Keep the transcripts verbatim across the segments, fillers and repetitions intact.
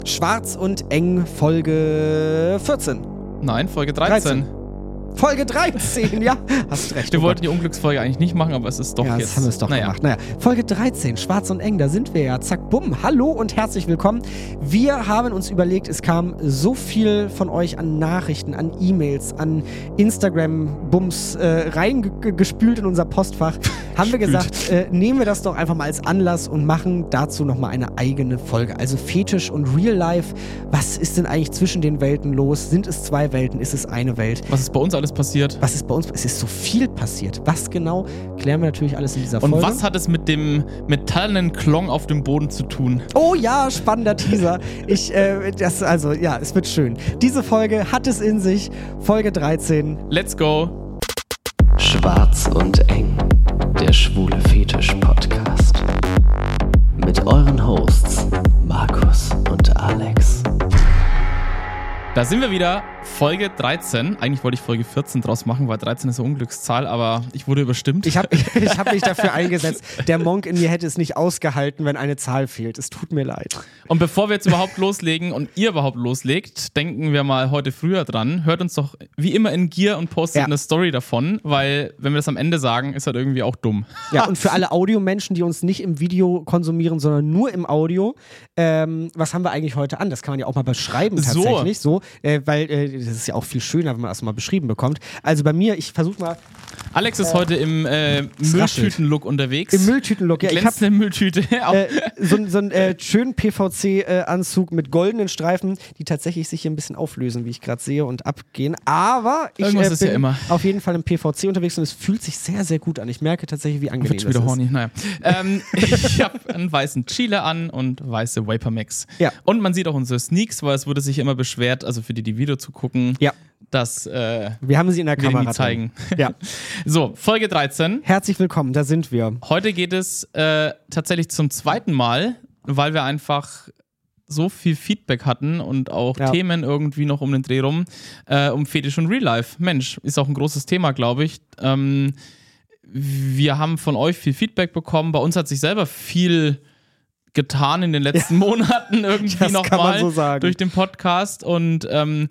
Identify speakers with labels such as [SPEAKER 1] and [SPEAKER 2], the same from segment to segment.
[SPEAKER 1] Schwarz und eng, Folge vierzehn.
[SPEAKER 2] Nein, Folge dreizehn.
[SPEAKER 1] dreizehn. Folge dreizehn, ja. Hast recht.
[SPEAKER 2] Wir
[SPEAKER 1] oh
[SPEAKER 2] wollten
[SPEAKER 1] Gott.
[SPEAKER 2] die Unglücksfolge eigentlich nicht machen, aber es ist doch
[SPEAKER 1] ja,
[SPEAKER 2] jetzt.
[SPEAKER 1] Ja, das haben wir es doch
[SPEAKER 2] naja.
[SPEAKER 1] gemacht. Naja, Folge dreizehn, Schwarz und eng, da sind wir ja. Zack, bumm. Hallo und herzlich willkommen. Wir haben uns überlegt, es kam so viel von euch an Nachrichten, an E-Mails, an Instagram-Bums äh, reingespült in unser Postfach. Haben wir gesagt, äh, nehmen wir das doch einfach mal als Anlass und machen dazu nochmal eine eigene Folge. Also Fetisch und Real Life. Was ist denn eigentlich zwischen den Welten los? Sind es zwei Welten? Ist es eine Welt?
[SPEAKER 2] Was ist bei uns alles passiert?
[SPEAKER 1] Was ist bei uns? Es ist so viel passiert. Was genau? Klären wir natürlich alles in dieser
[SPEAKER 2] Und
[SPEAKER 1] Folge.
[SPEAKER 2] Und was hat es mit dem metallenen Klong auf dem Boden zu tun?
[SPEAKER 1] Oh ja, spannender Teaser. Ich, äh, das, also, ja, es wird schön. Diese Folge hat es in sich. Folge dreizehn.
[SPEAKER 2] Let's go.
[SPEAKER 3] Schwarz und eng. Der schwule Fetisch-Podcast. Mit euren Hosts Markus und Alex.
[SPEAKER 2] Da sind wir wieder, Folge dreizehn. Eigentlich wollte ich Folge vierzehn draus machen, weil dreizehn ist eine Unglückszahl, aber ich wurde überstimmt.
[SPEAKER 1] Ich habe ich hab mich dafür eingesetzt. Der Monk in mir hätte es nicht ausgehalten, wenn eine Zahl fehlt. Es tut mir leid.
[SPEAKER 2] Und bevor wir jetzt überhaupt loslegen und ihr überhaupt loslegt, denken wir mal heute früher dran. Hört uns doch wie immer in Gier und postet
[SPEAKER 1] ja.
[SPEAKER 2] eine Story davon, weil wenn wir das am Ende sagen, ist halt irgendwie auch dumm.
[SPEAKER 1] Ja, und für alle Audiomenschen, die uns nicht im Video konsumieren, sondern nur im Audio, ähm, was haben wir eigentlich heute an? Das kann man ja auch mal beschreiben tatsächlich. So. So, äh, weil äh, das ist ja auch viel schöner, wenn man das mal beschrieben bekommt. Also bei mir, ich versuche mal.
[SPEAKER 2] Alex ist äh, heute im äh, Mülltüten-Look unterwegs.
[SPEAKER 1] Im Mülltüten-Look, ja.
[SPEAKER 2] Glänzende Mülltüte.
[SPEAKER 1] äh, so, so einen äh, schönen P V C-Anzug mit goldenen Streifen, die tatsächlich sich hier ein bisschen auflösen, wie ich gerade sehe, und abgehen. Aber ich äh, bin
[SPEAKER 2] ja immer.
[SPEAKER 1] auf jeden Fall im P V C unterwegs und es fühlt sich sehr, sehr gut an. Ich merke tatsächlich, wie angenehm
[SPEAKER 2] das ist. Wird schon wieder horny.
[SPEAKER 1] Ist.
[SPEAKER 2] Naja. ähm, ich habe einen weißen Chile an und weiße Vapormax.
[SPEAKER 1] Ja.
[SPEAKER 2] Und man sieht auch unsere Sneaks, weil es wurde sich immer beschwert, also für die, die Video zu gucken,
[SPEAKER 1] ja.
[SPEAKER 2] dass äh,
[SPEAKER 1] wir haben sie in der
[SPEAKER 2] wir
[SPEAKER 1] Kamera
[SPEAKER 2] zeigen.
[SPEAKER 1] Ja.
[SPEAKER 2] So, Folge dreizehn.
[SPEAKER 1] Herzlich willkommen, da sind wir.
[SPEAKER 2] Heute geht es äh, tatsächlich zum zweiten Mal, weil wir einfach so viel Feedback hatten und auch
[SPEAKER 1] ja.
[SPEAKER 2] Themen irgendwie noch um den Dreh rum, äh, um Fetisch und Real Life. Mensch, ist auch ein großes Thema, glaube ich. Ähm, wir haben von euch viel Feedback bekommen. Bei uns hat sich selber viel getan in den letzten ja. Monaten irgendwie nochmal
[SPEAKER 1] so
[SPEAKER 2] durch den Podcast und ähm,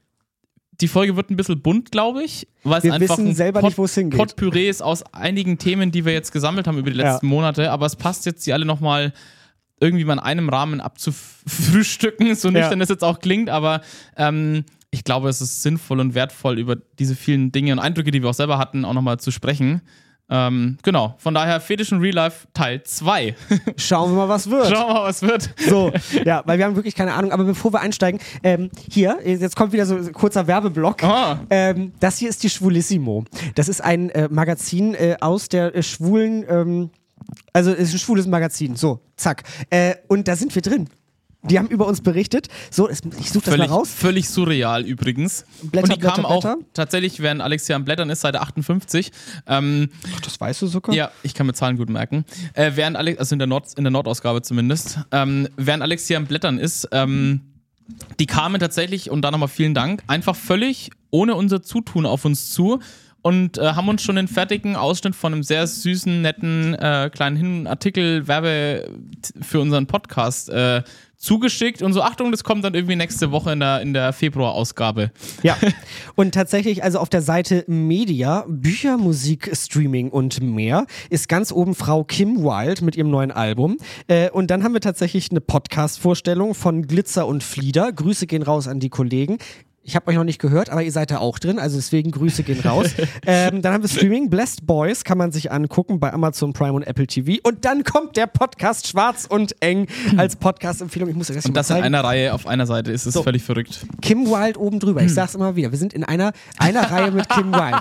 [SPEAKER 2] die Folge wird ein bisschen bunt, glaube ich, weil es
[SPEAKER 1] wir
[SPEAKER 2] einfach
[SPEAKER 1] wissen
[SPEAKER 2] ein
[SPEAKER 1] selber
[SPEAKER 2] Pot-
[SPEAKER 1] nicht, wo es hingeht.
[SPEAKER 2] Potpourri ist aus einigen Themen, die wir jetzt gesammelt haben über die letzten ja. Monate, aber es passt jetzt, die alle nochmal irgendwie mal in einem Rahmen abzufrühstücken, so nüchtern ja. das jetzt auch klingt, aber ähm, ich glaube, es ist sinnvoll und wertvoll, über diese vielen Dinge und Eindrücke, die wir auch selber hatten, auch nochmal zu sprechen. Ähm, genau, von daher Fetisch und Real Life Teil zwei.
[SPEAKER 1] Schauen wir mal, was wird.
[SPEAKER 2] Schauen wir mal, was wird.
[SPEAKER 1] So, ja, weil wir haben wirklich keine Ahnung, aber bevor wir einsteigen, ähm, hier, jetzt kommt wieder so ein kurzer Werbeblock.
[SPEAKER 2] Oh.
[SPEAKER 1] Ähm, das hier ist die Schwulissimo. Das ist ein äh, Magazin äh, aus der äh, schwulen, ähm, also es ist ein schwules Magazin, so, zack. Äh, und da sind wir drin. Die haben über uns berichtet. So, ich suche das
[SPEAKER 2] völlig,
[SPEAKER 1] mal raus.
[SPEAKER 2] Völlig surreal übrigens.
[SPEAKER 1] Blätter,
[SPEAKER 2] und die
[SPEAKER 1] Blätter,
[SPEAKER 2] kamen auch
[SPEAKER 1] Blätter.
[SPEAKER 2] tatsächlich, während Alex hier am Blättern ist, Seite achtundfünfzig. Ähm,
[SPEAKER 1] Ach, das weißt du sogar?
[SPEAKER 2] Ja, ich kann mir Zahlen gut merken. Äh, während Alex, also in der, Nord, in der Nordausgabe zumindest, ähm, während Alex hier am Blättern ist, ähm, die kamen tatsächlich, und da nochmal vielen Dank, einfach völlig ohne unser Zutun auf uns zu. Und äh, haben uns schon den fertigen Ausschnitt von einem sehr süßen, netten, äh, kleinen Hin- Artikel, Werbe für unseren Podcast äh, zugeschickt. Und so, Achtung, das kommt dann irgendwie nächste Woche in der, in der Februar-Ausgabe.
[SPEAKER 1] Ja, und tatsächlich, also auf der Seite Media, Bücher, Musik, Streaming und mehr, ist ganz oben Frau Kim Wilde mit ihrem neuen Album. Äh, und dann haben wir tatsächlich eine Podcast-Vorstellung von Glitzer und Flieder. Grüße gehen raus an die Kollegen. Ich habe euch noch nicht gehört, aber ihr seid da auch drin, also deswegen Grüße gehen raus. ähm, dann haben wir Streaming, Blessed Boys, kann man sich angucken bei Amazon Prime und Apple T V. Und dann kommt der Podcast Schwarz und eng als Podcast-Empfehlung. Ich muss euch das
[SPEAKER 2] Und das
[SPEAKER 1] mal zeigen.
[SPEAKER 2] in einer Reihe auf einer Seite ist es
[SPEAKER 1] So.
[SPEAKER 2] völlig verrückt.
[SPEAKER 1] Kim Wilde oben drüber, ich sag's immer wieder, wir sind in einer, einer Reihe mit Kim Wilde.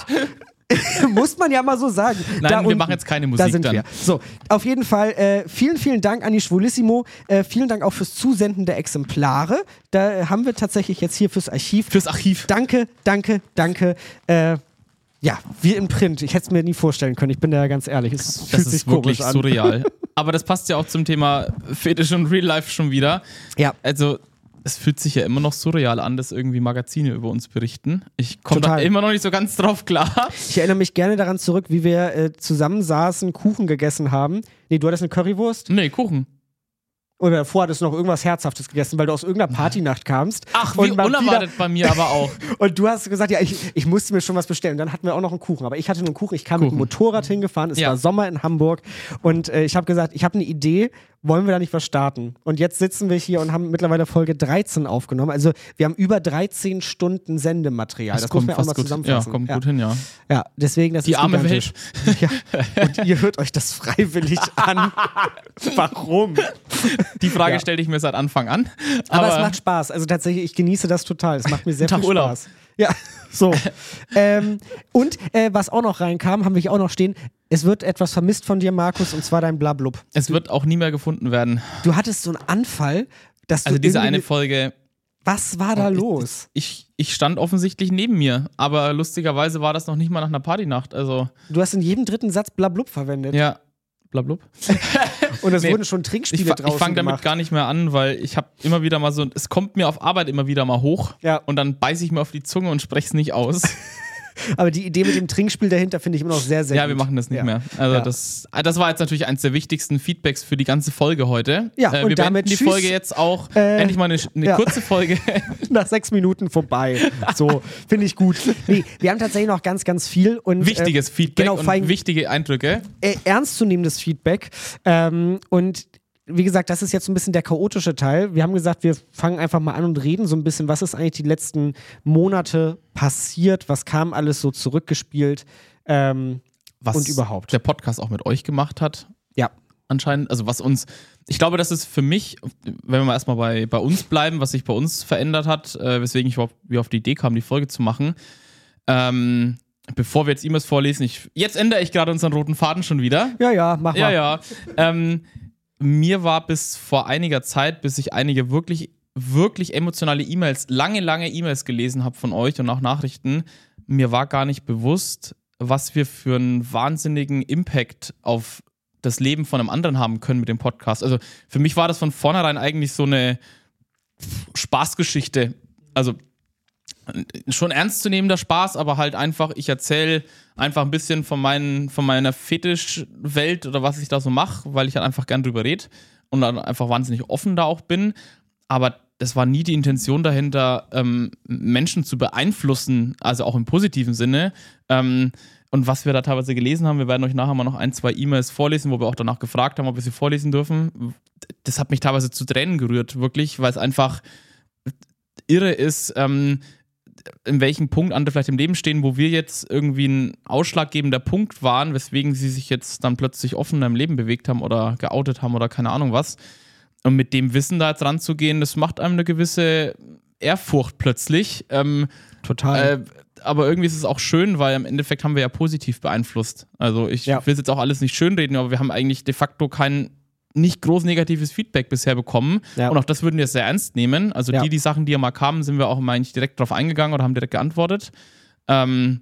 [SPEAKER 1] Muss man ja mal so sagen.
[SPEAKER 2] Nein,
[SPEAKER 1] da
[SPEAKER 2] wir
[SPEAKER 1] unten,
[SPEAKER 2] machen jetzt keine Musik
[SPEAKER 1] da sind
[SPEAKER 2] dann.
[SPEAKER 1] Wir. So, auf jeden Fall äh, vielen, vielen Dank an die Schwulissimo. Äh, vielen Dank auch fürs Zusenden der Exemplare. Da äh, haben wir tatsächlich jetzt hier fürs Archiv.
[SPEAKER 2] Fürs Archiv.
[SPEAKER 1] Danke, danke, danke. Äh, ja, wie im Print. Ich hätte es mir nie vorstellen können. Ich bin da ganz ehrlich. Es
[SPEAKER 2] Das
[SPEAKER 1] fühlt
[SPEAKER 2] ist
[SPEAKER 1] sich
[SPEAKER 2] wirklich
[SPEAKER 1] komisch an.
[SPEAKER 2] surreal. Aber das passt ja auch zum Thema Fetisch und Real Life schon wieder.
[SPEAKER 1] Ja.
[SPEAKER 2] Also es fühlt sich ja immer noch surreal an, dass irgendwie Magazine über uns berichten. Ich komme da immer noch nicht so ganz drauf klar.
[SPEAKER 1] Ich erinnere mich gerne daran zurück, wie wir äh, zusammensaßen, Kuchen gegessen haben. Nee, du hattest eine Currywurst?
[SPEAKER 2] Nee, Kuchen.
[SPEAKER 1] Oder davor hattest du noch irgendwas Herzhaftes gegessen, weil du aus irgendeiner Partynacht kamst.
[SPEAKER 2] Ach, wie
[SPEAKER 1] und mal
[SPEAKER 2] unerwartet
[SPEAKER 1] wieder,
[SPEAKER 2] bei mir aber auch.
[SPEAKER 1] Und du hast gesagt, ja, ich, ich musste mir schon was bestellen. Dann hatten wir auch noch einen Kuchen. Aber ich hatte nur einen Kuchen. Ich kam Kuchen. mit dem Motorrad hingefahren. Es
[SPEAKER 2] ja.
[SPEAKER 1] war Sommer in Hamburg. Und äh, ich habe gesagt, ich habe eine Idee. Wollen wir da nicht was starten? Und jetzt sitzen wir hier und haben mittlerweile Folge dreizehn aufgenommen. Also wir haben über dreizehn Stunden Sendematerial.
[SPEAKER 2] Das,
[SPEAKER 1] das
[SPEAKER 2] kommt
[SPEAKER 1] muss man auch mal
[SPEAKER 2] gut.
[SPEAKER 1] zusammenfassen.
[SPEAKER 2] Ja, kommt
[SPEAKER 1] ja.
[SPEAKER 2] gut hin, ja.
[SPEAKER 1] Ja, deswegen, das
[SPEAKER 2] Die
[SPEAKER 1] ist
[SPEAKER 2] arme
[SPEAKER 1] gigantisch.
[SPEAKER 2] Welt.
[SPEAKER 1] Ja. Und ihr hört euch das freiwillig an. Warum?
[SPEAKER 2] Die Frage
[SPEAKER 1] Ja.
[SPEAKER 2] stelle ich mir seit Anfang an.
[SPEAKER 1] Aber,
[SPEAKER 2] Aber,
[SPEAKER 1] es macht Spaß. Also tatsächlich, ich genieße das total. Es macht mir sehr
[SPEAKER 2] Tag
[SPEAKER 1] viel
[SPEAKER 2] Urlaub.
[SPEAKER 1] Spaß. Ja, so. ähm, und äh, was auch noch reinkam, haben wir hier auch noch stehen, es wird etwas vermisst von dir, Markus, und zwar dein Blablub.
[SPEAKER 2] es wird auch nie mehr gefunden werden.
[SPEAKER 1] Du hattest so einen Anfall, dass du
[SPEAKER 2] Also diese
[SPEAKER 1] irgendwie-
[SPEAKER 2] eine Folge,
[SPEAKER 1] Was war da
[SPEAKER 2] ich,
[SPEAKER 1] los?
[SPEAKER 2] ich, ich stand offensichtlich neben mir, aber lustigerweise war das noch nicht mal nach einer Partynacht. Also,
[SPEAKER 1] Du hast in jedem dritten Satz Blablub verwendet.
[SPEAKER 2] ja, blablub.
[SPEAKER 1] Und es
[SPEAKER 2] Nee,
[SPEAKER 1] wurden schon
[SPEAKER 2] Ich,
[SPEAKER 1] Trinkspiele
[SPEAKER 2] fa
[SPEAKER 1] draußen
[SPEAKER 2] ich fange damit
[SPEAKER 1] gemacht.
[SPEAKER 2] gar nicht mehr an, weil ich habe immer wieder mal so, es kommt mir auf Arbeit immer wieder mal hoch
[SPEAKER 1] Ja.
[SPEAKER 2] und dann beiße ich mir auf die Zunge und spreche es nicht aus.
[SPEAKER 1] Aber die Idee mit dem Trinkspiel dahinter finde ich immer noch sehr, sehr
[SPEAKER 2] Ja,
[SPEAKER 1] gut.
[SPEAKER 2] wir machen das nicht
[SPEAKER 1] Ja.
[SPEAKER 2] mehr. Also
[SPEAKER 1] Ja.
[SPEAKER 2] das, das war jetzt natürlich eins der wichtigsten Feedbacks für die ganze Folge heute.
[SPEAKER 1] Ja,
[SPEAKER 2] äh,
[SPEAKER 1] und
[SPEAKER 2] wir
[SPEAKER 1] damit
[SPEAKER 2] beenden die
[SPEAKER 1] tschüss.
[SPEAKER 2] Folge jetzt auch
[SPEAKER 1] Äh,
[SPEAKER 2] endlich mal eine, eine
[SPEAKER 1] ja.
[SPEAKER 2] kurze Folge.
[SPEAKER 1] Nach sechs Minuten vorbei. So, finde ich gut. Nee, wir haben tatsächlich noch ganz, ganz viel. Und,
[SPEAKER 2] Wichtiges
[SPEAKER 1] äh,
[SPEAKER 2] Feedback
[SPEAKER 1] genau, vor allem-
[SPEAKER 2] und wichtige Eindrücke.
[SPEAKER 1] äh, ernstzunehmendes Feedback. Ähm, und wie gesagt, das ist jetzt so ein bisschen der chaotische Teil. Wir haben gesagt, wir fangen einfach mal an und reden so ein bisschen, was ist eigentlich die letzten Monate passiert, was kam alles so zurückgespielt ähm,
[SPEAKER 2] Was
[SPEAKER 1] und überhaupt.
[SPEAKER 2] der Podcast auch mit euch gemacht hat.
[SPEAKER 1] Ja.
[SPEAKER 2] Anscheinend, also was uns, ich glaube, das ist für mich, wenn wir mal erstmal bei, bei uns bleiben, was sich bei uns verändert hat, äh, weswegen ich überhaupt wie auf die Idee kam, die Folge zu machen. Ähm, bevor wir jetzt E-Mails vorlesen, ich, jetzt ändere ich gerade unseren roten Faden schon wieder.
[SPEAKER 1] Ja, ja, mach
[SPEAKER 2] Ja,
[SPEAKER 1] mal.
[SPEAKER 2] ja. Ähm, mir war bis vor einiger Zeit, bis ich einige wirklich, wirklich emotionale E-Mails, lange, lange E-Mails gelesen habe von euch und auch Nachrichten, mir war gar nicht bewusst, was wir für einen wahnsinnigen Impact auf das Leben von einem anderen haben können mit dem Podcast. Also für mich war das von vornherein eigentlich so eine Spaßgeschichte. Also schon ernstzunehmender Spaß, aber halt einfach, ich erzähle einfach ein bisschen von, meinen, von meiner Fetischwelt oder was ich da so mache, weil ich halt einfach gern drüber rede und dann einfach wahnsinnig offen da auch bin. Aber das war nie die Intention dahinter, ähm, Menschen zu beeinflussen, also auch im positiven Sinne. Ähm, und was wir da teilweise gelesen haben, wir werden euch nachher mal noch ein, zwei E-Mails vorlesen, wo wir auch danach gefragt haben, ob wir sie vorlesen dürfen. Das hat mich teilweise zu Tränen gerührt, wirklich, weil es einfach irre ist, ähm, in welchem Punkt andere vielleicht im Leben stehen, wo wir jetzt irgendwie ein ausschlaggebender Punkt waren, weswegen sie sich jetzt dann plötzlich offener im Leben bewegt haben oder geoutet haben oder keine Ahnung was. Und mit dem Wissen da jetzt ranzugehen, das macht einem eine gewisse Ehrfurcht plötzlich. Ähm,
[SPEAKER 1] Total.
[SPEAKER 2] äh, aber irgendwie ist es auch schön, weil im Endeffekt haben wir ja positiv beeinflusst. Also ich
[SPEAKER 1] Ja.
[SPEAKER 2] will es jetzt auch alles nicht schönreden, aber wir haben eigentlich de facto kein nicht groß negatives Feedback bisher bekommen.
[SPEAKER 1] Ja.
[SPEAKER 2] Und auch das würden wir sehr ernst nehmen. Also
[SPEAKER 1] Ja.
[SPEAKER 2] die, die Sachen, die ja mal kamen, sind wir auch immer eigentlich direkt drauf eingegangen oder haben direkt geantwortet. Ähm,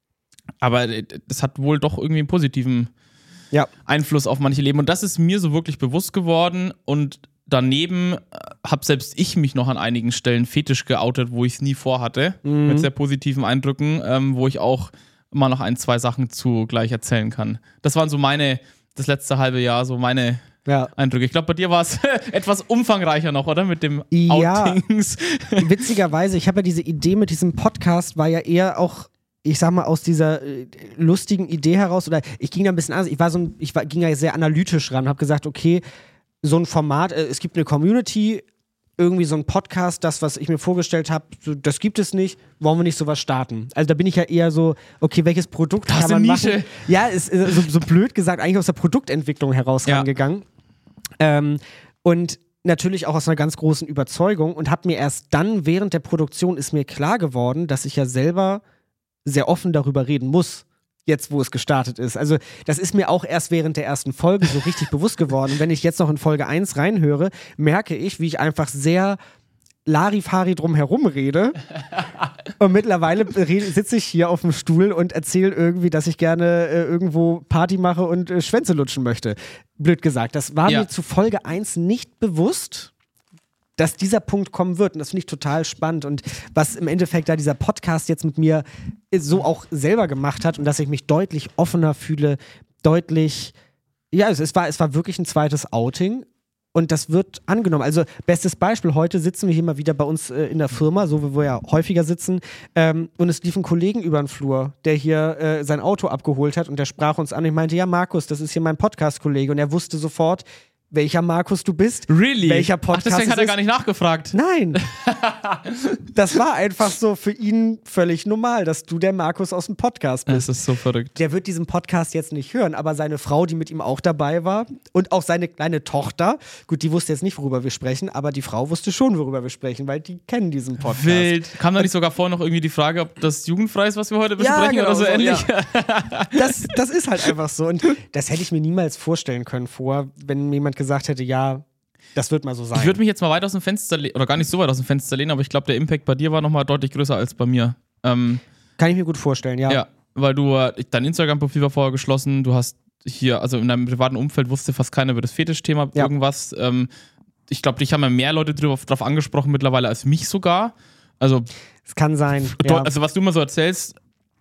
[SPEAKER 2] aber das hat wohl doch irgendwie einen positiven
[SPEAKER 1] Ja.
[SPEAKER 2] Einfluss auf manche Leben. Und das ist mir so wirklich bewusst geworden. Und daneben habe selbst ich mich noch an einigen Stellen fetisch geoutet, wo ich es nie vorhatte.
[SPEAKER 1] Mhm.
[SPEAKER 2] Mit sehr positiven Eindrücken, ähm, wo ich auch immer noch ein, zwei Sachen zu gleich erzählen kann. Das waren so meine, das letzte halbe Jahr, so meine
[SPEAKER 1] Ja.
[SPEAKER 2] Eindrücke. Ich glaube, bei dir war es etwas umfangreicher noch, oder? Mit dem
[SPEAKER 1] Ja.
[SPEAKER 2] Outings.
[SPEAKER 1] Witzigerweise, ich habe ja diese Idee mit diesem Podcast, war ja eher auch, ich sag mal, aus dieser äh, lustigen Idee heraus, oder ich ging da ein bisschen anders, ich war so ein, ich war, ging ja sehr analytisch ran, habe gesagt, okay, so ein Format, äh, es gibt eine Community, irgendwie so ein Podcast, das, was ich mir vorgestellt habe, so, das gibt es nicht, wollen wir nicht sowas starten? Also da bin ich ja eher so, okay, welches Produkt
[SPEAKER 2] Das
[SPEAKER 1] kann
[SPEAKER 2] ist
[SPEAKER 1] man
[SPEAKER 2] eine
[SPEAKER 1] machen?
[SPEAKER 2] Nische.
[SPEAKER 1] Ja, ist äh, so, so blöd gesagt, eigentlich aus der Produktentwicklung heraus
[SPEAKER 2] Ja.
[SPEAKER 1] rangegangen. Ähm, und natürlich auch aus einer ganz großen Überzeugung und habe mir erst dann während der Produktion ist mir klar geworden, dass ich ja selber sehr offen darüber reden muss, jetzt wo es gestartet ist. Also das ist mir auch erst während der ersten Folge so richtig bewusst geworden. Und wenn ich jetzt noch in Folge eins reinhöre, merke ich, wie ich einfach sehr Larifari drum herum rede. Und mittlerweile sitze ich hier auf dem Stuhl und erzähle irgendwie, dass ich gerne äh, irgendwo Party mache und äh, Schwänze lutschen möchte. Blöd gesagt. Das war
[SPEAKER 2] Ja.
[SPEAKER 1] mir zu Folge eins nicht bewusst, dass dieser Punkt kommen wird. Und das finde ich total spannend. Und was im Endeffekt da dieser Podcast jetzt mit mir so auch selber gemacht hat und dass ich mich deutlich offener fühle, deutlich, ja, es, es, war, es war wirklich ein zweites Outing. und das wird angenommen. Also bestes Beispiel, heute sitzen wir hier mal wieder bei uns äh, in der Firma, so wie wir ja häufiger sitzen, ähm, und es lief ein Kollegen über den Flur, der hier äh, sein Auto abgeholt hat und der sprach uns an und ich meinte, ja Markus, das ist hier mein Podcast-Kollege und er wusste sofort, welcher Markus du bist.
[SPEAKER 2] Really?
[SPEAKER 1] Welcher Podcast
[SPEAKER 2] Ach, deswegen hat er
[SPEAKER 1] ist.
[SPEAKER 2] gar nicht nachgefragt.
[SPEAKER 1] Nein. Das war einfach so für ihn völlig normal, dass du der Markus aus dem Podcast bist.
[SPEAKER 2] Das ist so verrückt.
[SPEAKER 1] Der wird diesen Podcast jetzt nicht hören, aber seine Frau, die mit ihm auch dabei war und auch seine kleine Tochter, gut, die wusste jetzt nicht, worüber wir sprechen, aber die Frau wusste schon, worüber wir sprechen, weil die kennen diesen Podcast.
[SPEAKER 2] Wild. Kam da nicht sogar vorher noch irgendwie die Frage, ob das jugendfrei ist, was wir heute besprechen
[SPEAKER 1] Ja, genau
[SPEAKER 2] oder so,
[SPEAKER 1] so,
[SPEAKER 2] ähnlich?
[SPEAKER 1] ja. Das, das ist halt einfach so und das hätte ich mir niemals vorstellen können vor, wenn jemand gesagt hätte, ja, das wird mal so sein.
[SPEAKER 2] Ich würde mich jetzt mal weit aus dem Fenster lehnen, oder gar nicht so weit aus dem Fenster lehnen, aber ich glaube, der Impact bei dir war nochmal deutlich größer als bei mir. Ähm,
[SPEAKER 1] Kann ich mir gut vorstellen, ja.
[SPEAKER 2] Ja, weil du, äh, dein Instagram-Profil war vorher geschlossen, du hast hier, also in deinem privaten Umfeld wusste fast keiner über das Fetischthema
[SPEAKER 1] Ja.
[SPEAKER 2] irgendwas. Ähm, ich glaube, dich haben ja mehr Leute drauf, drauf angesprochen mittlerweile als mich sogar. Also,
[SPEAKER 1] Es kann sein.
[SPEAKER 2] du,
[SPEAKER 1] Ja.
[SPEAKER 2] also was du immer so erzählst,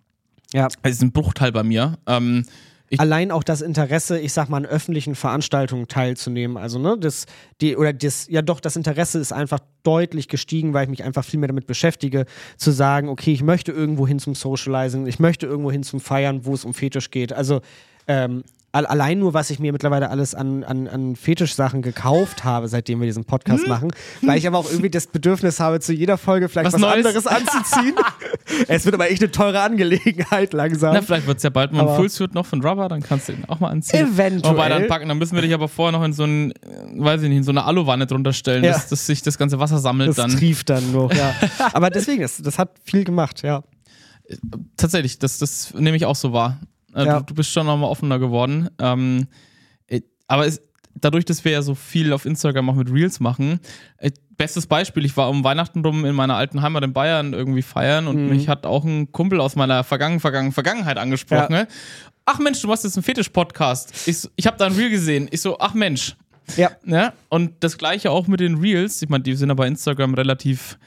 [SPEAKER 1] Ja.
[SPEAKER 2] ist ein Bruchteil bei mir. Ähm, Ich-
[SPEAKER 1] Allein auch das Interesse, ich sag mal, an öffentlichen Veranstaltungen teilzunehmen. Also, ne, das, die, oder das, ja doch, das Interesse ist einfach deutlich gestiegen, weil ich mich einfach viel mehr damit beschäftige, zu sagen, okay, ich möchte irgendwo hin zum Socializing, ich möchte irgendwo hin zum Feiern, wo es um Fetisch geht. Also, ähm, allein nur, was ich mir mittlerweile alles an, an, an Fetischsachen gekauft habe, seitdem wir diesen Podcast
[SPEAKER 2] Hm?
[SPEAKER 1] machen, weil ich aber auch irgendwie das Bedürfnis habe, zu jeder Folge vielleicht
[SPEAKER 2] Was
[SPEAKER 1] was,
[SPEAKER 2] Neues?
[SPEAKER 1] anderes anzuziehen. Es wird aber echt eine teure Angelegenheit langsam.
[SPEAKER 2] Na, vielleicht wird es ja bald mal ein
[SPEAKER 1] Aber-
[SPEAKER 2] Fullsuit noch von Rubber, dann kannst du ihn auch mal anziehen.
[SPEAKER 1] Eventuell.
[SPEAKER 2] Wobei, dann packen, dann müssen wir dich aber vorher noch in so ein, äh, weiß ich nicht, in so eine Aluwanne drunter stellen,
[SPEAKER 1] Ja.
[SPEAKER 2] dass, dass sich das ganze Wasser sammelt
[SPEAKER 1] Das
[SPEAKER 2] dann.
[SPEAKER 1] trieft dann noch, ja. Aber deswegen, das, das hat viel gemacht, ja.
[SPEAKER 2] Tatsächlich, das, das nehme ich auch so wahr. Äh,
[SPEAKER 1] Ja.
[SPEAKER 2] du, du bist schon nochmal offener geworden. Ähm, äh, aber es, dadurch, dass wir ja so viel auf Instagram auch mit Reels machen, äh, bestes Beispiel, ich war um Weihnachten rum in meiner alten Heimat in Bayern irgendwie feiern und
[SPEAKER 1] Mhm.
[SPEAKER 2] mich hat auch ein Kumpel aus meiner Vergangen, Vergangen, Vergangenheit angesprochen.
[SPEAKER 1] Ja.
[SPEAKER 2] Ne? Ach Mensch, du machst jetzt einen Fetisch-Podcast. Ich, so- ich habe da ein Reel gesehen. Ich so, ach Mensch.
[SPEAKER 1] Ja.
[SPEAKER 2] Ne? Und das gleiche auch mit den Reels. Ich meine, die sind aber bei Instagram relativ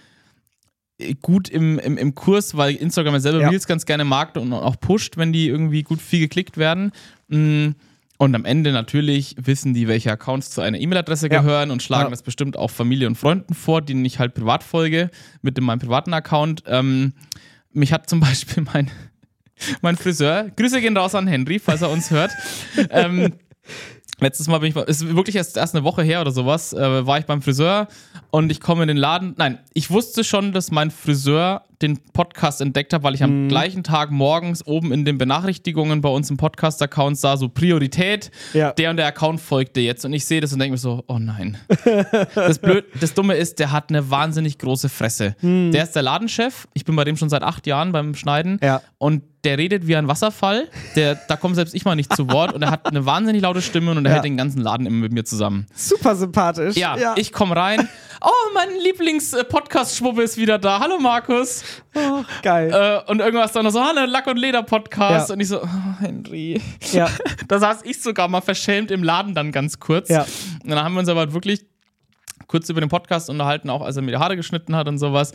[SPEAKER 2] gut im, im, im Kurs, weil Instagram ja selber
[SPEAKER 1] Ja.
[SPEAKER 2] Reels ganz gerne mag und auch pusht, wenn die irgendwie gut viel geklickt werden. Und am Ende natürlich wissen die, welche Accounts zu einer E-Mail-Adresse
[SPEAKER 1] Ja.
[SPEAKER 2] gehören und schlagen
[SPEAKER 1] Ja.
[SPEAKER 2] das bestimmt auch Familie und Freunden vor, denen ich halt privat folge mit in meinem privaten Account. Ähm, mich hat zum Beispiel mein, mein Friseur, Grüße gehen raus an Henry, falls er uns hört, ähm, letztes Mal bin ich, ist wirklich erst, erst eine Woche her oder sowas, äh, war ich beim Friseur und ich komme in den Laden. Nein, ich wusste schon, dass mein Friseur den Podcast entdeckt hat, weil ich am
[SPEAKER 1] Mhm.
[SPEAKER 2] gleichen Tag morgens oben in den Benachrichtigungen bei uns im Podcast-Account sah, so Priorität,
[SPEAKER 1] Ja.
[SPEAKER 2] der und der Account folgte jetzt. Und ich sehe das und denke mir so, oh nein. Das, Blöd, das Dumme ist, der hat eine wahnsinnig große Fresse.
[SPEAKER 1] Mhm.
[SPEAKER 2] Der ist der Ladenchef. Ich bin bei dem schon seit acht Jahren beim Schneiden.
[SPEAKER 1] Ja.
[SPEAKER 2] Und der redet wie ein Wasserfall. Der, da komme selbst ich mal nicht zu Wort. Und er hat eine wahnsinnig laute Stimme und er
[SPEAKER 1] Ja.
[SPEAKER 2] hält den ganzen Laden immer mit mir zusammen.
[SPEAKER 1] Super sympathisch.
[SPEAKER 2] Ja, ich komme rein. Oh, mein Lieblings-Podcast-Schwuppe ist wieder da. Hallo, Markus.
[SPEAKER 1] Oh, geil.
[SPEAKER 2] Äh, und irgendwas dann noch so, ah, eine Lack- und Leder-Podcast.
[SPEAKER 1] Ja.
[SPEAKER 2] Und ich so, oh, Henry.
[SPEAKER 1] Ja.
[SPEAKER 2] Da saß ich sogar mal verschämt im Laden dann ganz kurz.
[SPEAKER 1] Ja.
[SPEAKER 2] Und dann haben wir uns aber wirklich kurz über den Podcast unterhalten, auch als er mir die Haare geschnitten hat und sowas.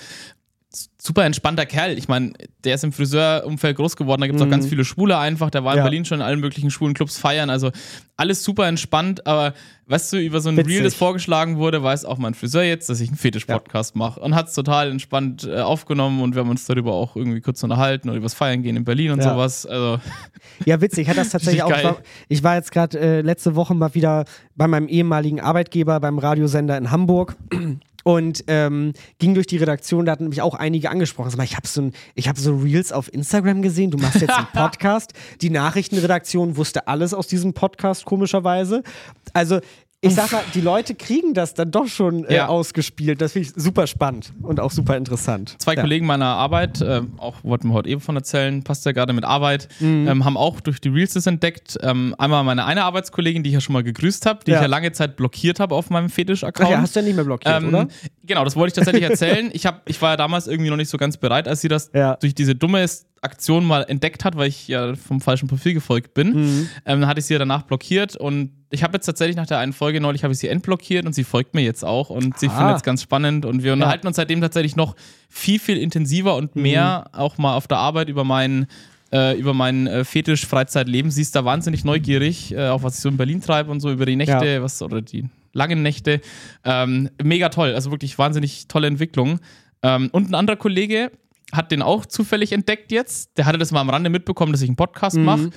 [SPEAKER 2] Super entspannter Kerl. Ich meine, der ist im Friseurumfeld groß geworden. Da gibt es auch ganz viele Schwule einfach. Der war in
[SPEAKER 1] Ja.
[SPEAKER 2] Berlin schon in allen möglichen schwulen Clubs feiern. Also alles super entspannt. Aber weißt du, über so ein
[SPEAKER 1] Witzig.
[SPEAKER 2] Reel, das vorgeschlagen wurde, weiß auch mein Friseur jetzt, dass ich einen Fetisch-Podcast mache. Und hat es total entspannt äh, aufgenommen. Und wir haben uns darüber auch irgendwie kurz unterhalten und übers Feiern gehen in Berlin und
[SPEAKER 1] Ja.
[SPEAKER 2] sowas. Also
[SPEAKER 1] Ja, witzig. Ich hatte das tatsächlich auch.
[SPEAKER 2] Richtig
[SPEAKER 1] Ich
[SPEAKER 2] geil.
[SPEAKER 1] war, ich war jetzt gerade äh, letzte Woche mal wieder bei meinem ehemaligen Arbeitgeber beim Radiosender in Hamburg. Und ähm, ging durch die Redaktion, da hatten mich auch einige angesprochen. Sag mal, ich habe so, ein, ich hab so Reels auf Instagram gesehen, du machst jetzt einen Podcast. Die Nachrichtenredaktion wusste alles aus diesem Podcast, komischerweise. Also, ich sag mal, die Leute kriegen das dann doch schon äh,
[SPEAKER 2] Ja.
[SPEAKER 1] ausgespielt. Das finde ich super spannend und auch super interessant.
[SPEAKER 2] Zwei
[SPEAKER 1] ja.
[SPEAKER 2] Kollegen meiner Arbeit, äh, auch wollten wir heute eben von erzählen, passt ja gerade mit Arbeit,
[SPEAKER 1] Mhm.
[SPEAKER 2] ähm, haben auch durch die Reels das entdeckt. Ähm, einmal meine eine Arbeitskollegin, die ich ja schon mal gegrüßt habe, die
[SPEAKER 1] Ja.
[SPEAKER 2] ich ja lange Zeit blockiert habe auf meinem Fetisch-Account.
[SPEAKER 1] Ach ja, hast du ja nicht mehr blockiert,
[SPEAKER 2] Ähm,
[SPEAKER 1] oder?
[SPEAKER 2] Genau, das wollte ich tatsächlich erzählen. Ich, hab, ich war ja damals irgendwie noch nicht so ganz bereit, als sie das
[SPEAKER 1] Ja.
[SPEAKER 2] durch diese dumme Aktion mal entdeckt hat, weil ich ja vom falschen Profil gefolgt bin.
[SPEAKER 1] Mhm.
[SPEAKER 2] Ähm, dann hatte ich sie ja danach blockiert und ich habe jetzt tatsächlich nach der einen Folge neulich habe ich sie entblockiert und sie folgt mir jetzt auch und sie
[SPEAKER 1] Ah.
[SPEAKER 2] findet es ganz spannend und wir unterhalten uns seitdem tatsächlich noch viel, viel intensiver und mehr auch mal auf der Arbeit über meinen äh, über mein äh, Fetisch-Freizeitleben. Sie ist da wahnsinnig neugierig, äh, auch was ich so in Berlin treibe und so über die Nächte,
[SPEAKER 1] Ja.
[SPEAKER 2] was oder die lange Nächte. Ähm, mega toll, also wirklich wahnsinnig tolle Entwicklung. Ähm, und ein anderer Kollege hat den auch zufällig entdeckt jetzt. Der hatte das mal am Rande mitbekommen, dass ich einen Podcast mhm. mache.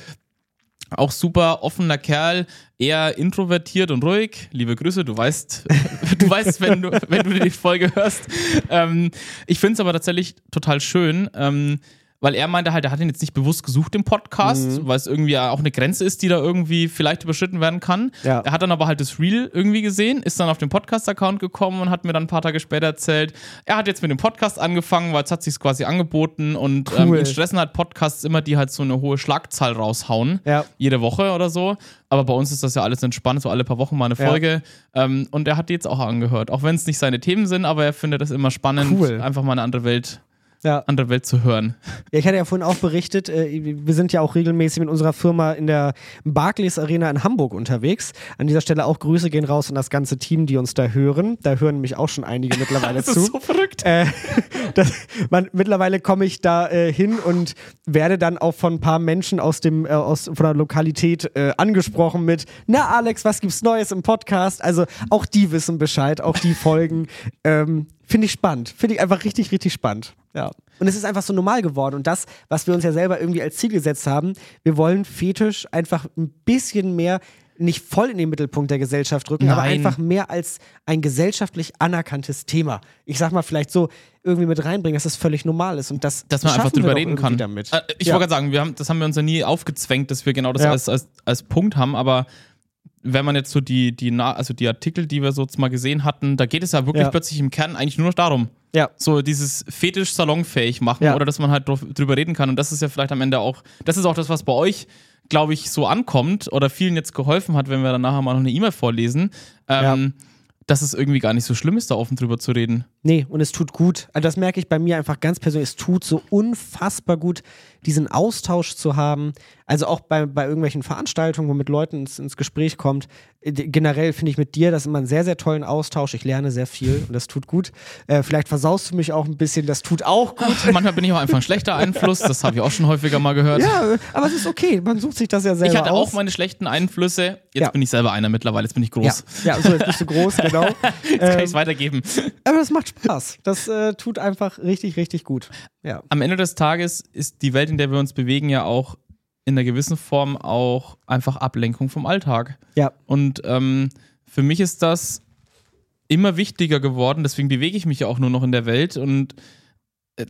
[SPEAKER 2] Auch super offener Kerl, eher introvertiert und ruhig. Liebe Grüße, du weißt, du weißt, wenn du, wenn du die Folge hörst. Ähm, ich finde es aber tatsächlich total schön, ähm, weil er meinte halt, er hat ihn jetzt nicht bewusst gesucht im Podcast, mhm. weil es irgendwie auch eine Grenze ist, die da irgendwie vielleicht überschritten werden kann. Ja. Er hat dann aber halt das Reel irgendwie gesehen, ist dann auf den Podcast-Account gekommen und hat mir dann ein paar Tage später erzählt, er hat jetzt mit dem Podcast angefangen, weil es hat sich quasi angeboten und cool. ähm, in Stressen halt Podcasts immer, die halt so eine hohe Schlagzahl raushauen, ja. jede Woche oder so. Aber bei uns ist das ja alles entspannt, so alle paar Wochen mal eine Folge. Ja. Ähm, und er hat die jetzt auch angehört, auch wenn es nicht seine Themen sind, aber er findet das immer spannend, cool. einfach mal eine andere Welt Ja. andere Welt zu hören.
[SPEAKER 1] Ja, ich hatte ja vorhin auch berichtet, äh, wir sind ja auch regelmäßig mit unserer Firma in der Barclays Arena in Hamburg unterwegs. An dieser Stelle auch Grüße gehen raus an das ganze Team, die uns da hören. Da hören nämlich auch schon einige mittlerweile
[SPEAKER 2] das
[SPEAKER 1] zu.
[SPEAKER 2] Das ist so verrückt.
[SPEAKER 1] Äh, das, man, mittlerweile komme ich da äh, hin und werde dann auch von ein paar Menschen aus dem äh, aus von der Lokalität äh, angesprochen mit, na Alex, was gibt's Neues im Podcast? Also auch die wissen Bescheid, auch die folgen. ähm, Finde ich spannend. Finde ich einfach richtig, richtig spannend. Ja. Und es ist einfach so normal geworden. Und das, was wir uns ja selber irgendwie als Ziel gesetzt haben, wir wollen Fetisch einfach ein bisschen mehr, nicht voll in den Mittelpunkt der Gesellschaft rücken, Nein. aber einfach mehr als ein gesellschaftlich anerkanntes Thema. Ich sag mal, vielleicht so irgendwie mit reinbringen, dass es völlig normal ist. Und das
[SPEAKER 2] dass man einfach drüber reden kann.
[SPEAKER 1] Damit.
[SPEAKER 2] Äh, ich
[SPEAKER 1] ja.
[SPEAKER 2] wollte gerade sagen, wir haben, das haben wir uns ja nie aufgezwängt, dass wir genau das
[SPEAKER 1] ja.
[SPEAKER 2] als, als, als Punkt haben, aber wenn man jetzt so die, die, also die Artikel, die wir so mal gesehen hatten, da geht es ja wirklich ja. plötzlich im Kern eigentlich nur noch darum.
[SPEAKER 1] Ja.
[SPEAKER 2] So dieses Fetisch salonfähig machen ja. oder dass man halt drüber reden kann. Und das ist ja vielleicht am Ende auch, das ist auch das, was bei euch, glaube ich, so ankommt oder vielen jetzt geholfen hat, wenn wir dann nachher mal noch eine E-Mail vorlesen, ähm, ja. dass es irgendwie gar nicht so schlimm ist, da offen drüber zu reden.
[SPEAKER 1] Nee, und es tut gut. Also das merke ich bei mir einfach ganz persönlich. Es tut so unfassbar gut, diesen Austausch zu haben. Also auch bei, bei irgendwelchen Veranstaltungen, wo mit Leuten ins, ins Gespräch kommt. Generell finde ich mit dir das immer einen sehr, sehr tollen Austausch. Ich lerne sehr viel und das tut gut. Äh, vielleicht versaust du mich auch ein bisschen, das tut auch gut.
[SPEAKER 2] Ach, manchmal bin ich auch einfach ein schlechter Einfluss, das habe ich auch schon häufiger mal gehört.
[SPEAKER 1] Ja, aber es ist okay, man sucht sich das ja selber aus.
[SPEAKER 2] Ich hatte
[SPEAKER 1] aus.
[SPEAKER 2] auch meine schlechten Einflüsse, jetzt
[SPEAKER 1] ja.
[SPEAKER 2] bin ich selber einer mittlerweile, jetzt bin ich groß.
[SPEAKER 1] Ja, ja so, jetzt bist du groß, genau.
[SPEAKER 2] Jetzt kann ähm, ich es weitergeben.
[SPEAKER 1] Aber das macht Spaß, das äh, tut einfach richtig, richtig gut. Ja.
[SPEAKER 2] Am Ende des Tages ist die Welt, in der wir uns bewegen, ja auch in einer gewissen Form auch einfach Ablenkung vom Alltag.
[SPEAKER 1] Ja.
[SPEAKER 2] Und ähm, für mich ist das immer wichtiger geworden, deswegen bewege ich mich ja auch nur noch in der Welt und äh,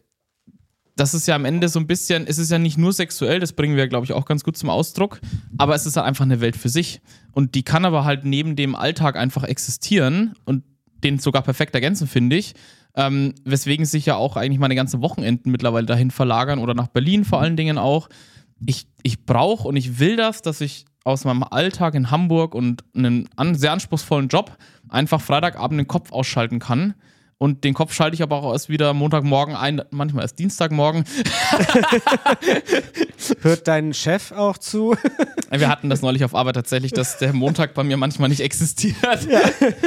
[SPEAKER 2] das ist ja am Ende so ein bisschen, es ist ja nicht nur sexuell, das bringen wir, glaube ich, auch ganz gut zum Ausdruck, aber es ist halt einfach eine Welt für sich und die kann aber halt neben dem Alltag einfach existieren und den sogar perfekt ergänzen, finde ich. Ähm, weswegen sich ja auch eigentlich meine ganzen Wochenenden mittlerweile dahin verlagern oder nach Berlin vor allen Dingen auch. Ich, ich brauche und ich will das, dass ich aus meinem Alltag in Hamburg und einen an, sehr anspruchsvollen Job einfach Freitagabend den Kopf ausschalten kann. Und den Kopf schalte ich aber auch erst wieder Montagmorgen ein, manchmal erst Dienstagmorgen.
[SPEAKER 1] Hört dein Chef auch zu?
[SPEAKER 2] Wir hatten das neulich auf Arbeit tatsächlich, dass der Montag bei mir manchmal nicht existiert.
[SPEAKER 1] Ja.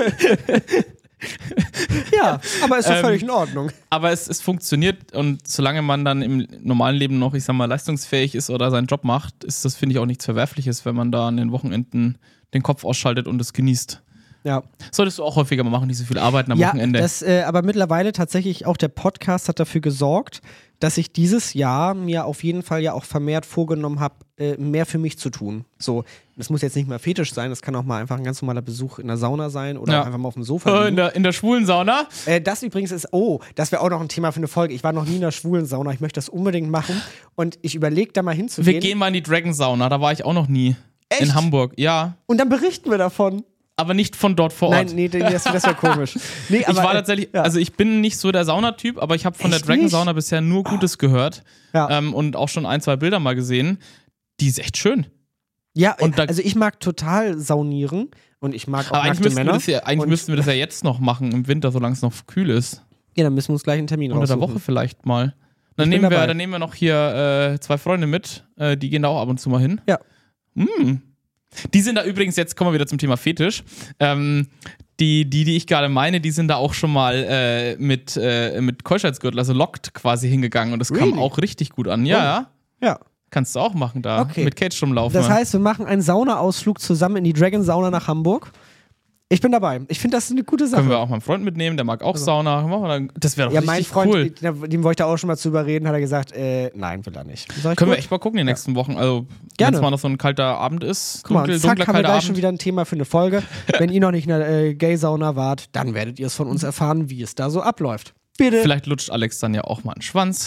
[SPEAKER 1] Ja, aber ist doch völlig ähm, in Ordnung.
[SPEAKER 2] Aber es, es funktioniert und solange man dann im normalen Leben noch, ich sag mal, leistungsfähig ist oder seinen Job macht, ist das, finde ich, auch nichts Verwerfliches, wenn man da an den Wochenenden den Kopf ausschaltet und es genießt.
[SPEAKER 1] Ja.
[SPEAKER 2] Solltest du auch häufiger mal machen, nicht so viel arbeiten am
[SPEAKER 1] ja,
[SPEAKER 2] Wochenende.
[SPEAKER 1] Das, äh, aber mittlerweile tatsächlich auch der Podcast hat dafür gesorgt, dass ich dieses Jahr mir auf jeden Fall ja auch vermehrt vorgenommen habe, äh, mehr für mich zu tun. So, das muss jetzt nicht mal fetisch sein, das kann auch mal einfach ein ganz normaler Besuch in der Sauna sein oder ja. einfach mal auf dem Sofa liegen.
[SPEAKER 2] In der, in der schwulen Sauna?
[SPEAKER 1] Äh, das übrigens ist, oh, das wäre auch noch ein Thema für eine Folge. Ich war noch nie in der schwulen Sauna, ich möchte das unbedingt machen und ich überlege da mal hinzugehen.
[SPEAKER 2] Wir gehen mal in die Dragon Sauna, da war ich auch noch nie. Echt? In Hamburg, ja.
[SPEAKER 1] Und dann berichten wir davon.
[SPEAKER 2] Aber nicht von dort vor Ort.
[SPEAKER 1] Nein, nee, das, das wäre komisch. Nee, aber,
[SPEAKER 2] ich war tatsächlich, ja. also ich bin nicht so der Saunatyp, aber ich habe von echt der Dragon Sauna bisher nur Gutes gehört
[SPEAKER 1] ja.
[SPEAKER 2] ähm, und auch schon ein, zwei Bilder mal gesehen. Die ist echt schön.
[SPEAKER 1] Ja, und da, also ich mag total saunieren und ich mag auch
[SPEAKER 2] aber
[SPEAKER 1] nackte Männer.
[SPEAKER 2] Ja, eigentlich müssten wir das ja jetzt noch machen im Winter, solange es noch kühl ist.
[SPEAKER 1] Ja, dann müssen wir uns gleich einen Termin raussuchen.
[SPEAKER 2] Unter der Woche vielleicht mal. Dann nehmen, wir, dann nehmen wir noch hier äh, zwei Freunde mit, äh, die gehen da auch ab und zu mal hin.
[SPEAKER 1] Ja.
[SPEAKER 2] Mm. Die sind da übrigens, jetzt kommen wir wieder zum Thema Fetisch, ähm, die, die, die ich gerade meine, die sind da auch schon mal äh, mit, äh, mit Keuschheitsgürtel, also Locked quasi hingegangen und das really? kam auch richtig gut an. Ja,
[SPEAKER 1] oh. ja.
[SPEAKER 2] Kannst du auch machen da,
[SPEAKER 1] okay.
[SPEAKER 2] mit Cage rumlaufen.
[SPEAKER 1] Das heißt, wir machen einen Saunaausflug zusammen in die Dragon Sauna nach Hamburg. Ich bin dabei. Ich finde, das ist eine gute Sache.
[SPEAKER 2] Können wir auch meinen Freund mitnehmen, der mag auch also. Sauna. Das wäre doch
[SPEAKER 1] ja,
[SPEAKER 2] richtig
[SPEAKER 1] mein Freund,
[SPEAKER 2] cool.
[SPEAKER 1] Dem wollte ich da auch schon mal zu überreden, hat er gesagt, äh, nein, will er nicht.
[SPEAKER 2] Können gut? wir echt mal gucken in den nächsten ja. Wochen. Also, wenn es mal noch so ein kalter Abend ist.
[SPEAKER 1] Guck mal,
[SPEAKER 2] dunkel,
[SPEAKER 1] zack,
[SPEAKER 2] dunkler,
[SPEAKER 1] haben wir gleich
[SPEAKER 2] Abend.
[SPEAKER 1] schon wieder ein Thema für eine Folge. Wenn ihr noch nicht in der äh, Gay-Sauna wart, dann werdet ihr es von uns erfahren, wie es da so abläuft. Bitte.
[SPEAKER 2] Vielleicht lutscht Alex dann ja auch mal einen Schwanz.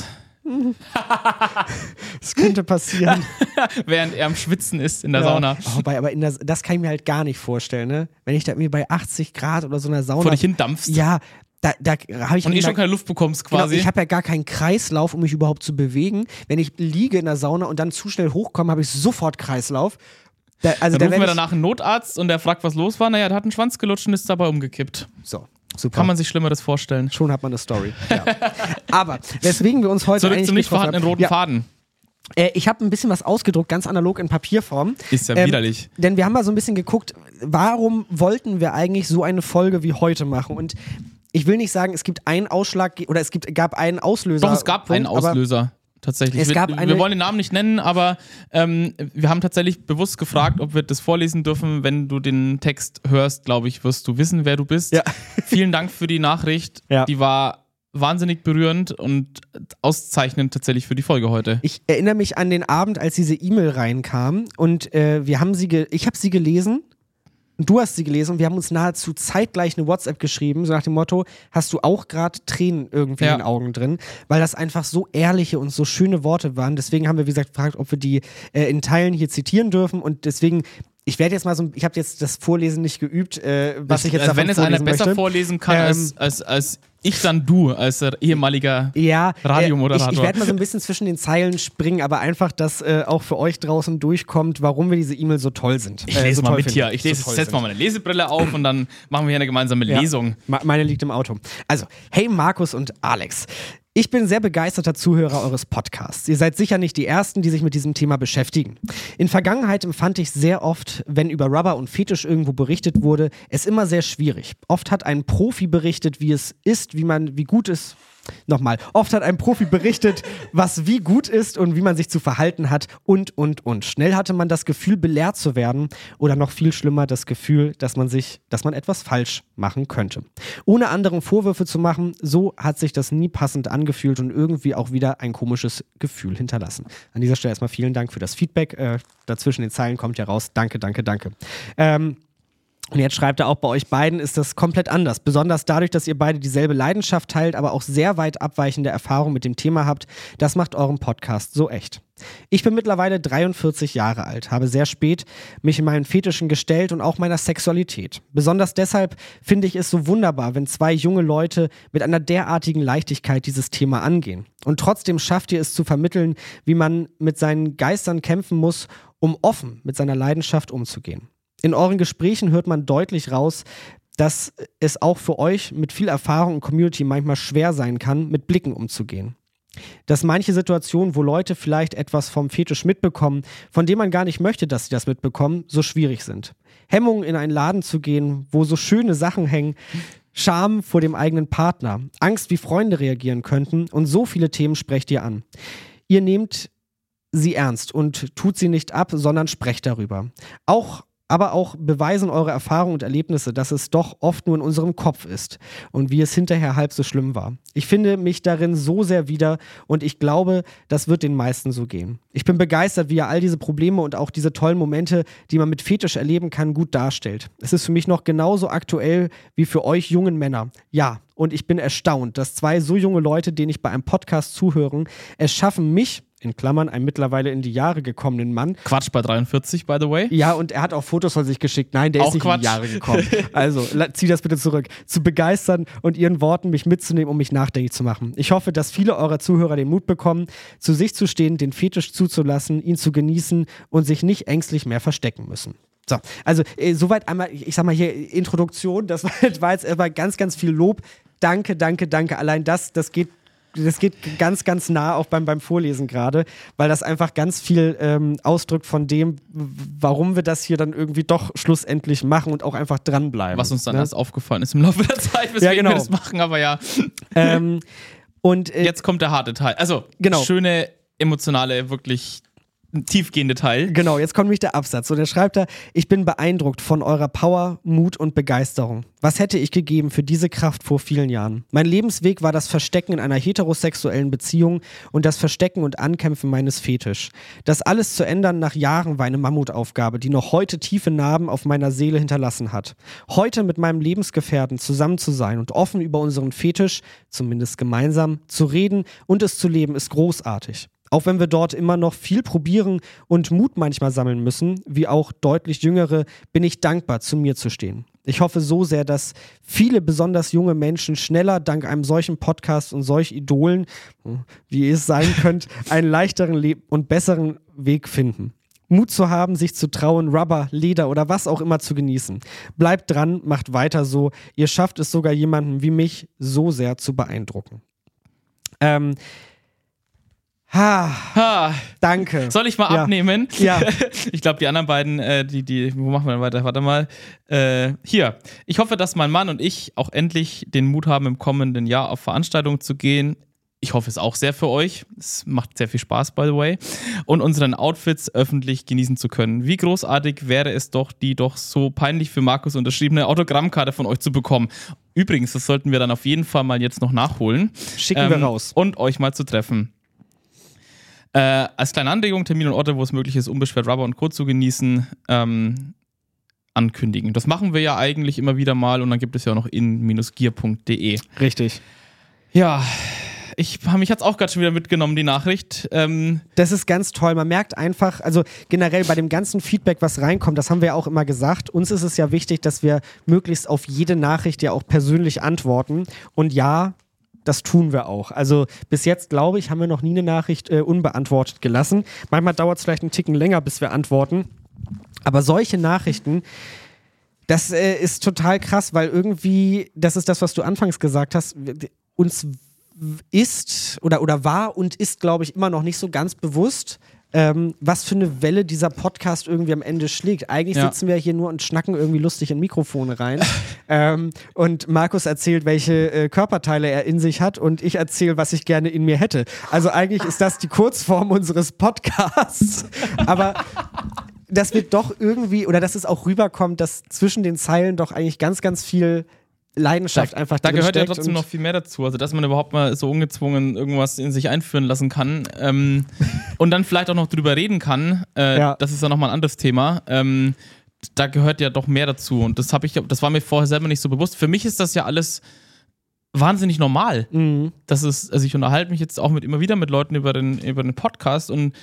[SPEAKER 1] Das könnte passieren.
[SPEAKER 2] Während er am Schwitzen ist in der
[SPEAKER 1] ja.
[SPEAKER 2] Sauna.
[SPEAKER 1] Oh, bei, aber in der, das kann ich mir halt gar nicht vorstellen, ne? Wenn ich da irgendwie bei achtzig Grad oder so einer Sauna...
[SPEAKER 2] vor dich hin dampfst.
[SPEAKER 1] Ja, da, da habe ich...
[SPEAKER 2] Und eh schon keine Luft bekommst quasi.
[SPEAKER 1] Genau, ich habe ja gar keinen Kreislauf, um mich überhaupt zu bewegen. Wenn ich liege in der Sauna und dann zu schnell hochkomme, habe ich sofort Kreislauf. Da, also
[SPEAKER 2] dann
[SPEAKER 1] da
[SPEAKER 2] rufen wir danach einen Notarzt und der fragt, was los war. Naja, der hat einen Schwanz gelutscht und ist dabei umgekippt.
[SPEAKER 1] So. Super.
[SPEAKER 2] Kann man sich Schlimmeres vorstellen.
[SPEAKER 1] Schon hat man eine Story. Ja. Aber weswegen wir uns heute
[SPEAKER 2] Zurück
[SPEAKER 1] eigentlich
[SPEAKER 2] zum nicht vorhandenen roten
[SPEAKER 1] ja.
[SPEAKER 2] Faden.
[SPEAKER 1] Äh, ich habe ein bisschen was ausgedruckt, ganz analog in Papierform.
[SPEAKER 2] Ist ja
[SPEAKER 1] ähm,
[SPEAKER 2] widerlich.
[SPEAKER 1] Denn wir haben mal so ein bisschen geguckt, warum wollten wir eigentlich so eine Folge wie heute machen? Und ich will nicht sagen, es gibt einen Ausschlag oder es gibt, gab einen Auslöser.
[SPEAKER 2] Doch, es gab einen Auslöser. Tatsächlich.
[SPEAKER 1] Es
[SPEAKER 2] wir,
[SPEAKER 1] gab eine
[SPEAKER 2] wir wollen den Namen nicht nennen, aber ähm, wir haben tatsächlich bewusst gefragt, ob wir das vorlesen dürfen. Wenn du den Text hörst, glaube ich, wirst du wissen, wer du bist.
[SPEAKER 1] Ja.
[SPEAKER 2] Vielen Dank für die Nachricht. Ja. Die war wahnsinnig berührend und auszeichnend tatsächlich für die Folge heute.
[SPEAKER 1] Ich erinnere mich an den Abend, als diese E-Mail reinkam und äh, wir haben sie ge- ich habe sie gelesen. Du hast sie gelesen und wir haben uns nahezu zeitgleich eine WhatsApp geschrieben, so nach dem Motto, hast du auch gerade Tränen irgendwie ja. in den Augen drin, weil das einfach so ehrliche und so schöne Worte waren. Deswegen haben wir, wie gesagt, gefragt, ob wir die äh, in Teilen hier zitieren dürfen und deswegen, ich werde jetzt mal so, ich habe jetzt das Vorlesen nicht geübt, äh, was ich, ich jetzt
[SPEAKER 2] also
[SPEAKER 1] davon
[SPEAKER 2] wenn es einer besser
[SPEAKER 1] möchte.
[SPEAKER 2] vorlesen kann ähm, als, als, als ich, dann du, als ehemaliger
[SPEAKER 1] ja,
[SPEAKER 2] Radiomoderator.
[SPEAKER 1] Äh, ich ich werde mal so ein bisschen zwischen den Zeilen springen, aber einfach, dass äh, auch für euch draußen durchkommt, warum wir diese E-Mail so toll sind.
[SPEAKER 2] Ich lese
[SPEAKER 1] äh, so
[SPEAKER 2] mal mit
[SPEAKER 1] finden.
[SPEAKER 2] hier. Ich lese,
[SPEAKER 1] so
[SPEAKER 2] setze mal meine Lesebrille auf und dann machen wir hier eine gemeinsame
[SPEAKER 1] ja.
[SPEAKER 2] Lesung.
[SPEAKER 1] Meine liegt im Auto. Also, hey Markus und Alex. Ich bin sehr begeisterter Zuhörer eures Podcasts. Ihr seid sicher nicht die Ersten, die sich mit diesem Thema beschäftigen. In Vergangenheit empfand ich sehr oft, wenn über Rubber und Fetisch irgendwo berichtet wurde, es immer sehr schwierig. Oft hat ein Profi berichtet, wie es ist, wie man, wie gut es Nochmal, oft hat ein Profi berichtet, was wie gut ist und wie man sich zu verhalten hat und, und, und. Schnell hatte man das Gefühl, belehrt zu werden oder noch viel schlimmer das Gefühl, dass man sich, dass man etwas falsch machen könnte. Ohne anderen Vorwürfe zu machen, so hat sich das nie passend angefühlt und irgendwie auch wieder ein komisches Gefühl hinterlassen. An dieser Stelle erstmal vielen Dank für das Feedback. Äh, dazwischen den Zeilen kommt ja raus. Danke, danke, danke. Ähm, Und jetzt schreibt er auch, bei euch beiden ist das komplett anders. Besonders dadurch, dass ihr beide dieselbe Leidenschaft teilt, aber auch sehr weit abweichende Erfahrungen mit dem Thema habt. Das macht euren Podcast so echt. Ich bin mittlerweile dreiundvierzig Jahre alt, habe sehr spät mich in meinen Fetischen gestellt und auch meiner Sexualität. Besonders deshalb finde ich es so wunderbar, wenn zwei junge Leute mit einer derartigen Leichtigkeit dieses Thema angehen. Und trotzdem schafft ihr es zu vermitteln, wie man mit seinen Geistern kämpfen muss, um offen mit seiner Leidenschaft umzugehen. In euren Gesprächen hört man deutlich raus, dass es auch für euch mit viel Erfahrung und Community manchmal schwer sein kann, mit Blicken umzugehen. Dass manche Situationen, wo Leute vielleicht etwas vom Fetisch mitbekommen, von dem man gar nicht möchte, dass sie das mitbekommen, so schwierig sind. Hemmungen, in einen Laden zu gehen, wo so schöne Sachen hängen, Scham vor dem eigenen Partner, Angst, wie Freunde reagieren könnten und so viele Themen sprecht ihr an. Ihr nehmt sie ernst und tut sie nicht ab, sondern sprecht darüber. Auch Aber auch beweisen eure Erfahrungen und Erlebnisse, dass es doch oft nur in unserem Kopf ist und wie es hinterher halb so schlimm war. Ich finde mich darin so sehr wieder und ich glaube, das wird den meisten so gehen. Ich bin begeistert, wie ihr all diese Probleme und auch diese tollen Momente, die man mit Fetisch erleben kann, gut darstellt. Es ist für mich noch genauso aktuell wie für euch jungen Männer. Ja, und ich bin erstaunt, dass zwei so junge Leute, denen ich bei einem Podcast zuhören, es schaffen, mich, in Klammern, einen mittlerweile in die Jahre gekommenen Mann.
[SPEAKER 2] Quatsch, bei dreiundvierzig, by the way.
[SPEAKER 1] Ja, und er hat auch Fotos von sich geschickt. Nein, der
[SPEAKER 2] auch
[SPEAKER 1] ist nicht
[SPEAKER 2] Quatsch.
[SPEAKER 1] in die Jahre gekommen. Also, zieh das bitte zurück. Zu begeistern und ihren Worten mich mitzunehmen, um mich nachdenklich zu machen. Ich hoffe, dass viele eurer Zuhörer den Mut bekommen, zu sich zu stehen, den Fetisch zuzulassen, ihn zu genießen und sich nicht ängstlich mehr verstecken müssen. So, also äh, soweit einmal, ich sag mal hier Introduktion, das war, war jetzt aber ganz, ganz viel Lob. Danke, danke, danke. Allein das, das geht Das geht ganz, ganz nah auch beim, beim Vorlesen gerade, weil das einfach ganz viel ähm, ausdrückt von dem, warum wir das hier dann irgendwie doch schlussendlich machen und auch einfach dranbleiben.
[SPEAKER 2] Was uns dann
[SPEAKER 1] ne?
[SPEAKER 2] erst aufgefallen ist im Laufe der Zeit, weswegen
[SPEAKER 1] ja, genau.
[SPEAKER 2] wir das machen, aber ja.
[SPEAKER 1] Ähm, und, äh,
[SPEAKER 2] Jetzt kommt der harte Teil. Also,
[SPEAKER 1] genau.
[SPEAKER 2] schöne, emotionale, wirklich tiefgehende Teil.
[SPEAKER 1] Genau, jetzt kommt nämlich der Absatz. So, der schreibt da, ich bin beeindruckt von eurer Power, Mut und Begeisterung. Was hätte ich gegeben für diese Kraft vor vielen Jahren? Mein Lebensweg war das Verstecken in einer heterosexuellen Beziehung und das Verstecken und Ankämpfen meines Fetisch. Das alles zu ändern nach Jahren war eine Mammutaufgabe, die noch heute tiefe Narben auf meiner Seele hinterlassen hat. Heute mit meinem Lebensgefährten zusammen zu sein und offen über unseren Fetisch, zumindest gemeinsam, zu reden und es zu leben, ist großartig. Auch wenn wir dort immer noch viel probieren und Mut manchmal sammeln müssen, wie auch deutlich Jüngere, bin ich dankbar, zu mir zu stehen. Ich hoffe so sehr, dass viele besonders junge Menschen schneller dank einem solchen Podcast und solch Idolen, wie ihr es sein könnt, einen leichteren Le- und besseren Weg finden. Mut zu haben, sich zu trauen, Rubber, Leder oder was auch immer zu genießen. Bleibt dran, macht weiter so. Ihr schafft es sogar jemanden wie mich so sehr zu beeindrucken. Ähm... Ha,
[SPEAKER 2] ha.
[SPEAKER 1] Danke.
[SPEAKER 2] Soll ich mal
[SPEAKER 1] ja.
[SPEAKER 2] abnehmen?
[SPEAKER 1] Ja.
[SPEAKER 2] Ich glaube, die anderen beiden, äh, die, die, wo machen wir denn weiter? Warte mal. Äh, hier. Ich hoffe, dass mein Mann und ich auch endlich den Mut haben, im kommenden Jahr auf Veranstaltungen zu gehen. Ich hoffe es auch sehr für euch. Es macht sehr viel Spaß, by the way. Und unseren Outfits öffentlich genießen zu können. Wie großartig wäre es doch, die doch so peinlich für Markus unterschriebene Autogrammkarte von euch zu bekommen. Übrigens, das sollten wir dann auf jeden Fall mal jetzt noch nachholen.
[SPEAKER 1] Schicken
[SPEAKER 2] ähm,
[SPEAKER 1] wir raus.
[SPEAKER 2] Und euch mal zu treffen. Äh, als kleine Anregung, Termine und Orte, wo es möglich ist, unbeschwert Rubber und Co. zu genießen, ähm, ankündigen. Das machen wir ja eigentlich immer wieder mal und dann gibt es ja auch noch in gier punkt de.
[SPEAKER 1] Richtig.
[SPEAKER 2] Ja, ich, mich hat es auch gerade schon wieder mitgenommen, die Nachricht. Ähm,
[SPEAKER 1] das ist ganz toll. Man merkt einfach, also generell bei dem ganzen Feedback, was reinkommt, das haben wir ja auch immer gesagt, uns ist es ja wichtig, dass wir möglichst auf jede Nachricht ja auch persönlich antworten. Und ja, das tun wir auch. Also bis jetzt, glaube ich, haben wir noch nie eine Nachricht äh, unbeantwortet gelassen. Manchmal dauert es vielleicht einen Ticken länger, bis wir antworten. Aber solche Nachrichten, das äh, ist total krass, weil irgendwie, das ist das, was du anfangs gesagt hast, uns ist oder, oder war und ist, glaube ich, immer noch nicht so ganz bewusst, ähm, was für eine Welle dieser Podcast irgendwie am Ende schlägt. Eigentlich
[SPEAKER 2] ja.
[SPEAKER 1] sitzen wir hier nur und schnacken irgendwie lustig in Mikrofone rein. ähm, und Markus erzählt, welche äh, Körperteile er in sich hat und ich erzähle, was ich gerne in mir hätte. Also eigentlich ist das die Kurzform unseres Podcasts. Aber das wird doch irgendwie, oder dass es auch rüberkommt, dass zwischen den Zeilen doch eigentlich ganz, ganz viel Leidenschaft
[SPEAKER 2] da,
[SPEAKER 1] einfach
[SPEAKER 2] da
[SPEAKER 1] drin
[SPEAKER 2] gehört ja
[SPEAKER 1] steckt
[SPEAKER 2] trotzdem noch viel mehr dazu. Also, dass man überhaupt mal so ungezwungen irgendwas in sich einführen lassen kann ähm, und dann vielleicht auch noch drüber reden kann. Äh, ja. Das ist ja nochmal ein anderes Thema. Ähm, da gehört ja doch mehr dazu. Und das, hab ich, das war mir vorher selber nicht so bewusst. Für mich ist das ja alles wahnsinnig normal.
[SPEAKER 1] Mhm. Das
[SPEAKER 2] ist, also ich unterhalte mich jetzt auch mit, immer wieder mit Leuten über den, über den Podcast und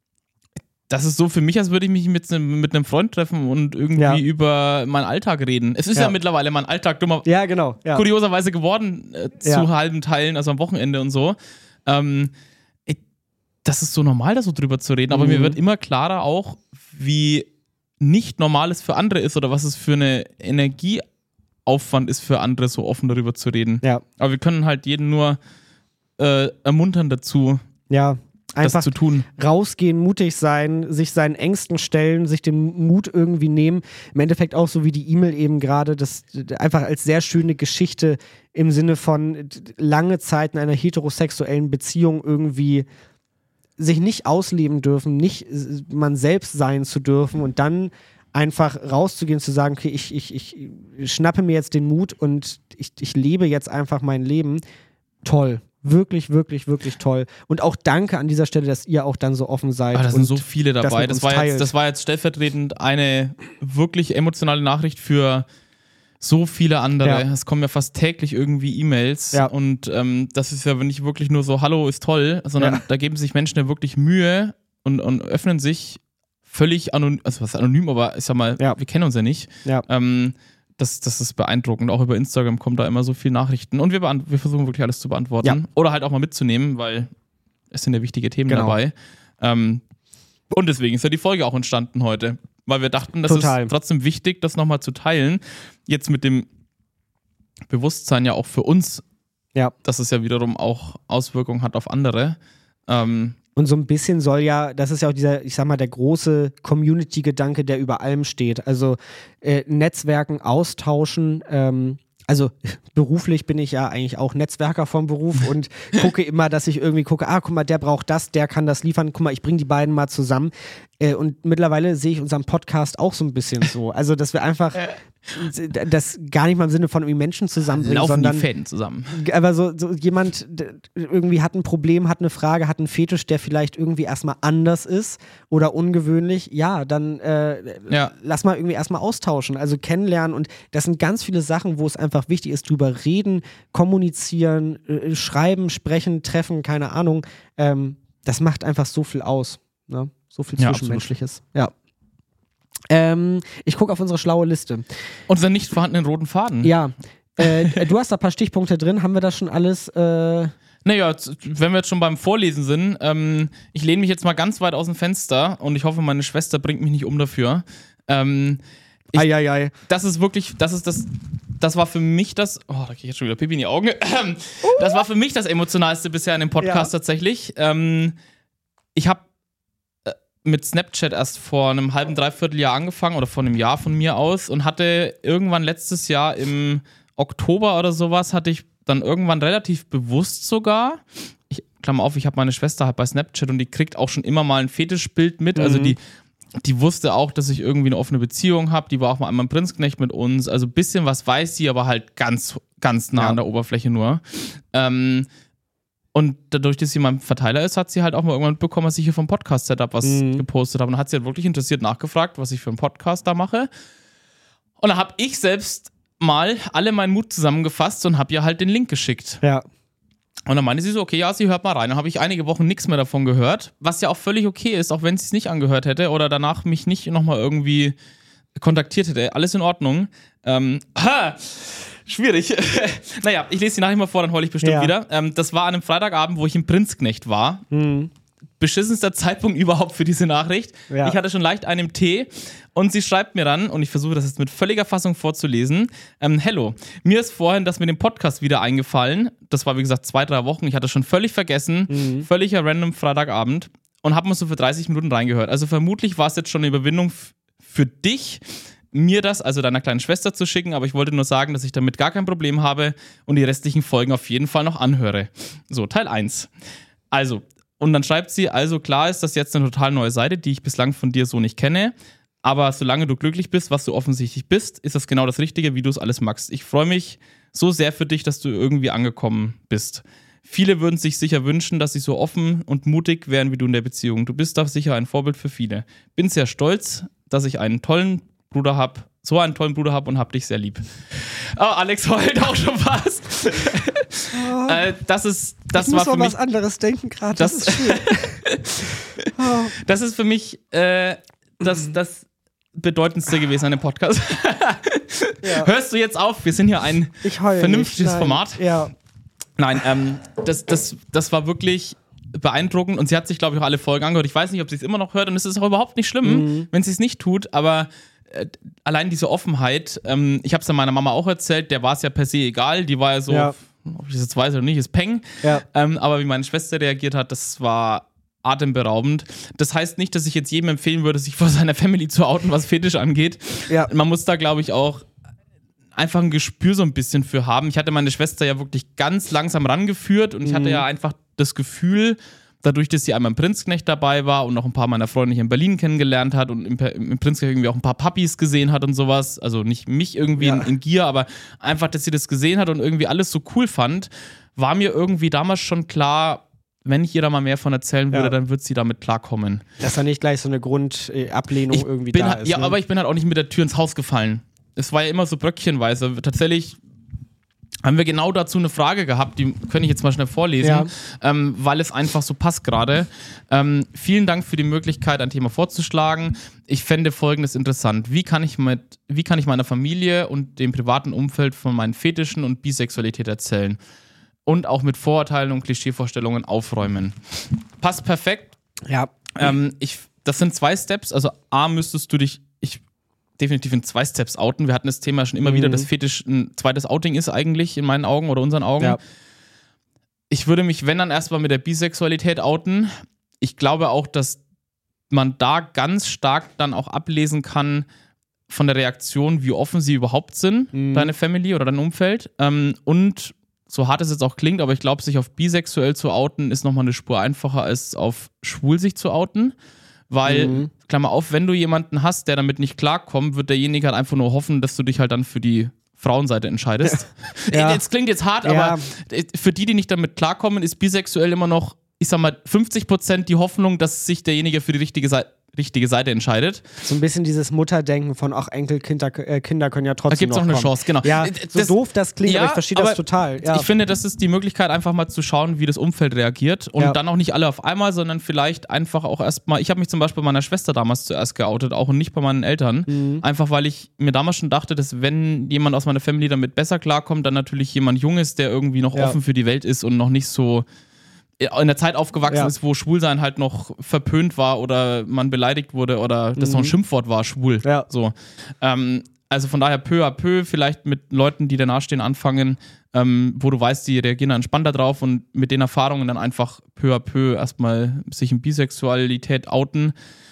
[SPEAKER 2] das ist so für mich, als würde ich mich mit, mit einem Freund treffen und irgendwie ja. über meinen Alltag reden. Es ist ja, ja mittlerweile mein Alltag dummer,
[SPEAKER 1] ja, genau, ja.
[SPEAKER 2] kurioserweise geworden, äh, zu ja. halben Teilen, also am Wochenende und so. Ähm, ich, das ist so normal, da so drüber zu reden, aber mhm. mir wird immer klarer auch, wie nicht normal es für andere ist oder was es für eine Energieaufwand ist für andere, so offen darüber zu reden.
[SPEAKER 1] Ja.
[SPEAKER 2] Aber wir können halt jeden nur äh, ermuntern dazu.
[SPEAKER 1] Ja. Einfach
[SPEAKER 2] zu tun.
[SPEAKER 1] Rausgehen, mutig sein, sich seinen Ängsten stellen, sich den Mut irgendwie nehmen. Im Endeffekt auch so wie die E-Mail eben gerade, das einfach als sehr schöne Geschichte im Sinne von lange Zeit in einer heterosexuellen Beziehung irgendwie sich nicht ausleben dürfen, nicht man selbst sein zu dürfen und dann einfach rauszugehen, zu sagen, okay, ich, ich, ich schnappe mir jetzt den Mut und ich, ich lebe jetzt einfach mein Leben. Toll. Wirklich, wirklich, wirklich toll. Und auch danke an dieser Stelle, dass ihr auch dann so offen seid.
[SPEAKER 2] Aber da sind so viele dabei.
[SPEAKER 1] Das,
[SPEAKER 2] das, war jetzt, das war jetzt stellvertretend eine wirklich emotionale Nachricht für so viele andere. Ja. Es kommen ja fast täglich irgendwie E-Mails.
[SPEAKER 1] Ja.
[SPEAKER 2] Und ähm, das ist ja nicht wirklich nur so, hallo, ist toll, sondern ja. da geben sich Menschen ja wirklich Mühe und, und öffnen sich völlig anonym, also was anonym, aber ich sag mal, ja. wir kennen uns ja nicht.
[SPEAKER 1] Ja.
[SPEAKER 2] Ähm, Das, das ist beeindruckend. Auch über Instagram kommen da immer so viele Nachrichten. Und wir, beant- wir versuchen wirklich alles zu beantworten.
[SPEAKER 1] Ja.
[SPEAKER 2] Oder halt auch mal mitzunehmen, weil es sind ja wichtige Themen
[SPEAKER 1] genau.
[SPEAKER 2] dabei. Ähm, und deswegen ist ja die Folge auch entstanden heute. Weil wir dachten, das
[SPEAKER 1] Total.
[SPEAKER 2] ist trotzdem wichtig, das nochmal zu teilen. Jetzt mit dem Bewusstsein ja auch für uns,
[SPEAKER 1] ja.
[SPEAKER 2] dass es ja wiederum auch Auswirkungen hat auf andere. Ähm,
[SPEAKER 1] Und so ein bisschen soll ja, das ist ja auch dieser, ich sag mal, der große Community-Gedanke, der über allem steht. Also äh, Netzwerken austauschen, ähm, also beruflich bin ich ja eigentlich auch Netzwerker vom Beruf und gucke immer, dass ich irgendwie gucke, ah, guck mal, der braucht das, der kann das liefern, guck mal, ich bringe die beiden mal zusammen. Äh, und mittlerweile sehe ich unseren Podcast auch so ein bisschen so. Also, dass wir einfach das gar nicht mal im Sinne von irgendwie Menschen zusammenbringen,
[SPEAKER 2] Laufen
[SPEAKER 1] sondern
[SPEAKER 2] die Fäden zusammen.
[SPEAKER 1] Aber so, so jemand irgendwie hat ein Problem, hat eine Frage, hat einen Fetisch, der vielleicht irgendwie erstmal anders ist oder ungewöhnlich, ja, dann äh,
[SPEAKER 2] ja.
[SPEAKER 1] lass mal irgendwie erstmal austauschen, also kennenlernen und das sind ganz viele Sachen, wo es einfach wichtig ist, drüber reden, kommunizieren, äh, schreiben, sprechen, treffen, keine Ahnung, ähm, das macht einfach so viel aus, ne? So viel
[SPEAKER 2] Ja,
[SPEAKER 1] Zwischenmenschliches, ja. Ähm, ich gucke auf unsere schlaue Liste.
[SPEAKER 2] Unseren nicht vorhandenen roten Faden.
[SPEAKER 1] Ja, äh, du hast da ein paar Stichpunkte drin. Haben wir das schon alles? Äh
[SPEAKER 2] Naja, wenn wir jetzt schon beim Vorlesen sind, ähm, ich lehne mich jetzt mal ganz weit aus dem Fenster und ich hoffe, meine Schwester bringt mich nicht um dafür. Ähm, ich,
[SPEAKER 1] ei, ei, ei.
[SPEAKER 2] Das ist wirklich, das ist das, das war für mich das, oh, da kriege ich jetzt schon wieder Pipi in die Augen. Das war für mich das Emotionalste bisher in dem Podcast ja. tatsächlich. Ähm, ich habe mit Snapchat erst vor einem halben, dreiviertel Jahr angefangen oder vor einem Jahr von mir aus und hatte irgendwann letztes Jahr im Oktober oder sowas, hatte ich dann irgendwann relativ bewusst sogar, ich klammer auf, ich habe meine Schwester halt bei Snapchat und die kriegt auch schon immer mal ein Fetischbild mit, mhm. also die, die wusste auch, dass ich irgendwie eine offene Beziehung habe, die war auch mal einmal im Prinzknecht mit uns, also ein bisschen was weiß sie, aber halt ganz, ganz nah ja. an der Oberfläche nur. Ähm, Und dadurch, dass sie mein Verteiler ist, hat sie halt auch mal irgendwann mitbekommen, dass ich hier vom Podcast-Setup was mhm. gepostet habe. Und dann hat sie halt wirklich interessiert nachgefragt, was ich für einen Podcast da mache. Und dann habe ich selbst mal alle meinen Mut zusammengefasst und habe ihr halt den Link geschickt.
[SPEAKER 1] Ja.
[SPEAKER 2] Und dann meinte sie so, okay, ja, sie hört mal rein. Dann habe ich einige Wochen nichts mehr davon gehört, was ja auch völlig okay ist, auch wenn sie es nicht angehört hätte oder danach mich nicht nochmal irgendwie kontaktiert hätte. Alles in Ordnung. Ähm, ha! Schwierig. Naja, ich lese die Nachricht mal vor, dann hole ich bestimmt
[SPEAKER 1] ja.
[SPEAKER 2] wieder. Ähm, das war an einem Freitagabend, wo ich im Prinzknecht war.
[SPEAKER 1] Mhm.
[SPEAKER 2] Beschissenster Zeitpunkt überhaupt für diese Nachricht. Ja. Ich hatte schon leicht einen Tee und sie schreibt mir dann, und ich versuche das jetzt mit völliger Fassung vorzulesen, ähm, hello, mir ist vorhin das mit dem Podcast wieder eingefallen. Das war wie gesagt zwei, drei Wochen. Ich hatte schon völlig vergessen. Mhm. Völliger random Freitagabend und habe mal so für dreißig Minuten reingehört. Also vermutlich war es jetzt schon eine Überwindung f- für dich, mir das, also deiner kleinen Schwester zu schicken, aber ich wollte nur sagen, dass ich damit gar kein Problem habe und die restlichen Folgen auf jeden Fall noch anhöre. So, Teil eins. Also, und dann schreibt sie, also klar ist das jetzt eine total neue Seite, die ich bislang von dir so nicht kenne, aber solange du glücklich bist, was du offensichtlich bist, ist das genau das Richtige, wie du es alles magst. Ich freue mich so sehr für dich, dass du irgendwie angekommen bist. Viele würden sich sicher wünschen, dass sie so offen und mutig wären wie du in der Beziehung. Du bist da sicher ein Vorbild für viele. Bin sehr stolz, dass ich einen tollen Bruder hab, so einen tollen Bruder hab und hab dich sehr lieb. Oh, Alex heult auch schon fast. Oh. äh, das ist, das
[SPEAKER 1] ich
[SPEAKER 2] war
[SPEAKER 1] muss
[SPEAKER 2] für
[SPEAKER 1] an
[SPEAKER 2] mich.
[SPEAKER 1] was anderes denken gerade.
[SPEAKER 2] Das,
[SPEAKER 1] das ist schön.
[SPEAKER 2] oh. Das ist für mich äh, das, das Bedeutendste gewesen an dem Podcast. Ja. Hörst du jetzt auf? Wir sind hier ein vernünftiges
[SPEAKER 1] nicht,
[SPEAKER 2] Format.
[SPEAKER 1] Ja.
[SPEAKER 2] Nein, ähm, das, das, das war wirklich beeindruckend und sie hat sich, glaube ich, auch alle Folgen angehört. Ich weiß nicht, ob sie es immer noch hört und es ist auch überhaupt nicht schlimm, mhm. wenn sie es nicht tut, aber äh, allein diese Offenheit, ähm, ich habe es dann meiner Mama auch erzählt, der war es ja per se egal, die war ja so, ja. ob ich das jetzt weiß oder nicht, ist Peng,
[SPEAKER 1] ja.
[SPEAKER 2] ähm, aber wie meine Schwester reagiert hat, das war atemberaubend. Das heißt nicht, dass ich jetzt jedem empfehlen würde, sich vor seiner Family zu outen, was Fetisch angeht. Ja. Man muss da, glaube ich, auch einfach ein Gespür so ein bisschen für haben. Ich hatte meine Schwester ja wirklich ganz langsam rangeführt und ich hatte ja einfach das Gefühl, dadurch, dass sie einmal im Prinzknecht dabei war und noch ein paar meiner Freunde hier in Berlin kennengelernt hat und im, im Prinzknecht irgendwie auch ein paar Puppies gesehen hat und sowas, also nicht mich irgendwie ja. in, in Gier, aber einfach, dass sie das gesehen hat und irgendwie alles so cool fand, war mir irgendwie damals schon klar, wenn ich ihr da mal mehr von erzählen würde, ja. dann wird sie damit klarkommen.
[SPEAKER 1] Dass da nicht gleich so eine Grundablehnung
[SPEAKER 2] ich
[SPEAKER 1] irgendwie
[SPEAKER 2] bin
[SPEAKER 1] da
[SPEAKER 2] halt,
[SPEAKER 1] ist.
[SPEAKER 2] Ja,
[SPEAKER 1] ne?
[SPEAKER 2] aber ich bin halt auch nicht mit der Tür ins Haus gefallen. Es war ja immer so bröckchenweise. Tatsächlich haben wir genau dazu eine Frage gehabt, die kann ich jetzt mal schnell vorlesen, ja. ähm, weil es einfach so passt gerade. Ähm, vielen Dank für die Möglichkeit, ein Thema vorzuschlagen. Ich fände Folgendes interessant. Wie kann ich mit, wie kann ich meiner Familie und dem privaten Umfeld von meinen Fetischen und Bisexualität erzählen? Und auch mit Vorurteilen und Klischeevorstellungen aufräumen. Passt perfekt.
[SPEAKER 1] Ja.
[SPEAKER 2] Ähm, ich, das sind zwei Steps. Also A, müsstest du dich, ich definitiv in zwei Steps outen. Wir hatten das Thema schon immer mhm. wieder, dass Fetisch ein zweites Outing ist eigentlich in meinen Augen oder unseren Augen. Ja. Ich würde mich, wenn dann erstmal mit der Bisexualität outen. Ich glaube auch, dass man da ganz stark dann auch ablesen kann, von der Reaktion, wie offen sie überhaupt sind, mhm. deine Family oder dein Umfeld. Ähm, und so hart es jetzt auch klingt, aber ich glaube, sich auf bisexuell zu outen, ist nochmal eine Spur einfacher, als auf schwul sich zu outen. Weil, mhm. Klammer auf, wenn du jemanden hast, der damit nicht klarkommt, wird derjenige halt einfach nur hoffen, dass du dich halt dann für die Frauenseite entscheidest. Ja. Jetzt klingt jetzt hart, ja. aber für die, die nicht damit klarkommen, ist bisexuell immer noch, ich sag mal, fünfzig Prozent die Hoffnung, dass sich derjenige für die richtige Seite richtige Seite entscheidet.
[SPEAKER 1] So ein bisschen dieses Mutterdenken von, ach, Enkelkinder äh, Kinder können ja trotzdem
[SPEAKER 2] da gibt's
[SPEAKER 1] noch
[SPEAKER 2] noch eine
[SPEAKER 1] kommen.
[SPEAKER 2] Chance, genau.
[SPEAKER 1] Ja, so das, doof das klingt,
[SPEAKER 2] ja,
[SPEAKER 1] aber ich verstehe das total. Ja.
[SPEAKER 2] Ich finde, das ist die Möglichkeit, einfach mal zu schauen, wie das Umfeld reagiert und ja. dann auch nicht alle auf einmal, sondern vielleicht einfach auch erstmal, ich habe mich zum Beispiel bei meiner Schwester damals zuerst geoutet, auch und nicht bei meinen Eltern, mhm. einfach weil ich mir damals schon dachte, dass wenn jemand aus meiner Family damit besser klarkommt, dann natürlich jemand Junges, der irgendwie noch ja. offen für die Welt ist und noch nicht so in der Zeit aufgewachsen ja. ist, wo Schwulsein halt noch verpönt war oder man beleidigt wurde oder das mhm. noch ein Schimpfwort war, schwul. Ja. So. Ähm, also von daher peu à peu vielleicht mit Leuten, die dir nahestehen, anfangen, ähm, wo du weißt, die reagieren entspannter drauf und mit den Erfahrungen dann einfach peu à peu erstmal sich in Bisexualität outen.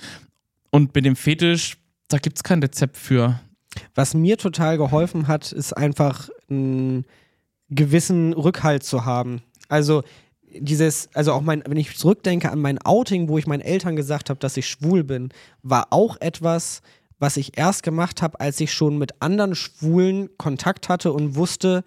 [SPEAKER 2] Und mit dem Fetisch, da gibt es kein Rezept für.
[SPEAKER 1] Was mir total geholfen hat, ist einfach einen gewissen Rückhalt zu haben. Also dieses, also auch mein, wenn ich zurückdenke an mein Outing, wo ich meinen Eltern gesagt habe, dass ich schwul bin, war auch etwas, was ich erst gemacht habe, als ich schon mit anderen Schwulen Kontakt hatte und wusste,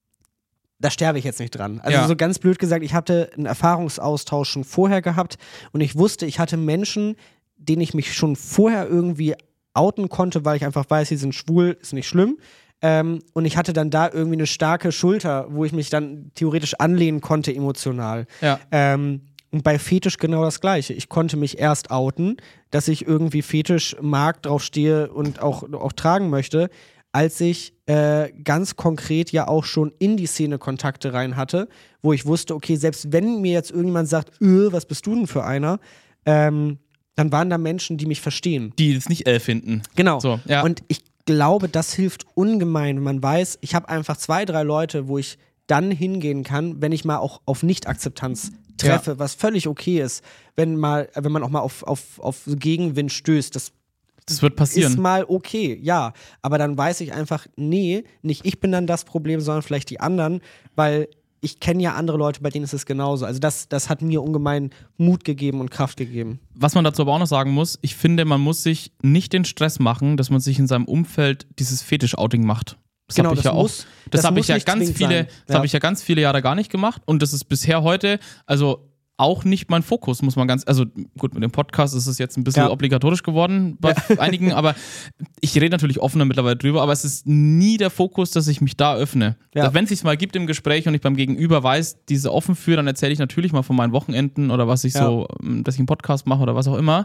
[SPEAKER 1] da sterbe ich jetzt nicht dran. Also ja. so ganz blöd gesagt, ich hatte einen Erfahrungsaustausch schon vorher gehabt und ich wusste, ich hatte Menschen, denen ich mich schon vorher irgendwie outen konnte, weil ich einfach weiß, sie sind schwul, ist nicht schlimm. Ähm, und ich hatte dann da irgendwie eine starke Schulter, wo ich mich dann theoretisch anlehnen konnte emotional. Ja. Ähm, und bei Fetisch genau das Gleiche. Ich konnte mich erst outen, dass ich irgendwie Fetisch mag, drauf stehe und auch, auch tragen möchte, als ich äh, ganz konkret ja auch schon in die Szene Kontakte rein hatte, wo ich wusste, okay, selbst wenn mir jetzt irgendjemand sagt, öh, was bist du denn für einer, ähm, dann waren da Menschen, die mich verstehen.
[SPEAKER 2] Die es nicht äh finden.
[SPEAKER 1] Genau.
[SPEAKER 2] So, ja.
[SPEAKER 1] Und ich glaube, das hilft ungemein, wenn man weiß, ich habe einfach zwei, drei Leute, wo ich dann hingehen kann, wenn ich mal auch auf Nicht-Akzeptanz treffe, ja. was völlig okay ist, wenn mal, wenn man auch mal auf, auf, auf Gegenwind stößt, das,
[SPEAKER 2] das wird passieren.
[SPEAKER 1] Ist mal okay, ja, aber dann weiß ich einfach, nee, nicht ich bin dann das Problem, sondern vielleicht die anderen, weil ich kenne ja andere Leute, bei denen ist es genauso. Also das, das hat mir ungemein Mut gegeben und Kraft gegeben.
[SPEAKER 2] Was man dazu aber auch noch sagen muss, ich finde, man muss sich nicht den Stress machen, dass man sich in seinem Umfeld dieses Fetisch-Outing macht. Das
[SPEAKER 1] genau,
[SPEAKER 2] habe ich
[SPEAKER 1] das
[SPEAKER 2] ja auch.
[SPEAKER 1] Muss,
[SPEAKER 2] das
[SPEAKER 1] das
[SPEAKER 2] habe ich ja ganz viele,
[SPEAKER 1] sein.
[SPEAKER 2] das ja. habe ich ja ganz viele Jahre gar nicht gemacht und das ist bisher heute, also auch nicht mein Fokus, muss man ganz, also gut, mit dem Podcast ist es jetzt ein bisschen ja. obligatorisch geworden bei ja. einigen, aber ich rede natürlich offener mittlerweile drüber, aber es ist nie der Fokus, dass ich mich da öffne. Ja. Wenn es sich mal gibt im Gespräch und ich beim Gegenüber weiß, diese offen führe, dann erzähle ich natürlich mal von meinen Wochenenden oder was ich ja. so, dass ich einen Podcast mache oder was auch immer.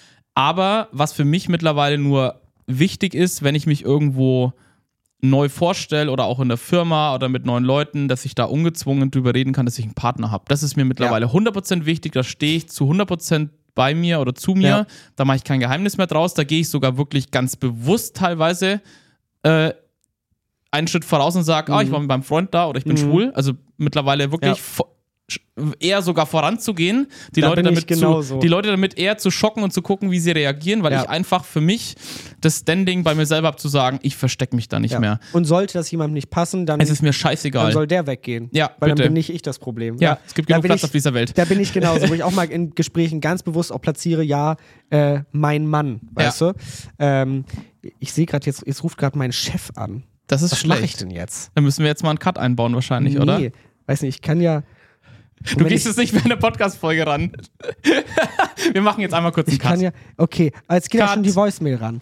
[SPEAKER 2] Aber was für mich mittlerweile nur wichtig ist, wenn ich mich irgendwo neu vorstelle oder auch in der Firma oder mit neuen Leuten, dass ich da ungezwungen drüber reden kann, dass ich einen Partner habe. Das ist mir mittlerweile ja. hundert Prozent wichtig, da stehe ich zu hundert Prozent bei mir oder zu mir, ja. da mache ich kein Geheimnis mehr draus, da gehe ich sogar wirklich ganz bewusst teilweise äh, einen Schritt voraus und sage, mhm. ah, ich war mit meinem Freund da oder ich bin mhm. schwul, also mittlerweile wirklich ja. vo- eher sogar voranzugehen, die
[SPEAKER 1] da
[SPEAKER 2] Leute, damit zu,
[SPEAKER 1] so.
[SPEAKER 2] die Leute damit eher zu schocken und zu gucken, wie sie reagieren, weil ja. ich einfach für mich das Standing bei mir selber habe zu sagen, ich verstecke mich da nicht ja. mehr.
[SPEAKER 1] Und sollte das jemandem nicht passen, dann,
[SPEAKER 2] es ist mir scheißegal.
[SPEAKER 1] Dann soll der weggehen.
[SPEAKER 2] Ja,
[SPEAKER 1] weil
[SPEAKER 2] bitte.
[SPEAKER 1] Dann bin nicht ich das Problem.
[SPEAKER 2] Ja, ja. es gibt genug Platz ich, auf dieser Welt.
[SPEAKER 1] Da bin ich genauso, wo ich auch mal in Gesprächen ganz bewusst auch platziere, ja, äh, mein Mann, weißt ja. du? Ähm, ich sehe gerade, jetzt, jetzt ruft gerade mein Chef an.
[SPEAKER 2] Das ist
[SPEAKER 1] Was
[SPEAKER 2] schlecht.
[SPEAKER 1] Was mache ich denn jetzt?
[SPEAKER 2] Dann müssen wir jetzt mal einen Cut einbauen wahrscheinlich,
[SPEAKER 1] nee,
[SPEAKER 2] oder?
[SPEAKER 1] Nee, weiß nicht, ich kann ja...
[SPEAKER 2] Du gehst jetzt nicht mehr in eine Podcast-Folge ran. Wir machen jetzt einmal kurz einen
[SPEAKER 1] ich
[SPEAKER 2] Cut.
[SPEAKER 1] Kann ja, okay, jetzt geht ja schon die Voicemail ran.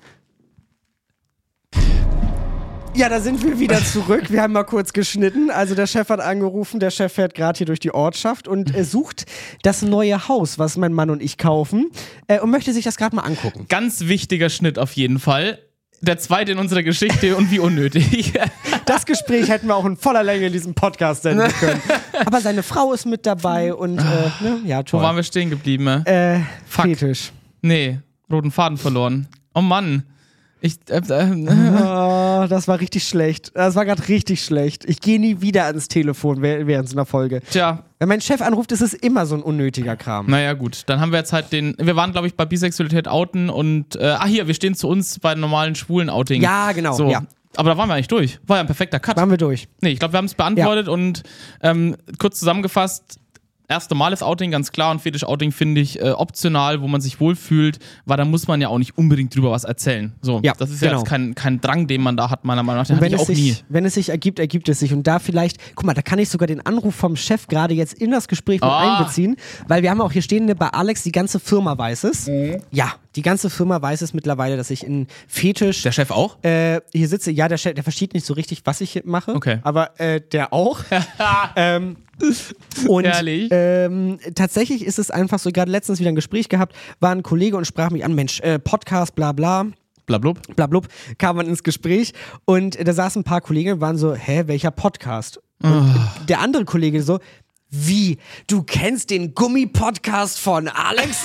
[SPEAKER 1] Ja, da sind wir wieder zurück. Wir haben mal kurz geschnitten. Also der Chef hat angerufen, der Chef fährt gerade hier durch die Ortschaft und äh, sucht das neue Haus, was mein Mann und ich kaufen äh, und möchte sich das gerade mal angucken.
[SPEAKER 2] Ganz wichtiger Schnitt auf jeden Fall. Der zweite in unserer Geschichte und wie unnötig.
[SPEAKER 1] Das Gespräch hätten wir auch in voller Länge in diesem Podcast senden können. Aber seine Frau ist mit dabei und äh, ne? Ja, toll.
[SPEAKER 2] Wo waren wir stehen geblieben?
[SPEAKER 1] Äh, Fetisch.
[SPEAKER 2] Nee, roten Faden verloren. Oh Mann. Ich, äh, äh,
[SPEAKER 1] Oh, das war richtig schlecht. Das war gerade richtig schlecht. Ich gehe nie wieder ans Telefon während so einer Folge.
[SPEAKER 2] Tja.
[SPEAKER 1] Wenn mein Chef anruft, ist es immer so ein unnötiger Kram.
[SPEAKER 2] Naja, gut. Dann haben wir jetzt halt den. Wir waren, glaube ich, bei Bisexualität outen und. Äh, ah, hier, wir stehen zu uns bei normalen schwulen Outing.
[SPEAKER 1] Ja, genau.
[SPEAKER 2] So.
[SPEAKER 1] Ja.
[SPEAKER 2] Aber da waren wir eigentlich durch. War ja ein perfekter Cut.
[SPEAKER 1] Waren wir durch.
[SPEAKER 2] Nee, ich glaube, wir haben es beantwortet ja. und ähm, kurz zusammengefasst. Erst normales Outing, ganz klar, und Fetisch-Outing finde ich äh, optional, wo man sich wohlfühlt, weil da muss man ja auch nicht unbedingt drüber was erzählen. So,
[SPEAKER 1] ja,
[SPEAKER 2] das ist ja
[SPEAKER 1] genau.
[SPEAKER 2] jetzt kein, kein Drang, den man da hat, meiner Meinung nach. Den
[SPEAKER 1] und wenn
[SPEAKER 2] hatte ich
[SPEAKER 1] es
[SPEAKER 2] auch
[SPEAKER 1] sich,
[SPEAKER 2] nie.
[SPEAKER 1] Wenn es sich ergibt, ergibt es sich. Und da vielleicht, guck mal, da kann ich sogar den Anruf vom Chef gerade jetzt in das Gespräch mit
[SPEAKER 2] Ah.
[SPEAKER 1] einbeziehen, weil wir haben auch hier stehen bei Alex, die ganze Firma weiß es.
[SPEAKER 2] Mhm.
[SPEAKER 1] Ja, die ganze Firma weiß es mittlerweile, dass ich in Fetisch...
[SPEAKER 2] Der Chef auch?
[SPEAKER 1] Äh, hier sitze, ja, der Chef, der versteht nicht so richtig, was ich hier mache.
[SPEAKER 2] Okay.
[SPEAKER 1] Aber äh, der auch. ähm, und
[SPEAKER 2] Ehrlich?
[SPEAKER 1] ähm, tatsächlich ist es einfach so, gerade letztens wieder ein Gespräch gehabt, war ein Kollege und sprach mich an, Mensch, äh, Podcast, bla bla.
[SPEAKER 2] Blablub.
[SPEAKER 1] Blablub, kam man ins Gespräch und äh, da saßen ein paar Kollegen und waren so, hä, welcher Podcast? Und
[SPEAKER 2] Oh.
[SPEAKER 1] der andere Kollege so, wie, du kennst den Gummi-Podcast von Alex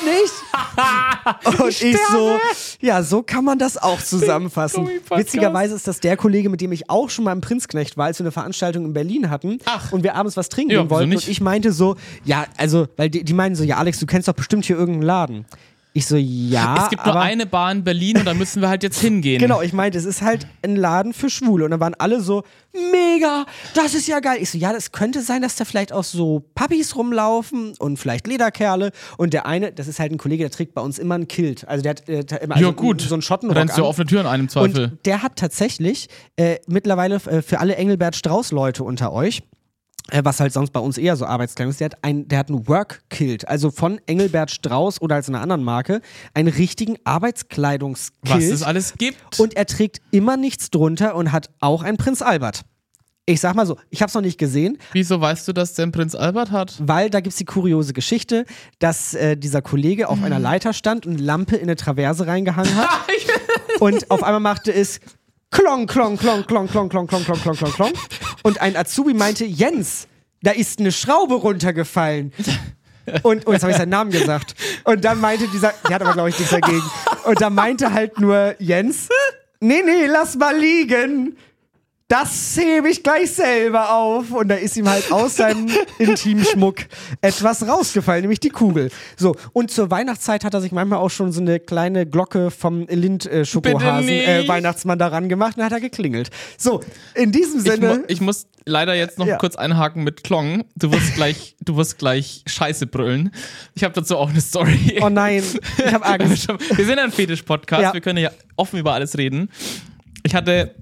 [SPEAKER 1] nicht? Und ich so, ja, so kann man das auch zusammenfassen. Witzigerweise ist das der Kollege, mit dem ich auch schon mal im Prinzknecht war, als wir eine Veranstaltung in Berlin hatten
[SPEAKER 2] Ach.
[SPEAKER 1] und wir abends was trinken
[SPEAKER 2] Ja,
[SPEAKER 1] gehen
[SPEAKER 2] wieso
[SPEAKER 1] wollten
[SPEAKER 2] nicht?
[SPEAKER 1] und ich meinte so, ja, also, weil die, die meinen so, ja Alex, du kennst doch bestimmt hier irgendeinen Laden. Ich so, ja,
[SPEAKER 2] Es gibt nur
[SPEAKER 1] aber
[SPEAKER 2] eine Bar in Berlin und da müssen wir halt jetzt hingehen.
[SPEAKER 1] Genau, ich meinte, es ist halt ein Laden für Schwule. Und dann waren alle so, mega, das ist ja geil. Ich so, ja, das könnte sein, dass da vielleicht auch so Puppies rumlaufen und vielleicht Lederkerle. Und der eine, das ist halt ein Kollege, der trägt bei uns immer ein Kilt. Also der hat, äh, der hat immer
[SPEAKER 2] Ja,
[SPEAKER 1] also
[SPEAKER 2] gut.
[SPEAKER 1] so einen Schottenrock
[SPEAKER 2] Rennst du
[SPEAKER 1] an.
[SPEAKER 2] offene Türen ein im Zweifel.
[SPEAKER 1] Und der hat tatsächlich äh, mittlerweile äh, für alle Engelbert Strauß-Leute unter euch, äh, was halt sonst bei uns eher so Arbeitskleidung ist, der hat, ein, der hat einen Work-Kilt, also von Engelbert Strauß oder als einer anderen Marke, einen richtigen Arbeitskleidungskilt.
[SPEAKER 2] Was es alles gibt.
[SPEAKER 1] Und er trägt immer nichts drunter und hat auch einen Prinz Albert. Ich sag mal so, ich hab's noch nicht gesehen,
[SPEAKER 2] Wieso weißt du, dass der einen Prinz Albert hat?
[SPEAKER 1] weil da gibt's die kuriose Geschichte, dass äh, dieser Kollege auf einer Leiter stand und eine Lampe in eine Traverse reingehangen hat und auf einmal machte es klong, klong, klong, klong, klong, klong, klong, klong, klong, klong, klong. Und ein Azubi meinte, Jens, da ist eine Schraube runtergefallen. Und, und jetzt habe ich seinen Namen gesagt. Und dann meinte dieser, der hat aber glaube ich nichts dagegen. Und da meinte halt nur Jens, nee, nee, lass mal liegen. Das hebe ich gleich selber auf. Und da ist ihm halt aus seinem Intimschmuck etwas rausgefallen, nämlich die Kugel. So, und zur Weihnachtszeit hat er sich manchmal auch schon so eine kleine Glocke vom Lind-Schokohasen
[SPEAKER 2] Bitte
[SPEAKER 1] äh, Weihnachtsmann daran gemacht und dann hat er geklingelt. So, in diesem
[SPEAKER 2] Ich, mu
[SPEAKER 1] Sinne.
[SPEAKER 2] ich muss leider jetzt noch
[SPEAKER 1] Ja.
[SPEAKER 2] kurz einhaken mit Klong. Du wirst gleich, du wirst gleich Scheiße brüllen. Ich habe dazu auch eine Story.
[SPEAKER 1] Oh nein, ich habe Angst.
[SPEAKER 2] Wir sind ein Fetisch-Podcast,
[SPEAKER 1] Ja.
[SPEAKER 2] wir können ja offen über alles reden. Ich hatte.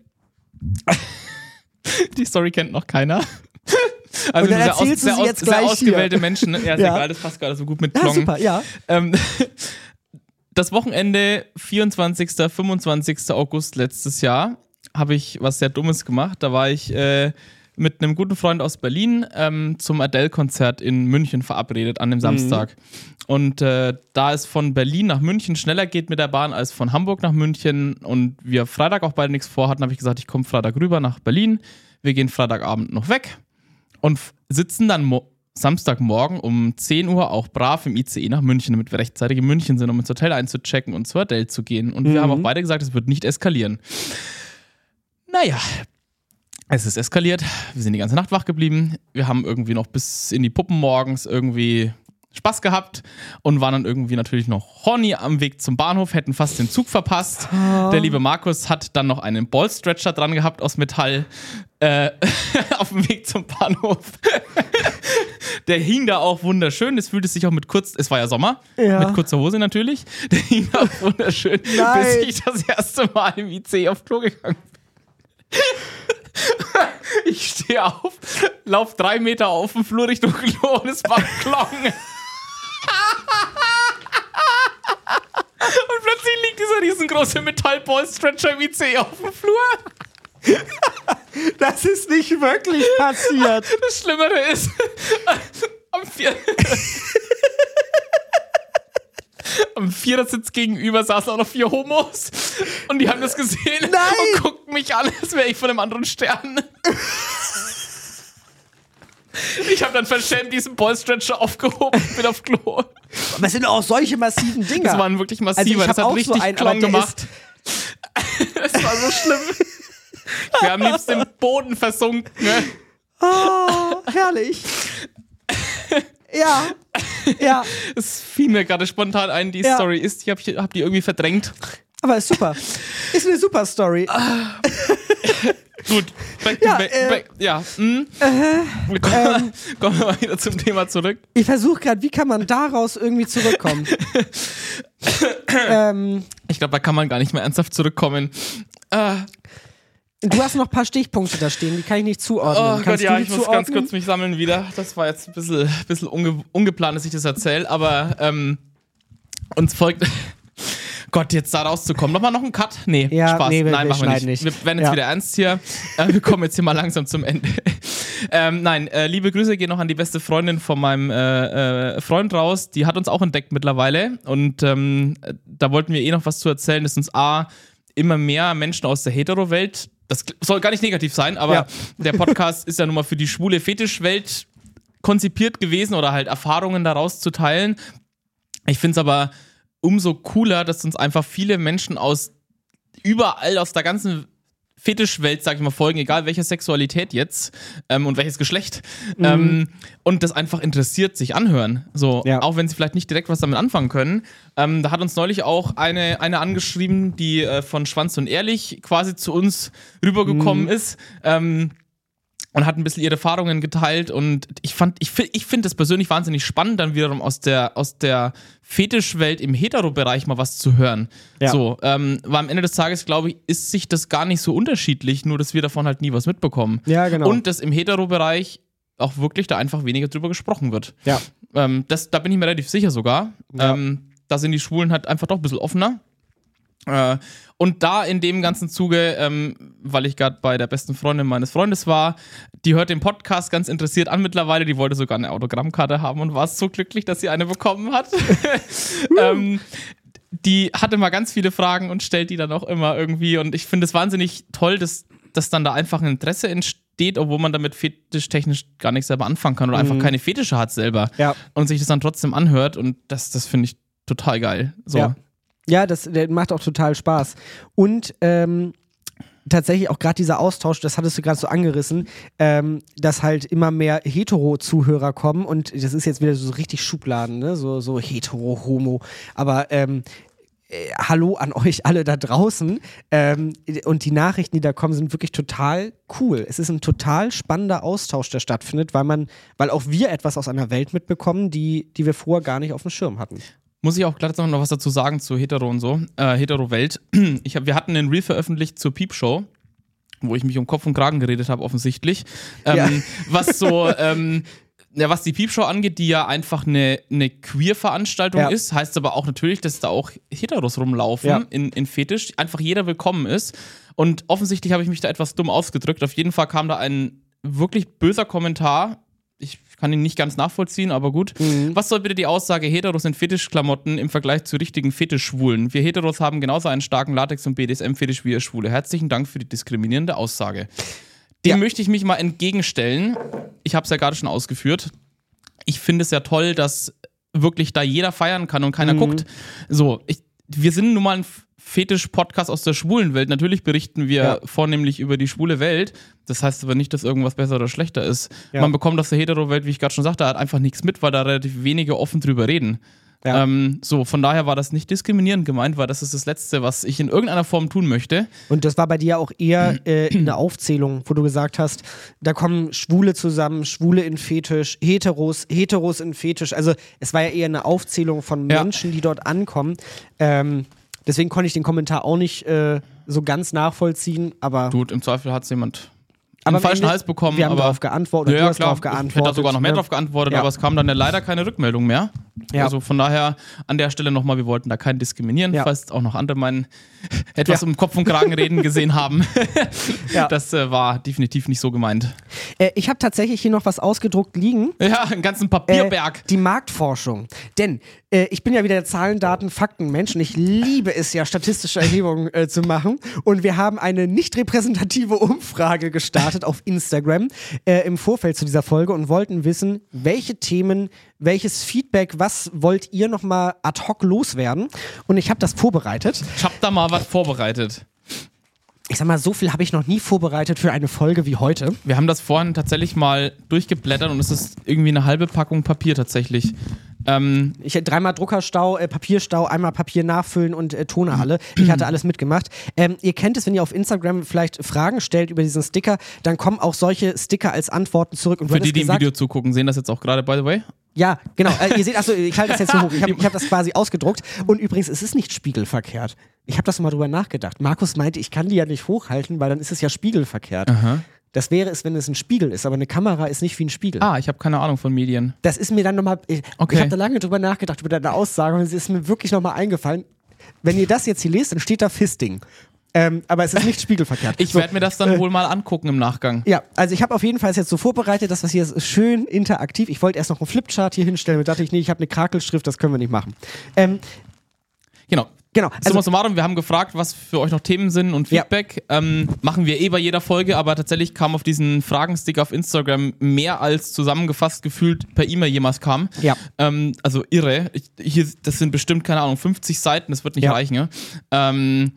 [SPEAKER 2] Die Story kennt noch keiner. Also
[SPEAKER 1] Und dann
[SPEAKER 2] sehr, aus,
[SPEAKER 1] erzählst du
[SPEAKER 2] sehr,
[SPEAKER 1] sie
[SPEAKER 2] aus,
[SPEAKER 1] jetzt
[SPEAKER 2] sehr
[SPEAKER 1] gleich
[SPEAKER 2] ausgewählte
[SPEAKER 1] hier.
[SPEAKER 2] Menschen. Ja, ist
[SPEAKER 1] Ja.
[SPEAKER 2] egal, das passt gerade so gut mit
[SPEAKER 1] Ja,
[SPEAKER 2] Klong.
[SPEAKER 1] super, ja.
[SPEAKER 2] Ähm, das Wochenende vierundzwanzigsten, fünfundzwanzigsten August letztes Jahr habe ich was sehr Dummes gemacht. Da war ich äh, mit einem guten Freund aus Berlin ähm, zum Adele-Konzert in München verabredet an dem Samstag. Und äh, da es von Berlin nach München schneller geht mit der Bahn als von Hamburg nach München und wir Freitag auch beide nichts vorhatten, habe ich gesagt, ich komme Freitag rüber nach Berlin. Wir gehen Freitagabend noch weg und f- sitzen dann mo- Samstagmorgen um zehn Uhr auch brav im I C E nach München, damit wir rechtzeitig in München sind, um ins Hotel einzuchecken und zur Adele zu gehen. Und wir haben auch beide gesagt, es wird nicht eskalieren. Naja, es ist eskaliert. Wir sind die ganze Nacht wach geblieben. Wir haben irgendwie noch bis in die Puppen morgens irgendwie Spaß gehabt und waren dann irgendwie natürlich noch horny am Weg zum Bahnhof, hätten fast den Zug verpasst. Der liebe Markus hat dann noch einen Ballstretcher dran gehabt aus Metall äh, auf dem Weg zum Bahnhof. Der hing da auch wunderschön. Es fühlte sich auch mit kurz, es war ja Sommer,
[SPEAKER 1] Ja.
[SPEAKER 2] mit kurzer Hose natürlich. Der hing da auch wunderschön,
[SPEAKER 1] Nein.
[SPEAKER 2] bis ich das erste Mal im I C E auf Klo gegangen bin. Ich stehe auf, lauf drei Meter auf dem Flur Richtung Klo und es war Klong. Und plötzlich liegt dieser riesengroße Metallball-Stretcher im I C E auf dem Flur.
[SPEAKER 1] Das ist nicht wirklich passiert.
[SPEAKER 2] Das Schlimmere ist, am, Vier am Vierersitz gegenüber saßen auch noch vier Homos und die haben das gesehen
[SPEAKER 1] Nein.
[SPEAKER 2] und guckten mich an, als wäre ich von einem anderen Stern. Ich habe dann verschämt diesen Ballstretcher aufgehoben und bin auf Klo.
[SPEAKER 1] Aber es sind auch solche massiven Dinger.
[SPEAKER 2] Das waren wirklich
[SPEAKER 1] also
[SPEAKER 2] massive,
[SPEAKER 1] ich
[SPEAKER 2] das
[SPEAKER 1] hab
[SPEAKER 2] hat
[SPEAKER 1] auch
[SPEAKER 2] richtig
[SPEAKER 1] so einen,
[SPEAKER 2] Klong
[SPEAKER 1] aber der
[SPEAKER 2] gemacht.
[SPEAKER 1] ist,
[SPEAKER 2] Das war so schlimm. Ich wäre am liebsten im Boden versunken. Ne?
[SPEAKER 1] Oh, herrlich. Ja, ja.
[SPEAKER 2] Es fiel mir gerade spontan ein, die
[SPEAKER 1] ja.
[SPEAKER 2] Story ist, ich habe hab die irgendwie verdrängt.
[SPEAKER 1] Aber ist super. Ist eine super Story.
[SPEAKER 2] Gut, back
[SPEAKER 1] ja,
[SPEAKER 2] back,
[SPEAKER 1] äh,
[SPEAKER 2] back, ja. Hm.
[SPEAKER 1] Äh,
[SPEAKER 2] ähm, Kommen wir mal wieder zum Thema zurück.
[SPEAKER 1] Ich versuche gerade, wie kann man daraus irgendwie zurückkommen? ähm,
[SPEAKER 2] ich glaube, da kann man gar nicht mehr ernsthaft zurückkommen. Äh.
[SPEAKER 1] Du hast noch ein paar Stichpunkte da stehen, die kann ich nicht zuordnen.
[SPEAKER 2] Oh
[SPEAKER 1] Kannst
[SPEAKER 2] Gott, ja,
[SPEAKER 1] du die
[SPEAKER 2] ich muss
[SPEAKER 1] zuordnen?
[SPEAKER 2] ganz kurz mich sammeln wieder. Das war jetzt ein bisschen, bisschen unge ungeplant, dass ich das erzähle, aber ähm, uns folgt... Gott, jetzt da rauszukommen. Nochmal noch ein Cut? Nee,
[SPEAKER 1] ja,
[SPEAKER 2] Spaß.
[SPEAKER 1] Nee, wir,
[SPEAKER 2] nein,
[SPEAKER 1] wir
[SPEAKER 2] machen wir nicht.
[SPEAKER 1] nicht.
[SPEAKER 2] Wir werden jetzt
[SPEAKER 1] ja.
[SPEAKER 2] wieder ernst hier. Äh, wir kommen jetzt hier mal langsam zum Ende. ähm, nein, äh, liebe Grüße gehen noch an die beste Freundin von meinem äh, äh, Freund raus. Die hat uns auch entdeckt mittlerweile. Und ähm, da wollten wir eh noch was zu erzählen, dass uns A, immer mehr Menschen aus der Hetero-Welt, das soll gar nicht negativ sein, aber ja. der Podcast ist ja nun mal für die schwule Fetischwelt konzipiert gewesen oder halt Erfahrungen daraus zu teilen. Ich finde es aber umso cooler, dass uns einfach viele Menschen aus überall, aus der ganzen Fetischwelt, sag ich mal, folgen, egal welche Sexualität jetzt ähm, und welches Geschlecht mhm. ähm, und das einfach interessiert, sich anhören. So, ja. Auch wenn sie vielleicht nicht direkt was damit anfangen können. Ähm, da hat uns neulich auch eine, eine angeschrieben, die äh, von Schwanz und Ehrlich quasi zu uns rübergekommen mhm. ist. Ähm, und hat ein bisschen ihre Erfahrungen geteilt und ich fand, ich, ich finde das persönlich wahnsinnig spannend, dann wiederum aus der, aus der Fetischwelt im Hetero-Bereich mal was zu hören. Ja. So, ähm, weil am Ende des Tages, glaube ich, ist sich das gar nicht so unterschiedlich, nur dass wir davon halt nie was mitbekommen.
[SPEAKER 1] Ja, genau.
[SPEAKER 2] Und dass im Hetero-Bereich auch wirklich da einfach weniger drüber gesprochen wird.
[SPEAKER 1] Ja.
[SPEAKER 2] Ähm, das, da bin ich mir relativ sicher sogar.
[SPEAKER 1] Ja.
[SPEAKER 2] Ähm, da sind die Schwulen halt einfach doch ein bisschen offener. Äh, und da in dem ganzen Zuge, ähm, weil ich gerade bei der besten Freundin meines Freundes war, die hört den Podcast ganz interessiert an mittlerweile, die wollte sogar eine Autogrammkarte haben und war so glücklich, dass sie eine bekommen hat. ähm, die hatte mal ganz viele Fragen und stellt die dann auch immer irgendwie und ich finde es wahnsinnig toll, dass, dass dann da einfach ein Interesse entsteht, obwohl man damit fetischtechnisch gar nichts selber anfangen kann oder mhm. einfach keine Fetische hat selber
[SPEAKER 1] ja.
[SPEAKER 2] und sich das dann trotzdem anhört und das, das finde ich total geil. So.
[SPEAKER 1] Ja. Ja, das der macht auch total Spaß. Und ähm, tatsächlich auch gerade dieser Austausch, das hattest du gerade so angerissen, ähm, dass halt immer mehr Hetero-Zuhörer kommen und das ist jetzt wieder so richtig Schubladen, ne? So, so Hetero, Homo. Aber ähm, äh, hallo an euch alle da draußen. Ähm, und die Nachrichten, die da kommen, sind wirklich total cool. Es ist ein total spannender Austausch, der stattfindet, weil man, weil auch wir etwas aus einer Welt mitbekommen, die, die wir vorher gar nicht auf dem Schirm hatten.
[SPEAKER 2] Muss ich auch gleich noch was dazu sagen zu Hetero und so, äh, Hetero-Welt. Ich hab, wir hatten einen Reel veröffentlicht zur Piepshow, wo ich mich um Kopf und Kragen geredet habe, offensichtlich. Ähm, ja. Was so, ähm, ja, was die Piepshow angeht, die ja einfach eine, eine Queer-Veranstaltung ja. ist, heißt aber auch natürlich, dass da auch Heteros rumlaufen ja. in, in Fetisch, einfach jeder willkommen ist. Und offensichtlich habe ich mich da etwas dumm ausgedrückt. Auf jeden Fall kam da ein wirklich böser Kommentar. Ich kann ihn nicht ganz nachvollziehen, aber gut. Mhm. Was soll bitte die Aussage, Heteros sind Fetischklamotten im Vergleich zu richtigen Fetischschwulen? Wir Heteros haben genauso einen starken Latex- und B D S M-Fetisch wie ihr Schwule. Herzlichen Dank für die diskriminierende Aussage. Dem ja. möchte ich mich mal entgegenstellen. Ich habe es ja gerade schon ausgeführt. Ich finde es ja toll, dass wirklich da jeder feiern kann und keiner mhm. guckt. So, ich, wir sind nun mal ein Fetisch-Podcast aus der schwulen Welt. Natürlich berichten wir ja. vornehmlich über die schwule Welt. Das heißt aber nicht, dass irgendwas besser oder schlechter ist. Ja. Man bekommt aus der Hetero-Welt, wie ich gerade schon sagte, halt einfach nichts mit, weil da relativ wenige offen drüber reden. Ja. Ähm, so, von daher war das nicht diskriminierend gemeint, weil das ist das Letzte, was ich in irgendeiner Form tun möchte.
[SPEAKER 1] Und das war bei dir auch eher äh, eine Aufzählung, wo du gesagt hast, da kommen Schwule zusammen, Schwule in Fetisch, Heteros, Heteros in Fetisch. Also es war ja eher eine Aufzählung von Menschen, ja. die dort ankommen. Ähm, deswegen konnte ich den Kommentar auch nicht äh, so ganz nachvollziehen, aber...
[SPEAKER 2] Gut, im Zweifel hat es jemand... einen aber falschen Hals bekommen.
[SPEAKER 1] Wir haben
[SPEAKER 2] aber
[SPEAKER 1] darauf geantwortet,
[SPEAKER 2] ja,
[SPEAKER 1] du hast
[SPEAKER 2] klar.
[SPEAKER 1] darauf geantwortet.
[SPEAKER 2] Ich hätte da sogar noch mehr
[SPEAKER 1] ne?
[SPEAKER 2] drauf geantwortet,
[SPEAKER 1] ja.
[SPEAKER 2] aber es kam dann ja leider keine Rückmeldung mehr. Ja. Also von daher an der Stelle nochmal, wir wollten da keinen diskriminieren, ja. falls auch noch andere meinen etwas ja. um Kopf und Kragen reden gesehen haben. ja. Das äh, war definitiv nicht so gemeint.
[SPEAKER 1] Äh, ich habe tatsächlich hier noch was ausgedruckt liegen.
[SPEAKER 2] Ja, einen ganzen Papierberg.
[SPEAKER 1] Äh, die Marktforschung. Denn äh, ich bin ja wieder der Zahlen, Daten, Fakten Mensch und ich liebe es ja, statistische Erhebungen äh, zu machen. Und wir haben eine nicht repräsentative Umfrage gestartet auf Instagram äh, im Vorfeld zu dieser Folge und wollten wissen, welche Themen, welches Feedback, was wollt ihr nochmal ad hoc loswerden? Und ich habe das vorbereitet.
[SPEAKER 2] Ich habe da mal was vorbereitet.
[SPEAKER 1] ich sag mal, so viel habe ich noch nie vorbereitet für eine Folge wie heute.
[SPEAKER 2] Wir haben das vorhin tatsächlich mal durchgeblättert und es ist irgendwie eine halbe Packung Papier tatsächlich. Ähm,
[SPEAKER 1] ich hatte dreimal Druckerstau, äh, Papierstau, einmal Papier nachfüllen und äh, Tonerhalle. Ich hatte alles mitgemacht. Ähm, ihr kennt es, wenn ihr auf Instagram vielleicht Fragen stellt über diesen Sticker, dann kommen auch solche Sticker als Antworten zurück. Und du
[SPEAKER 2] für die, die
[SPEAKER 1] gesagt,
[SPEAKER 2] im Video zugucken, sehen das jetzt auch gerade, by the way?
[SPEAKER 1] Ja, genau. Äh, ihr seht, achso, ich halte das jetzt so hoch. Ich habe ich hab das quasi ausgedruckt. Und übrigens, es ist nicht spiegelverkehrt. Ich habe das mal drüber nachgedacht. Markus meinte, ich kann die ja nicht hochhalten, weil dann ist es ja spiegelverkehrt.
[SPEAKER 2] Aha.
[SPEAKER 1] Das wäre es, wenn es ein Spiegel ist, aber eine Kamera ist nicht wie ein Spiegel.
[SPEAKER 2] Ah, ich habe keine Ahnung von Medien.
[SPEAKER 1] Das ist mir dann nochmal, ich,
[SPEAKER 2] Okay.
[SPEAKER 1] ich habe da lange drüber nachgedacht, über deine Aussage und es ist mir wirklich nochmal eingefallen. Wenn ihr das jetzt hier lest, dann steht da Fisting. Ähm, aber es ist nicht spiegelverkehrt.
[SPEAKER 2] Ich
[SPEAKER 1] So,
[SPEAKER 2] werde mir das dann
[SPEAKER 1] äh,
[SPEAKER 2] wohl mal angucken im Nachgang.
[SPEAKER 1] Ja, also ich habe auf jeden Fall jetzt so vorbereitet, dass das hier ist schön interaktiv. Ich wollte erst noch einen Flipchart hier hinstellen und dachte ich, nee, ich habe eine Krakelschrift, das können wir nicht machen. Ähm,
[SPEAKER 2] Genau.
[SPEAKER 1] genau,
[SPEAKER 2] Summa
[SPEAKER 1] also
[SPEAKER 2] summarum, wir haben gefragt, was für euch noch Themen sind und
[SPEAKER 1] Ja.
[SPEAKER 2] Feedback. Ähm, machen wir eh bei jeder Folge, aber tatsächlich kam auf diesen Fragenstick auf Instagram mehr als zusammengefasst gefühlt per E-Mail jemals kam.
[SPEAKER 1] Ja.
[SPEAKER 2] Ähm, also irre. Ich, hier, das sind bestimmt, keine Ahnung, fünfzig Seiten, das wird nicht
[SPEAKER 1] Ja.
[SPEAKER 2] reichen. Ja? Ähm,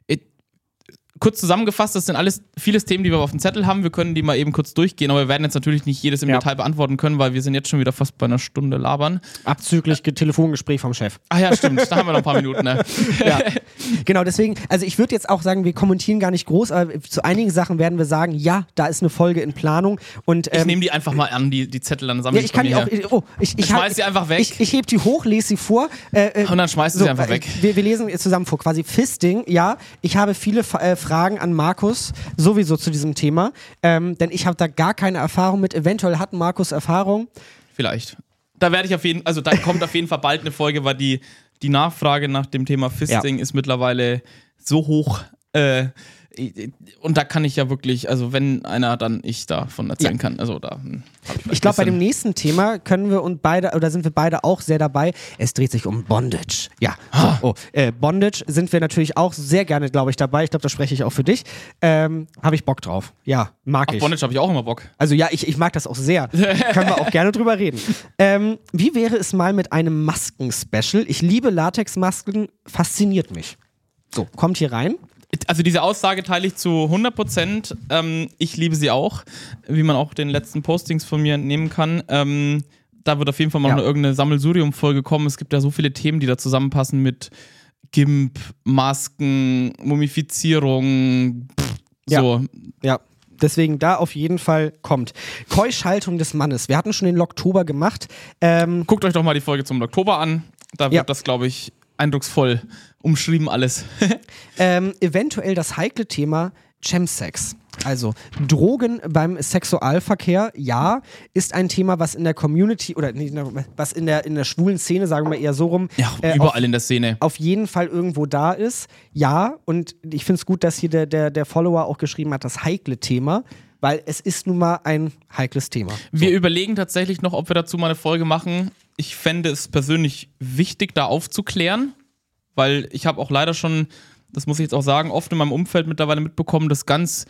[SPEAKER 2] Kurz zusammengefasst, das sind alles vieles Themen, die wir auf dem Zettel haben. Wir können die mal eben kurz durchgehen, aber wir werden jetzt natürlich nicht jedes im
[SPEAKER 1] Ja.
[SPEAKER 2] Detail beantworten können, weil wir sind jetzt schon wieder fast bei einer Stunde labern.
[SPEAKER 1] abzüglich Ge- Telefongespräch vom Chef.
[SPEAKER 2] Ach ja, stimmt, da haben wir noch ein paar Minuten. Ne?
[SPEAKER 1] Ja, genau, deswegen, also ich würde jetzt auch sagen, wir kommentieren gar nicht groß, aber zu einigen Sachen werden wir sagen, ja, da ist eine Folge in Planung. Und, ähm,
[SPEAKER 2] Ich nehme die einfach mal an, die, die Zettel, dann sammle
[SPEAKER 1] ja,
[SPEAKER 2] ich
[SPEAKER 1] ich kann
[SPEAKER 2] bei
[SPEAKER 1] die
[SPEAKER 2] mir
[SPEAKER 1] auch,
[SPEAKER 2] her.
[SPEAKER 1] oh, ich, ich,
[SPEAKER 2] Ich schmeiß sie einfach weg.
[SPEAKER 1] Ich, ich heb die hoch, lese sie vor. Äh, äh,
[SPEAKER 2] Und dann schmeißt du
[SPEAKER 1] so,
[SPEAKER 2] sie einfach
[SPEAKER 1] äh,
[SPEAKER 2] weg.
[SPEAKER 1] Wir, wir lesen jetzt zusammen vor, quasi Fisting, ja, ich habe viele äh, Fragen an Markus, sowieso zu diesem Thema, ähm, denn ich habe da gar keine Erfahrung mit. Eventuell hat Markus Erfahrung.
[SPEAKER 2] Vielleicht. Da werde ich auf jeden also da kommt auf jeden Fall bald eine Folge, weil die, die Nachfrage nach dem Thema Fisting
[SPEAKER 1] Ja.
[SPEAKER 2] ist mittlerweile so hoch. Äh, und da kann ich ja wirklich, also wenn einer, dann ich davon erzählen
[SPEAKER 1] Ja.
[SPEAKER 2] kann. Also da hm, hab ich
[SPEAKER 1] Ich glaube, bei dem
[SPEAKER 2] bisschen-
[SPEAKER 1] nächsten Thema können wir und beide, oder sind wir beide auch sehr dabei. Es dreht sich um Bondage. Ja,
[SPEAKER 2] Ah.
[SPEAKER 1] so, oh, äh, Bondage sind wir natürlich auch sehr gerne, glaube ich, dabei. Ich glaube, da spreche ich auch für dich. Ähm, habe ich Bock drauf. Ja, mag
[SPEAKER 2] Auf
[SPEAKER 1] ich.
[SPEAKER 2] Bondage habe ich auch immer Bock.
[SPEAKER 1] Also ja, ich, ich mag das auch sehr. Können wir auch gerne drüber reden. Ähm, wie wäre es mal mit einem Masken-Special? Ich liebe Latexmasken, fasziniert mich. So, kommt hier rein.
[SPEAKER 2] Also diese Aussage teile ich zu hundert Prozent. Ähm, ich liebe sie auch, wie man auch den letzten Postings von mir entnehmen kann. Ähm, da wird auf jeden Fall mal
[SPEAKER 1] Ja.
[SPEAKER 2] noch irgendeine Sammelsurium-Folge kommen. Es gibt ja so viele Themen, die da zusammenpassen mit Gimp, Masken, Mumifizierung, pff,
[SPEAKER 1] Ja.
[SPEAKER 2] so.
[SPEAKER 1] Ja, deswegen da auf jeden Fall kommt. Keuschhaltung des Mannes. Wir hatten schon den Oktober gemacht. Ähm,
[SPEAKER 2] Guckt euch doch mal die Folge zum Oktober an. Da wird
[SPEAKER 1] Ja.
[SPEAKER 2] das, glaube ich, eindrucksvoll umschrieben alles.
[SPEAKER 1] ähm, eventuell das heikle Thema Chemsex. Also Drogen beim Sexualverkehr, ja, ist ein Thema, was in der Community oder nicht, was in der, in der schwulen Szene, sagen wir eher so rum,
[SPEAKER 2] Ja,
[SPEAKER 1] äh,
[SPEAKER 2] überall
[SPEAKER 1] auf,
[SPEAKER 2] in der Szene.
[SPEAKER 1] auf jeden Fall irgendwo da ist. Ja, und ich finde es gut, dass hier der, der, der Follower auch geschrieben hat, das heikle Thema, weil es ist nun mal ein heikles Thema.
[SPEAKER 2] Wir überlegen tatsächlich noch, ob wir dazu mal eine Folge machen. Ich fände es persönlich wichtig, da aufzuklären, weil ich habe auch leider schon, das muss ich jetzt auch sagen, oft in meinem Umfeld mittlerweile mitbekommen, dass ganz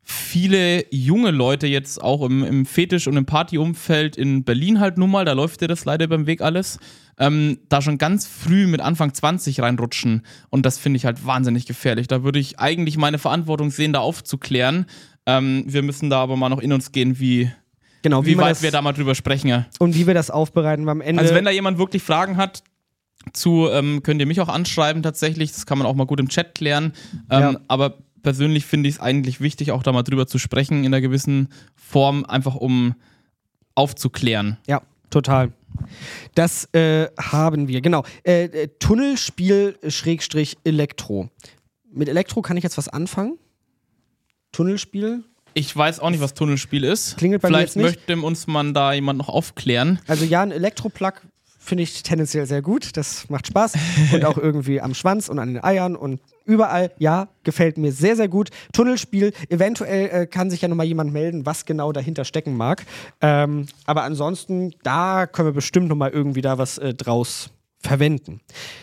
[SPEAKER 2] viele junge Leute jetzt auch im, im Fetisch- und im Partyumfeld in Berlin halt nun mal, da läuft dir das leider beim Weg alles, ähm, da schon ganz früh mit Anfang zwanzig reinrutschen und das finde ich halt wahnsinnig gefährlich. Da würde ich eigentlich meine Verantwortung sehen, da aufzuklären. Ähm, wir müssen da aber mal noch in uns gehen, wie,
[SPEAKER 1] Genau,
[SPEAKER 2] wie
[SPEAKER 1] man
[SPEAKER 2] weit
[SPEAKER 1] das,
[SPEAKER 2] wir da mal drüber sprechen. Ja.
[SPEAKER 1] und wie wir das aufbereiten am Ende.
[SPEAKER 2] Also wenn da jemand wirklich Fragen hat zu, ähm, könnt ihr mich auch anschreiben tatsächlich, das kann man auch mal gut im Chat klären, ähm,
[SPEAKER 1] Ja.
[SPEAKER 2] aber persönlich finde ich es eigentlich wichtig, auch da mal drüber zu sprechen in einer gewissen Form, einfach um aufzuklären.
[SPEAKER 1] Ja, total. Das äh, haben wir, genau. Äh, äh, Tunnelspiel Schrägstrich Elektro. Mit Elektro kann ich jetzt was anfangen? Tunnelspiel?
[SPEAKER 2] Ich weiß auch nicht, was Tunnelspiel ist.
[SPEAKER 1] Klingelt bei mir
[SPEAKER 2] Vielleicht
[SPEAKER 1] jetzt nicht.
[SPEAKER 2] möchte uns man da jemand noch aufklären.
[SPEAKER 1] Also ja, ein Elektroplug finde ich tendenziell sehr gut. Das macht Spaß. Und auch irgendwie am Schwanz und an den Eiern und überall. Ja, gefällt mir sehr, sehr gut. Tunnelspiel. Eventuell äh, kann sich ja nochmal jemand melden, was genau dahinter stecken mag. Ähm, aber ansonsten, da können wir bestimmt nochmal irgendwie da was äh, draus verwenden.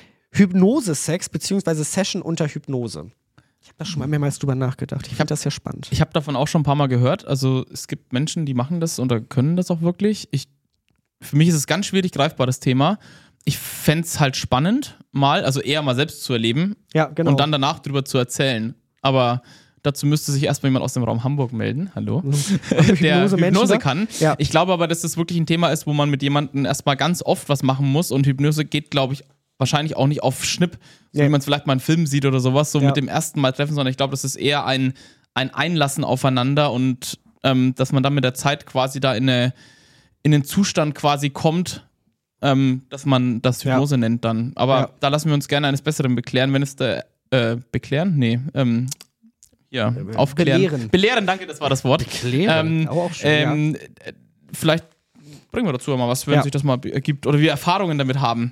[SPEAKER 1] Hypnose-Sex beziehungsweise Session unter Hypnose. Ich habe da schon mal mehrmals drüber nachgedacht. Ich finde das sehr spannend.
[SPEAKER 2] Ich habe davon auch schon ein paar Mal gehört. Also es gibt Menschen, die machen das oder können das auch wirklich. Ich, für mich ist es ganz schwierig greifbar, das Thema. Ich fände es halt spannend, mal, also eher mal selbst zu erleben
[SPEAKER 1] Ja, genau.
[SPEAKER 2] und dann danach drüber zu erzählen. Aber Dazu müsste sich erstmal jemand aus dem Raum Hamburg melden. Hallo. Der
[SPEAKER 1] Hypnose
[SPEAKER 2] Hypnose kann.
[SPEAKER 1] Ja.
[SPEAKER 2] Ich glaube aber, dass das wirklich ein Thema ist, wo man mit jemandem erstmal ganz oft was machen muss. Und Hypnose geht, glaube ich, wahrscheinlich auch nicht auf Schnipp, so
[SPEAKER 1] ja.
[SPEAKER 2] wie man es vielleicht mal in Film sieht oder sowas, so
[SPEAKER 1] ja.
[SPEAKER 2] mit dem ersten Mal treffen, sondern ich glaube, das ist eher ein, ein Einlassen aufeinander und ähm, dass man dann mit der Zeit quasi da in, eine, in den Zustand quasi kommt, ähm, dass man das Hypnose ja. nennt dann. Aber
[SPEAKER 1] ja.
[SPEAKER 2] da lassen wir uns gerne eines Besseren beklären, wenn es da, äh, beklären? Nee, ähm, ja, aufklären.
[SPEAKER 1] Belehren.
[SPEAKER 2] Belehren, danke, das war das Wort.
[SPEAKER 1] Beklären,
[SPEAKER 2] ähm,
[SPEAKER 1] aber auch schön,
[SPEAKER 2] ähm, ja. Vielleicht bringen wir dazu mal was, wenn
[SPEAKER 1] ja.
[SPEAKER 2] sich das mal ergibt oder wir Erfahrungen damit haben.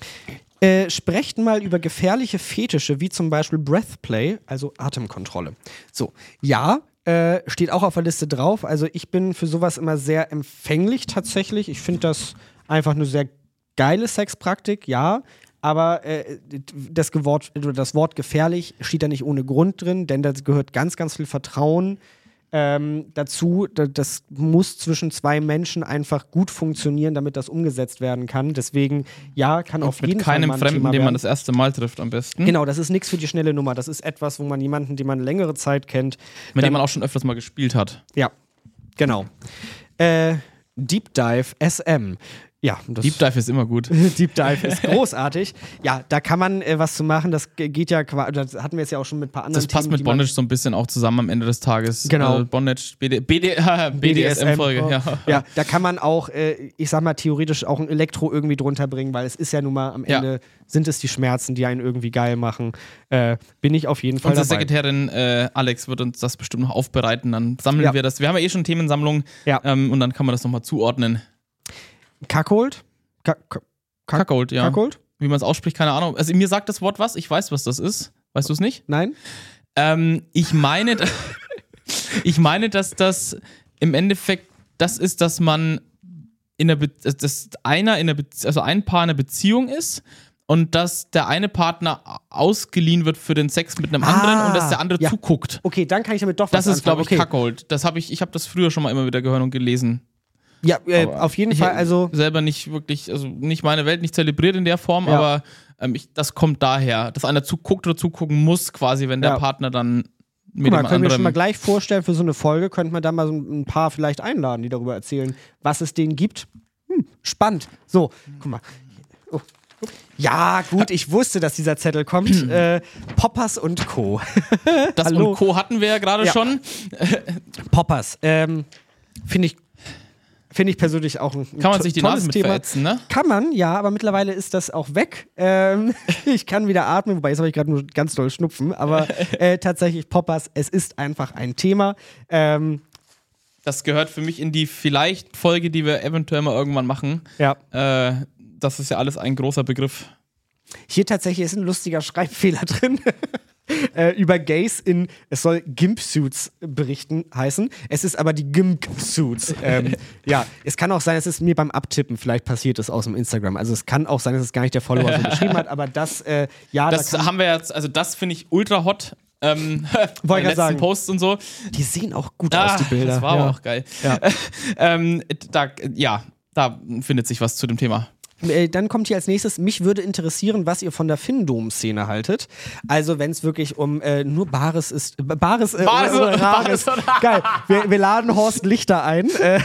[SPEAKER 1] Äh, sprecht mal über gefährliche Fetische, wie zum Beispiel Breathplay, also Atemkontrolle. So, ja, äh, steht auch auf der Liste drauf. Also ich bin für sowas immer sehr empfänglich tatsächlich. Ich finde das einfach eine sehr geile Sexpraktik, ja. Aber äh, das, Gewort, das Wort gefährlich steht da nicht ohne Grund drin, denn da gehört ganz, ganz viel Vertrauen ähm, dazu. Das muss zwischen zwei Menschen einfach gut funktionieren, damit das umgesetzt werden kann. Deswegen, ja, kann auf jeden Fall
[SPEAKER 2] mit keinem
[SPEAKER 1] mal ein
[SPEAKER 2] Fremden,
[SPEAKER 1] Thema
[SPEAKER 2] den man
[SPEAKER 1] werden.
[SPEAKER 2] das erste Mal trifft, am besten.
[SPEAKER 1] Genau, das ist nichts für die schnelle Nummer. Das ist etwas, wo man jemanden, den man längere Zeit kennt,
[SPEAKER 2] mit dem man auch schon öfters mal gespielt hat.
[SPEAKER 1] Ja, genau. Äh, Deep Dive S M. Ja, das
[SPEAKER 2] Deep Dive ist immer gut.
[SPEAKER 1] Deep Dive ist großartig. Ja, da kann man äh, was zu machen. Das geht ja quasi, das hatten wir jetzt ja auch schon mit ein paar anderen
[SPEAKER 2] Das passt
[SPEAKER 1] Themen,
[SPEAKER 2] mit
[SPEAKER 1] die man-
[SPEAKER 2] Bondage so ein bisschen auch zusammen am Ende des Tages.
[SPEAKER 1] Genau.
[SPEAKER 2] Äh, Bondage, B D, B D, B D S M-Folge, ja.
[SPEAKER 1] Ja, da kann man auch, äh, ich sag mal, theoretisch auch ein Elektro irgendwie drunter bringen, weil es ist ja nun mal am
[SPEAKER 2] Ja.
[SPEAKER 1] Ende, sind es die Schmerzen, die einen irgendwie geil machen. Äh, bin ich auf jeden Fall
[SPEAKER 2] Unsere
[SPEAKER 1] dabei.
[SPEAKER 2] Sekretärin äh, Alex wird uns das bestimmt noch aufbereiten. Dann sammeln
[SPEAKER 1] Ja.
[SPEAKER 2] wir das. Wir haben ja eh schon Themensammlung
[SPEAKER 1] Ja.
[SPEAKER 2] ähm, und dann kann man das nochmal zuordnen.
[SPEAKER 1] Cuckold? Ka- Ka- Kack-
[SPEAKER 2] Cuckold, ja.
[SPEAKER 1] Cuckold?
[SPEAKER 2] Wie man es ausspricht, keine Ahnung. Also mir sagt das Wort was, ich weiß, was das ist. Weißt du es nicht?
[SPEAKER 1] Nein?
[SPEAKER 2] Ähm, ich meine, ich meine, dass das im Endeffekt das ist, dass man in der Be dass einer in der Be also ein Paar in einer Beziehung ist und dass der eine Partner ausgeliehen wird für den Sex mit einem
[SPEAKER 1] Ah,
[SPEAKER 2] anderen und dass der andere
[SPEAKER 1] ja.
[SPEAKER 2] zuguckt.
[SPEAKER 1] Okay, dann kann ich damit doch
[SPEAKER 2] Das
[SPEAKER 1] was
[SPEAKER 2] ist, glaube ich,
[SPEAKER 1] anfangen. Okay.
[SPEAKER 2] Cuckold. Das habe ich, ich habe das früher schon mal immer wieder gehört und gelesen.
[SPEAKER 1] Ja, äh,
[SPEAKER 2] Aber
[SPEAKER 1] auf jeden
[SPEAKER 2] ich
[SPEAKER 1] Fall, also
[SPEAKER 2] selber nicht wirklich, also nicht meine Welt nicht zelebriert in der Form,
[SPEAKER 1] Ja.
[SPEAKER 2] aber ähm, ich, das kommt daher, dass einer zuguckt oder zugucken muss, quasi, wenn der
[SPEAKER 1] Ja.
[SPEAKER 2] Partner dann mit
[SPEAKER 1] guck mal,
[SPEAKER 2] dem
[SPEAKER 1] können wir schon mal
[SPEAKER 2] anderen.
[SPEAKER 1] gleich vorstellen, für so eine Folge könnten wir da mal so ein paar vielleicht einladen, die darüber erzählen, was es denen gibt. Hm, spannend. So, guck mal. Oh. Ja, gut, ich wusste, dass dieser Zettel kommt. äh, Poppers und Co.
[SPEAKER 2] Das
[SPEAKER 1] Hallo.
[SPEAKER 2] und Co. hatten wir ja gerade
[SPEAKER 1] Ja.
[SPEAKER 2] schon.
[SPEAKER 1] Poppers. Ähm, Finde ich, finde ich persönlich auch ein, ein
[SPEAKER 2] Kann man
[SPEAKER 1] to-
[SPEAKER 2] sich die
[SPEAKER 1] tolles
[SPEAKER 2] Nase mit
[SPEAKER 1] Thema.
[SPEAKER 2] verätzen, ne?
[SPEAKER 1] Kann man, ja, aber mittlerweile ist das auch weg. Ähm, ich kann wieder atmen, wobei jetzt habe ich gerade nur ganz doll Schnupfen. Aber äh, tatsächlich, Poppers, es ist einfach ein Thema. Ähm,
[SPEAKER 2] Das gehört für mich in die vielleicht Folge, die wir eventuell mal irgendwann machen.
[SPEAKER 1] ja.
[SPEAKER 2] Äh, das ist ja alles ein großer Begriff.
[SPEAKER 1] Hier tatsächlich ist ein lustiger Schreibfehler drin. äh, über Gays in, es soll Gimp-Suits berichten heißen. Es ist aber die Gimp-Suits. ähm, ja, es kann auch sein, es ist mir beim Abtippen vielleicht passiert ist aus dem Instagram. Also es kann auch sein, dass es gar nicht der Follower so geschrieben hat, aber das, äh, ja,
[SPEAKER 2] Das
[SPEAKER 1] da kann,
[SPEAKER 2] haben wir jetzt, also das finde ich ultra hot. Ähm,
[SPEAKER 1] Wollte
[SPEAKER 2] bei
[SPEAKER 1] ich
[SPEAKER 2] den
[SPEAKER 1] grad
[SPEAKER 2] letzten
[SPEAKER 1] sagen.
[SPEAKER 2] Posts und so.
[SPEAKER 1] die sehen auch gut
[SPEAKER 2] Ah,
[SPEAKER 1] aus, die Bilder.
[SPEAKER 2] das war
[SPEAKER 1] ja.
[SPEAKER 2] aber auch geil.
[SPEAKER 1] Ja.
[SPEAKER 2] ähm, da, ja, da findet sich was zu dem Thema.
[SPEAKER 1] Äh, Dann kommt hier als nächstes, mich würde interessieren, was ihr von der Findom-Szene haltet. Also wenn es wirklich um äh, nur Bares ist, äh, Bares, äh,
[SPEAKER 2] Bares
[SPEAKER 1] oder, oder
[SPEAKER 2] oder-
[SPEAKER 1] Rares.
[SPEAKER 2] Bares oder-
[SPEAKER 1] Geil, wir, wir laden Horst Lichter ein. Äh.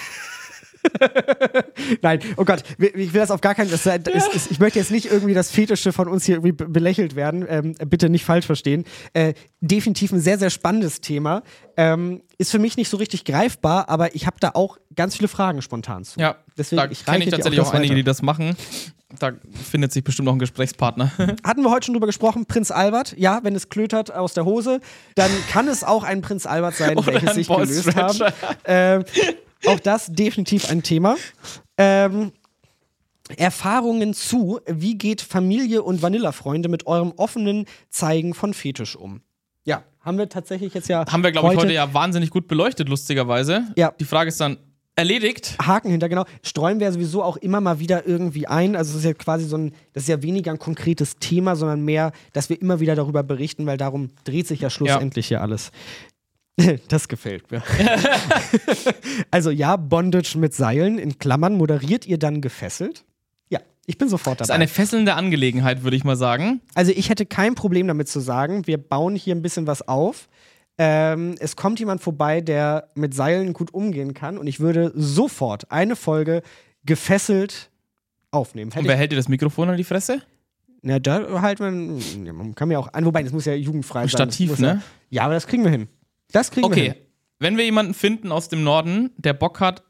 [SPEAKER 1] Nein, oh Gott, ich will das auf gar keinen Fall. Ich möchte jetzt nicht irgendwie das Fetische von uns hier irgendwie be- belächelt werden. Ähm, bitte nicht falsch verstehen. Äh, definitiv ein sehr, sehr spannendes Thema. Ähm, ist für mich nicht so richtig greifbar, aber ich habe da auch ganz viele Fragen spontan zu.
[SPEAKER 2] Ja,
[SPEAKER 1] Deswegen,
[SPEAKER 2] da
[SPEAKER 1] ich
[SPEAKER 2] kenne
[SPEAKER 1] reiche
[SPEAKER 2] ich
[SPEAKER 1] dir
[SPEAKER 2] tatsächlich
[SPEAKER 1] auch
[SPEAKER 2] auch,
[SPEAKER 1] das
[SPEAKER 2] einige,
[SPEAKER 1] weiter.
[SPEAKER 2] die das machen. Da findet sich bestimmt noch ein Gesprächspartner.
[SPEAKER 1] Hatten wir heute schon drüber gesprochen, Prinz Albert. Ja, wenn es klötert aus der Hose, dann kann es auch ein Prinz Albert sein,
[SPEAKER 2] Oder
[SPEAKER 1] welches
[SPEAKER 2] ein
[SPEAKER 1] sich
[SPEAKER 2] Ball
[SPEAKER 1] gelöst
[SPEAKER 2] Stretcher.
[SPEAKER 1] haben. Ähm, auch das definitiv ein Thema. Ähm, Erfahrungen zu, wie geht Familie und Vanilla-Freunde mit eurem offenen Zeigen von Fetisch um? Ja, haben wir tatsächlich jetzt ja
[SPEAKER 2] Haben wir, glaube ich, heute ja wahnsinnig gut beleuchtet, lustigerweise.
[SPEAKER 1] Ja.
[SPEAKER 2] Die Frage ist dann erledigt.
[SPEAKER 1] Haken hinter, genau. Streuen wir sowieso auch immer mal wieder irgendwie ein. Also es ist ja quasi so ein, das ist ja weniger ein konkretes Thema, sondern mehr, dass wir immer wieder darüber berichten, weil darum dreht sich ja schlussendlich hier alles. Das gefällt mir. Also ja, Bondage mit Seilen, in Klammern, moderiert ihr dann gefesselt? Ja, ich bin sofort
[SPEAKER 2] Das ist
[SPEAKER 1] dabei.
[SPEAKER 2] eine fesselnde Angelegenheit, würde ich mal sagen.
[SPEAKER 1] Also ich hätte kein Problem damit zu sagen, wir bauen hier ein bisschen was auf. Ähm, es kommt jemand vorbei, der mit Seilen gut umgehen kann und ich würde sofort eine Folge gefesselt aufnehmen. Hätte
[SPEAKER 2] Und wer hält dir das Mikrofon an die Fresse?
[SPEAKER 1] Na, da halt man, ja, man kann mir auch an, wobei, das muss ja jugendfrei
[SPEAKER 2] Ein
[SPEAKER 1] sein.
[SPEAKER 2] Stativ,
[SPEAKER 1] muss
[SPEAKER 2] ne?
[SPEAKER 1] Ja, ja, aber das kriegen wir hin. Das kriegen wir hin.
[SPEAKER 2] Okay, wenn wir jemanden finden aus dem Norden, der Bock hat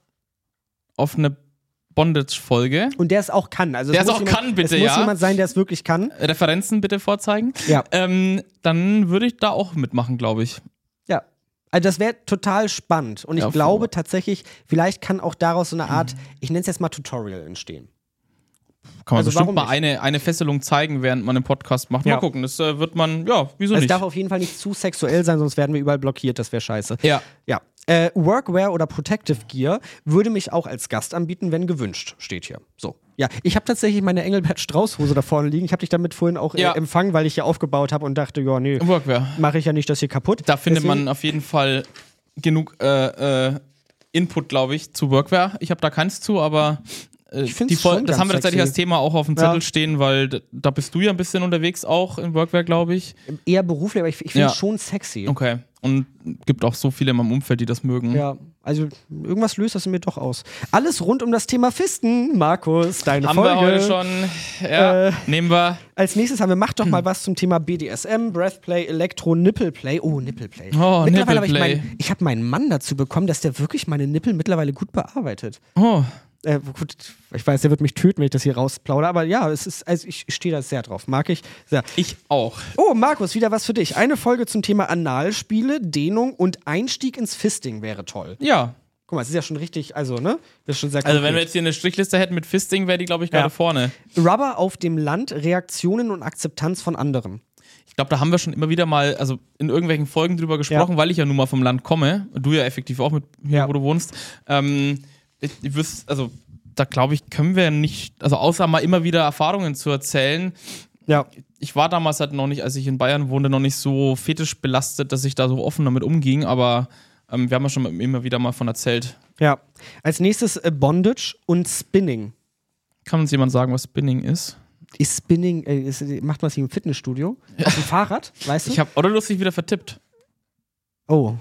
[SPEAKER 2] auf eine Bondage-Folge.
[SPEAKER 1] Und der es auch kann. Also
[SPEAKER 2] der
[SPEAKER 1] es
[SPEAKER 2] es auch
[SPEAKER 1] jemand,
[SPEAKER 2] kann, bitte,
[SPEAKER 1] es
[SPEAKER 2] ja.
[SPEAKER 1] muss jemand sein, der es wirklich kann.
[SPEAKER 2] Referenzen bitte vorzeigen.
[SPEAKER 1] Ja.
[SPEAKER 2] Ähm, dann würde ich da auch mitmachen, glaube ich.
[SPEAKER 1] Ja. Also das wäre total spannend. Und ich
[SPEAKER 2] Ja,
[SPEAKER 1] glaube
[SPEAKER 2] voll.
[SPEAKER 1] tatsächlich, vielleicht kann auch daraus so eine Art, ich nenne es jetzt mal Tutorial entstehen.
[SPEAKER 2] Kann man
[SPEAKER 1] Also
[SPEAKER 2] bestimmt
[SPEAKER 1] warum
[SPEAKER 2] mal
[SPEAKER 1] nicht?
[SPEAKER 2] eine, eine Fesselung zeigen, während man einen Podcast macht.
[SPEAKER 1] Ja.
[SPEAKER 2] Mal gucken, das äh, wird man, ja, wieso
[SPEAKER 1] Also es
[SPEAKER 2] nicht?
[SPEAKER 1] darf auf jeden Fall nicht zu sexuell sein, sonst werden wir überall blockiert. Das wäre scheiße.
[SPEAKER 2] Ja.
[SPEAKER 1] Ja. Äh, Workwear oder Protective Gear würde mich auch als Gast anbieten, wenn gewünscht, steht hier. So. Ja, ich habe tatsächlich meine Engelbert Strauß-Hose da vorne liegen. Ich habe dich damit vorhin auch äh,
[SPEAKER 2] Ja.
[SPEAKER 1] empfangen, weil ich hier aufgebaut habe und dachte, ja, nee,
[SPEAKER 2] Workwear.
[SPEAKER 1] mache ich ja nicht das hier kaputt.
[SPEAKER 2] Da findet
[SPEAKER 1] Deswegen-
[SPEAKER 2] man auf jeden Fall genug äh, äh, Input, glaube ich, zu Workwear. Ich habe da keins zu, aber äh,
[SPEAKER 1] Ich find's
[SPEAKER 2] die Fol-
[SPEAKER 1] schon
[SPEAKER 2] das
[SPEAKER 1] ganz
[SPEAKER 2] haben wir tatsächlich
[SPEAKER 1] sexy.
[SPEAKER 2] als Thema auch auf dem Zettel
[SPEAKER 1] Ja.
[SPEAKER 2] stehen, weil d- da bist du ja ein bisschen unterwegs auch in Workwear, glaube ich.
[SPEAKER 1] Eher beruflich, aber ich, ich finde es
[SPEAKER 2] Ja.
[SPEAKER 1] schon sexy.
[SPEAKER 2] Okay. Und gibt auch so viele in meinem Umfeld, die das mögen.
[SPEAKER 1] Ja, also irgendwas löst das in mir doch aus. Alles rund um das Thema Fisten, Markus, deine
[SPEAKER 2] Haben
[SPEAKER 1] Folge.
[SPEAKER 2] wir heute schon. Ja,
[SPEAKER 1] Äh,
[SPEAKER 2] nehmen wir.
[SPEAKER 1] Als nächstes haben wir, mach doch mal was zum Thema B D S M, Breathplay, Elektro, Nippleplay. Oh, Nippleplay.
[SPEAKER 2] Oh,
[SPEAKER 1] mittlerweile habe ich,
[SPEAKER 2] Nippleplay.
[SPEAKER 1] mein, ich habe meinen Mann dazu bekommen, dass der wirklich meine Nippel mittlerweile gut bearbeitet.
[SPEAKER 2] Oh,
[SPEAKER 1] Äh, gut, ich weiß, der wird mich töten, wenn ich das hier rausplaudere, aber ja, es ist, also ich stehe da sehr drauf. Mag ich sehr.
[SPEAKER 2] ich auch.
[SPEAKER 1] Oh, Markus, wieder was für dich. Eine Folge zum Thema Analspiele, Dehnung und Einstieg ins Fisting wäre toll.
[SPEAKER 2] Ja.
[SPEAKER 1] Guck mal, es ist ja schon richtig, also, ne? Das ist schon sehr
[SPEAKER 2] Also,
[SPEAKER 1] konkret.
[SPEAKER 2] wenn wir jetzt hier eine Strichliste hätten mit Fisting, wäre die, glaube ich, gerade
[SPEAKER 1] Ja.
[SPEAKER 2] vorne.
[SPEAKER 1] Rubber auf dem Land, Reaktionen und Akzeptanz von anderen.
[SPEAKER 2] Ich glaube, da haben wir schon immer wieder mal, also in irgendwelchen Folgen drüber gesprochen, weil ich ja nun mal vom Land komme. Du ja effektiv auch mit hier,
[SPEAKER 1] Ja.
[SPEAKER 2] wo du wohnst. Ähm, ich, ich wüsste, also da glaube ich, können wir nicht, also außer mal immer wieder Erfahrungen zu erzählen.
[SPEAKER 1] Ja.
[SPEAKER 2] Ich war damals halt noch nicht, als ich in Bayern wohnte, noch nicht so fetisch belastet, dass ich da so offen damit umging, aber ähm, wir haben ja schon immer wieder mal von erzählt.
[SPEAKER 1] Ja. Als nächstes äh, Bondage und Spinning.
[SPEAKER 2] Kann uns jemand sagen, was Spinning ist?
[SPEAKER 1] Ist Spinning, äh, ist, macht man das hier im Fitnessstudio? Auf dem Fahrrad, weißt du?
[SPEAKER 2] Ich habe, oder du hast dich wieder vertippt.
[SPEAKER 1] Oh.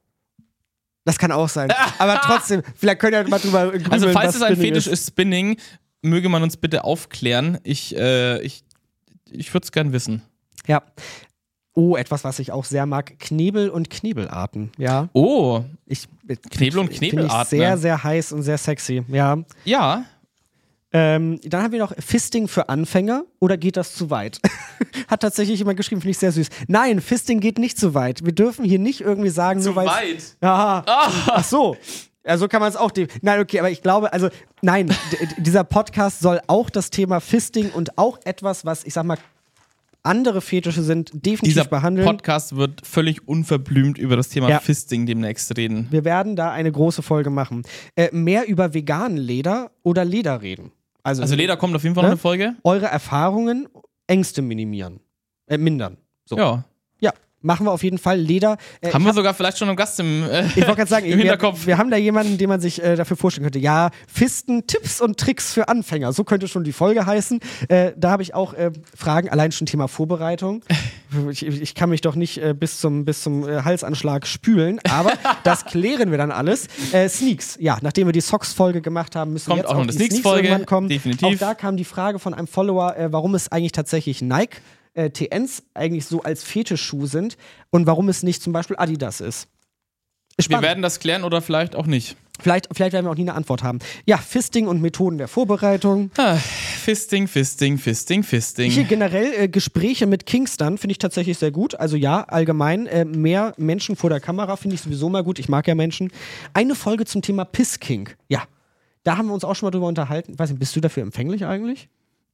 [SPEAKER 1] Das kann auch sein. Aber trotzdem, vielleicht könnt ihr mal drüber grübeln,
[SPEAKER 2] Also falls
[SPEAKER 1] was
[SPEAKER 2] es ein
[SPEAKER 1] Spinning
[SPEAKER 2] Fetisch ist, Spinning, möge man uns bitte aufklären. Ich, äh, ich, ich würde es gern wissen.
[SPEAKER 1] Ja. Oh, etwas, was ich auch sehr mag. Knebel und Knebelarten. Ja.
[SPEAKER 2] Oh,
[SPEAKER 1] Ich,
[SPEAKER 2] Knebel und
[SPEAKER 1] Finde ich
[SPEAKER 2] Knebelarten.
[SPEAKER 1] sehr,
[SPEAKER 2] ne?
[SPEAKER 1] sehr heiß und sehr sexy. Ja.
[SPEAKER 2] Ja,
[SPEAKER 1] Ähm, dann haben wir noch Fisting für Anfänger oder geht das zu weit? Hat tatsächlich jemand geschrieben, finde ich sehr süß. Nein, Fisting geht nicht zu weit. Wir dürfen hier nicht irgendwie sagen,
[SPEAKER 2] zu
[SPEAKER 1] nur weil.
[SPEAKER 2] weit.
[SPEAKER 1] Ja. Ach so. Ja, so kann man es auch. de- Nein, okay, aber ich glaube, also, nein, d- d- dieser Podcast soll auch das Thema Fisting und auch etwas, was, ich sag mal, andere Fetische sind, definitiv
[SPEAKER 2] Dieser
[SPEAKER 1] behandeln.
[SPEAKER 2] Podcast wird völlig unverblümt über das Thema
[SPEAKER 1] Ja.
[SPEAKER 2] Fisting demnächst reden.
[SPEAKER 1] Wir werden da eine große Folge machen. Äh, mehr über veganen Leder oder Leder reden. Also,
[SPEAKER 2] Also Leder kommt auf jeden Fall
[SPEAKER 1] Ne?
[SPEAKER 2] noch eine Folge.
[SPEAKER 1] eure Erfahrungen, Ängste minimieren. Äh, mindern. So.
[SPEAKER 2] Ja.
[SPEAKER 1] Ja, machen wir auf jeden Fall. Leder. Äh,
[SPEAKER 2] Haben
[SPEAKER 1] ich
[SPEAKER 2] wir
[SPEAKER 1] hab-
[SPEAKER 2] sogar vielleicht schon einen Gast im, äh,
[SPEAKER 1] ich wollte gerade sagen,
[SPEAKER 2] im Hinterkopf.
[SPEAKER 1] wir, wir haben da jemanden, den man sich äh, dafür vorstellen könnte. Ja, Fisten, Tipps und Tricks für Anfänger. So könnte schon die Folge heißen. Äh, da habe ich auch äh, Fragen, allein schon Thema Vorbereitung. Ich, ich kann mich doch nicht äh, bis zum, bis zum äh, Halsanschlag spülen, aber das klären wir dann alles. Äh, Sneaks, ja, nachdem wir die Socks-Folge gemacht haben, müssen
[SPEAKER 2] Kommt
[SPEAKER 1] jetzt
[SPEAKER 2] auch noch
[SPEAKER 1] auch
[SPEAKER 2] eine
[SPEAKER 1] die
[SPEAKER 2] Sneaks-Folge,
[SPEAKER 1] irgendwann kommen.
[SPEAKER 2] definitiv.
[SPEAKER 1] Auch da kam die Frage von einem Follower, äh, warum es eigentlich tatsächlich Nike äh, T Ns eigentlich so als Fetischschuh sind und warum es nicht zum Beispiel Adidas ist. Ist
[SPEAKER 2] Wir
[SPEAKER 1] spannend.
[SPEAKER 2] werden das klären oder vielleicht auch nicht.
[SPEAKER 1] Vielleicht, vielleicht werden wir auch nie eine Antwort haben. Ja, Fisting und Methoden der Vorbereitung.
[SPEAKER 2] Ah, Fisting, Fisting, Fisting, Fisting.
[SPEAKER 1] Hier generell äh, Gespräche mit Kingstern finde ich tatsächlich sehr gut. Also ja, allgemein äh, mehr Menschen vor der Kamera finde ich sowieso mal gut. Ich mag ja Menschen. Eine Folge zum Thema Pisskink. Ja, da haben wir uns auch schon mal drüber unterhalten. Weiß nicht, bist du dafür empfänglich eigentlich?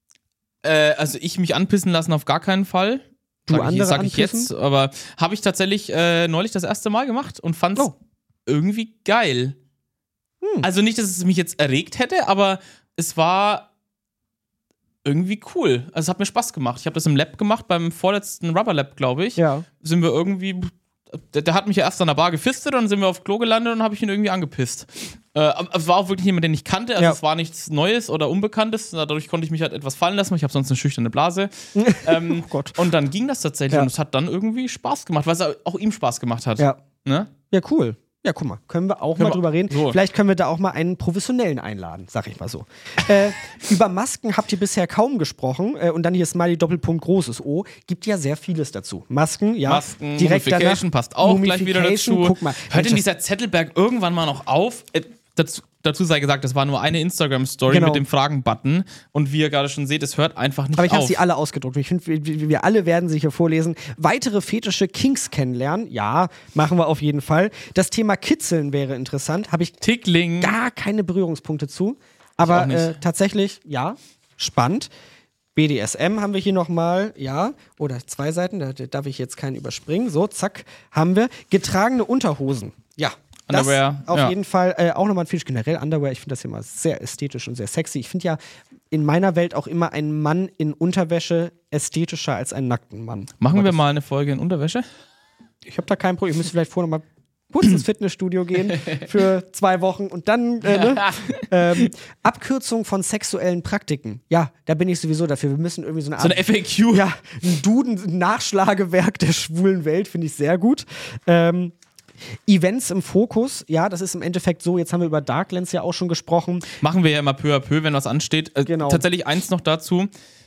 [SPEAKER 2] Äh, also ich mich anpissen lassen auf gar keinen Fall.
[SPEAKER 1] Du
[SPEAKER 2] Sag ich,
[SPEAKER 1] andere
[SPEAKER 2] sag ich
[SPEAKER 1] anpissen?
[SPEAKER 2] jetzt, aber habe ich tatsächlich äh, neulich das erste Mal gemacht und fand's
[SPEAKER 1] Oh.
[SPEAKER 2] irgendwie geil.
[SPEAKER 1] Hm.
[SPEAKER 2] Also nicht, dass es mich jetzt erregt hätte, aber es war irgendwie cool. Also es hat mir Spaß gemacht. Ich habe das im Lab gemacht, beim vorletzten Rubber Lab, glaube ich.
[SPEAKER 1] Ja.
[SPEAKER 2] Sind wir irgendwie, der, der hat mich ja erst an der Bar gefistet und dann sind wir auf Klo gelandet und habe ich ihn irgendwie angepisst. Äh, aber es war auch wirklich jemand, den ich kannte. Also
[SPEAKER 1] Ja.
[SPEAKER 2] es war nichts Neues oder Unbekanntes. Dadurch konnte ich mich halt etwas fallen lassen. Ich habe sonst eine schüchterne Blase. ähm,
[SPEAKER 1] Oh Gott.
[SPEAKER 2] Und dann ging das tatsächlich.
[SPEAKER 1] Ja.
[SPEAKER 2] Und es hat dann irgendwie Spaß gemacht, weil es auch ihm Spaß gemacht hat.
[SPEAKER 1] Ja.
[SPEAKER 2] Ne?
[SPEAKER 1] Ja, cool. Ja, guck mal, können wir auch
[SPEAKER 2] Können
[SPEAKER 1] mal
[SPEAKER 2] wir-
[SPEAKER 1] drüber reden.
[SPEAKER 2] so.
[SPEAKER 1] Vielleicht können wir da auch mal einen Professionellen einladen, sag ich mal so. äh, über Masken habt ihr bisher kaum gesprochen. Äh, und dann hier Smiley Doppelpunkt großes O. Gibt ja sehr vieles dazu. Masken, ja.
[SPEAKER 2] Masken,
[SPEAKER 1] direkt
[SPEAKER 2] Mummification
[SPEAKER 1] danach,
[SPEAKER 2] passt auch gleich wieder
[SPEAKER 1] Mummification,
[SPEAKER 2] dazu.
[SPEAKER 1] Guck mal.
[SPEAKER 2] Hört denn
[SPEAKER 1] Mensch,
[SPEAKER 2] dieser Zettelberg irgendwann mal noch auf? Äh, dazu, dazu sei gesagt, das war nur eine Instagram-Story
[SPEAKER 1] Genau.
[SPEAKER 2] mit dem Fragen-Button. Und wie ihr gerade schon seht, es hört einfach nicht
[SPEAKER 1] Aber ich habe
[SPEAKER 2] auf.
[SPEAKER 1] sie alle ausgedruckt. Ich finde, wir, wir alle werden sie hier vorlesen. Weitere fetische Kinks kennenlernen. Ja, machen wir auf jeden Fall. Das Thema Kitzeln wäre interessant. Habe ich
[SPEAKER 2] Tickling.
[SPEAKER 1] gar keine Berührungspunkte zu.
[SPEAKER 2] auch
[SPEAKER 1] Aber
[SPEAKER 2] nicht.
[SPEAKER 1] äh, tatsächlich, ja, spannend. B D S M haben wir hier nochmal, ja, oder zwei Seiten, da, da darf ich jetzt keinen überspringen. So, zack, haben wir. Getragene Unterhosen. Ja. Das
[SPEAKER 2] Underwear,
[SPEAKER 1] auf
[SPEAKER 2] ja.
[SPEAKER 1] jeden Fall äh, auch nochmal ein Fetisch. Generell Underwear, ich finde das immer sehr ästhetisch und sehr sexy. Ich finde ja in meiner Welt auch immer einen Mann in Unterwäsche ästhetischer als einen nackten Mann.
[SPEAKER 2] Machen
[SPEAKER 1] Aber
[SPEAKER 2] wir
[SPEAKER 1] das-
[SPEAKER 2] mal eine Folge in Unterwäsche?
[SPEAKER 1] Ich habe da kein Problem. Ich müsste vielleicht vorher noch mal kurz ins Fitnessstudio gehen für zwei Wochen und dann äh, ne? ähm, Abkürzung von sexuellen Praktiken. Ja, da bin ich sowieso dafür. Wir müssen irgendwie so eine Art
[SPEAKER 2] So eine F A Q.
[SPEAKER 1] ja, ein Duden, ein Nachschlagewerk der schwulen Welt, finde ich sehr gut. Ähm, Events im Fokus, ja, das ist im Endeffekt so, jetzt haben wir über Darklands ja auch schon gesprochen.
[SPEAKER 2] Machen wir ja immer peu à peu, wenn was ansteht. Äh,
[SPEAKER 1] Genau.
[SPEAKER 2] Tatsächlich eins noch dazu.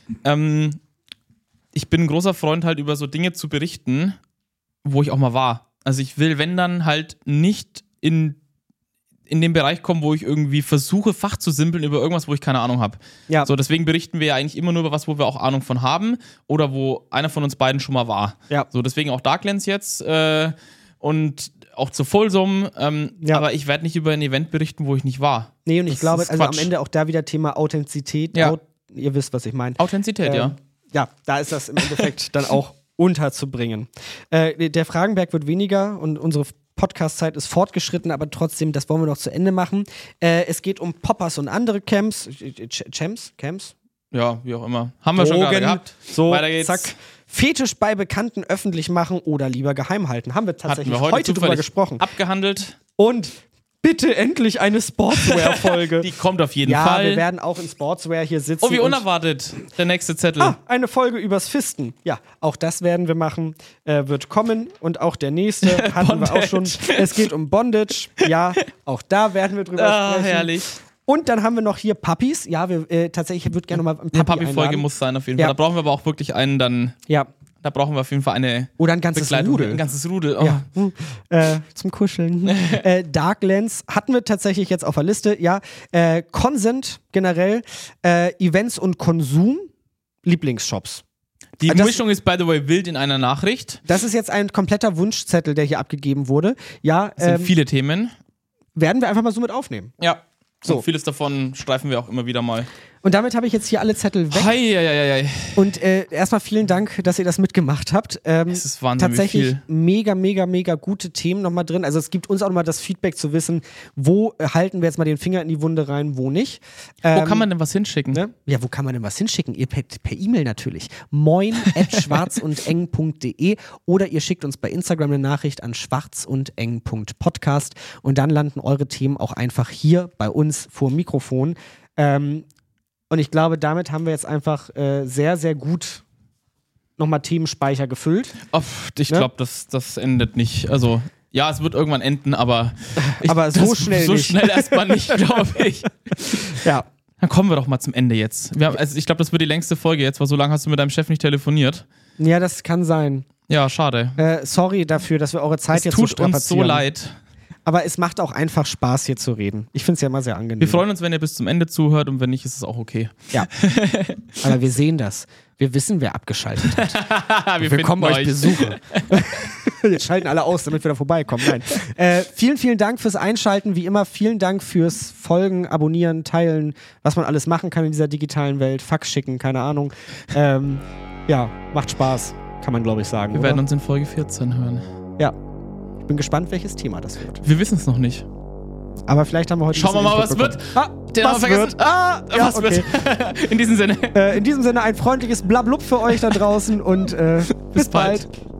[SPEAKER 2] Ähm, ich bin ein großer Freund, halt über so Dinge zu berichten, wo ich auch mal war. Also ich will, wenn dann halt nicht in, in den Bereich kommen, wo ich irgendwie versuche, Fach zu simpeln über irgendwas, wo ich keine Ahnung habe.
[SPEAKER 1] Ja.
[SPEAKER 2] So, deswegen berichten wir ja eigentlich immer nur über was, wo wir auch Ahnung von haben oder wo einer von uns beiden schon mal war.
[SPEAKER 1] Ja.
[SPEAKER 2] So, deswegen auch Darklands jetzt äh, und auch zu Folsom. Ähm,
[SPEAKER 1] Ja.
[SPEAKER 2] Aber ich werde nicht über ein Event berichten, wo ich nicht war.
[SPEAKER 1] Nee, und ich
[SPEAKER 2] Das
[SPEAKER 1] glaube,
[SPEAKER 2] ist
[SPEAKER 1] also am
[SPEAKER 2] Quatsch.
[SPEAKER 1] Ende auch da wieder Thema Authentizität.
[SPEAKER 2] Ja.
[SPEAKER 1] Aut- ihr wisst, was ich meine.
[SPEAKER 2] Authentizität,
[SPEAKER 1] Ähm,
[SPEAKER 2] ja.
[SPEAKER 1] Ja, da ist das im Endeffekt dann auch unterzubringen. Äh, der Fragenberg wird weniger und unsere Podcast-Zeit ist fortgeschritten, aber trotzdem, das wollen wir noch zu Ende machen. Äh, es geht um Poppers und andere Camps. Ch- Champs? Camps?
[SPEAKER 2] Ja, wie auch immer. Haben wir schon gerade
[SPEAKER 1] Drogen.
[SPEAKER 2] gehabt.
[SPEAKER 1] So,
[SPEAKER 2] Weiter geht's.
[SPEAKER 1] zack. Fetisch bei Bekannten öffentlich machen oder lieber geheim halten. Haben wir
[SPEAKER 2] Hatten
[SPEAKER 1] tatsächlich
[SPEAKER 2] wir
[SPEAKER 1] heute,
[SPEAKER 2] heute,
[SPEAKER 1] drüber
[SPEAKER 2] zufällig
[SPEAKER 1] gesprochen.
[SPEAKER 2] abgehandelt.
[SPEAKER 1] Und bitte endlich eine Sportswear-Folge.
[SPEAKER 2] Die kommt auf jeden
[SPEAKER 1] ja,
[SPEAKER 2] Fall.
[SPEAKER 1] wir werden auch in Sportswear hier sitzen.
[SPEAKER 2] Oh, wie
[SPEAKER 1] und-
[SPEAKER 2] unerwartet. Der nächste Zettel.
[SPEAKER 1] Ah, eine Folge übers Fisten. Ja, auch das werden wir machen. Äh, wird kommen. Und auch der nächste hatten wir auch schon. Es geht um Bondage. Ja, auch da werden wir drüber
[SPEAKER 2] Ah,
[SPEAKER 1] sprechen.
[SPEAKER 2] herrlich.
[SPEAKER 1] Und dann haben wir noch hier Puppies. Ja, wir äh, tatsächlich, ich würde gerne noch mal einen
[SPEAKER 2] Eine
[SPEAKER 1] Puppy
[SPEAKER 2] Papi-Folge
[SPEAKER 1] einladen.
[SPEAKER 2] muss sein, auf jeden
[SPEAKER 1] Ja.
[SPEAKER 2] Fall. Da brauchen wir aber auch wirklich einen, dann.
[SPEAKER 1] Ja.
[SPEAKER 2] Da brauchen wir auf jeden Fall eine
[SPEAKER 1] Oder ein ganzes
[SPEAKER 2] Begleitung.
[SPEAKER 1] Rudel.
[SPEAKER 2] Ein ganzes Rudel. Oh.
[SPEAKER 1] Ja. Hm. Äh, zum Kuscheln. äh, Darklands hatten wir tatsächlich jetzt auf der Liste. Ja, äh, Consent generell, äh, Events und Konsum, Lieblingsshops.
[SPEAKER 2] Die
[SPEAKER 1] Das-
[SPEAKER 2] Mischung ist, by the way, wild in einer Nachricht.
[SPEAKER 1] Das ist jetzt ein kompletter Wunschzettel, der hier abgegeben wurde. Ja,
[SPEAKER 2] Es sind
[SPEAKER 1] ähm,
[SPEAKER 2] viele Themen.
[SPEAKER 1] werden wir einfach mal so mit aufnehmen.
[SPEAKER 2] Ja.
[SPEAKER 1] So.
[SPEAKER 2] So. Und vieles davon streifen wir auch immer wieder mal.
[SPEAKER 1] Und damit habe ich jetzt hier alle Zettel weg.
[SPEAKER 2] Hei, hei, hei, hei.
[SPEAKER 1] Und äh, erstmal vielen Dank, dass ihr das mitgemacht habt. Ähm,
[SPEAKER 2] Es ist Wahnsinn, wie
[SPEAKER 1] tatsächlich
[SPEAKER 2] viel.
[SPEAKER 1] mega, mega, mega gute Themen nochmal drin. Also es gibt uns auch nochmal das Feedback zu wissen, wo äh, halten wir jetzt mal den Finger in die Wunde rein, wo nicht.
[SPEAKER 2] Wo
[SPEAKER 1] Ähm,
[SPEAKER 2] kann man denn was hinschicken?
[SPEAKER 1] Ne? Ja, wo kann man denn was hinschicken? Ihr per per E-Mail natürlich. moin at schwarzundeng punkt de oder ihr schickt uns bei Instagram eine Nachricht an schwarzundeng punkt podcast und dann landen eure Themen auch einfach hier bei uns vor dem Mikrofon. Ähm, und ich glaube, damit haben wir jetzt einfach äh, sehr, sehr gut nochmal Themenspeicher gefüllt.
[SPEAKER 2] Oh, pff, ich
[SPEAKER 1] Ne?
[SPEAKER 2] glaube, das, das endet nicht. Also, ja, es wird irgendwann enden, aber. Ich,
[SPEAKER 1] Aber so
[SPEAKER 2] das,
[SPEAKER 1] schnell
[SPEAKER 2] So
[SPEAKER 1] nicht.
[SPEAKER 2] schnell erstmal nicht, glaube ich.
[SPEAKER 1] Ja.
[SPEAKER 2] Dann kommen wir doch mal zum Ende jetzt. Wir haben, also ich glaube, das wird die längste Folge jetzt, weil so lange hast du mit deinem Chef nicht telefoniert.
[SPEAKER 1] Ja, das kann sein.
[SPEAKER 2] Ja, schade.
[SPEAKER 1] Äh, sorry dafür, dass wir eure Zeit
[SPEAKER 2] Es
[SPEAKER 1] jetzt so
[SPEAKER 2] tut uns so
[SPEAKER 1] strapazieren.
[SPEAKER 2] leid.
[SPEAKER 1] Aber es macht auch einfach Spaß, hier zu reden. Ich finde es ja immer sehr angenehm.
[SPEAKER 2] Wir freuen uns, wenn ihr bis zum Ende zuhört und wenn nicht, ist es auch okay.
[SPEAKER 1] Ja. Aber wir sehen das. Wir wissen, wer abgeschaltet hat.
[SPEAKER 2] wir
[SPEAKER 1] Wir kommen euch besuchen. Jetzt schalten alle aus, damit wir da vorbeikommen. Nein. Äh, vielen, vielen Dank fürs Einschalten. Wie immer, vielen Dank fürs Folgen, Abonnieren, Teilen, was man alles machen kann in dieser digitalen Welt. Fax schicken, keine Ahnung. Ähm, ja, macht Spaß, kann man, glaube ich, sagen.
[SPEAKER 2] Wir
[SPEAKER 1] oder?
[SPEAKER 2] werden uns in Folge vierzehn hören.
[SPEAKER 1] Ja. Ich bin gespannt, welches Thema das wird.
[SPEAKER 2] Wir wissen es noch nicht.
[SPEAKER 1] Aber vielleicht haben wir heute.
[SPEAKER 2] Schauen wir
[SPEAKER 1] ein
[SPEAKER 2] mal,
[SPEAKER 1] bisschen
[SPEAKER 2] was
[SPEAKER 1] Input
[SPEAKER 2] wird.
[SPEAKER 1] bekommen. Ah,
[SPEAKER 2] Den
[SPEAKER 1] was
[SPEAKER 2] haben wir vergessen.
[SPEAKER 1] wird? Ah, ja,
[SPEAKER 2] was
[SPEAKER 1] okay.
[SPEAKER 2] wird? In diesem Sinne.
[SPEAKER 1] Äh, in diesem Sinne ein freundliches Blablub für euch da draußen und äh, bis,
[SPEAKER 2] Bis bald.
[SPEAKER 1] bald.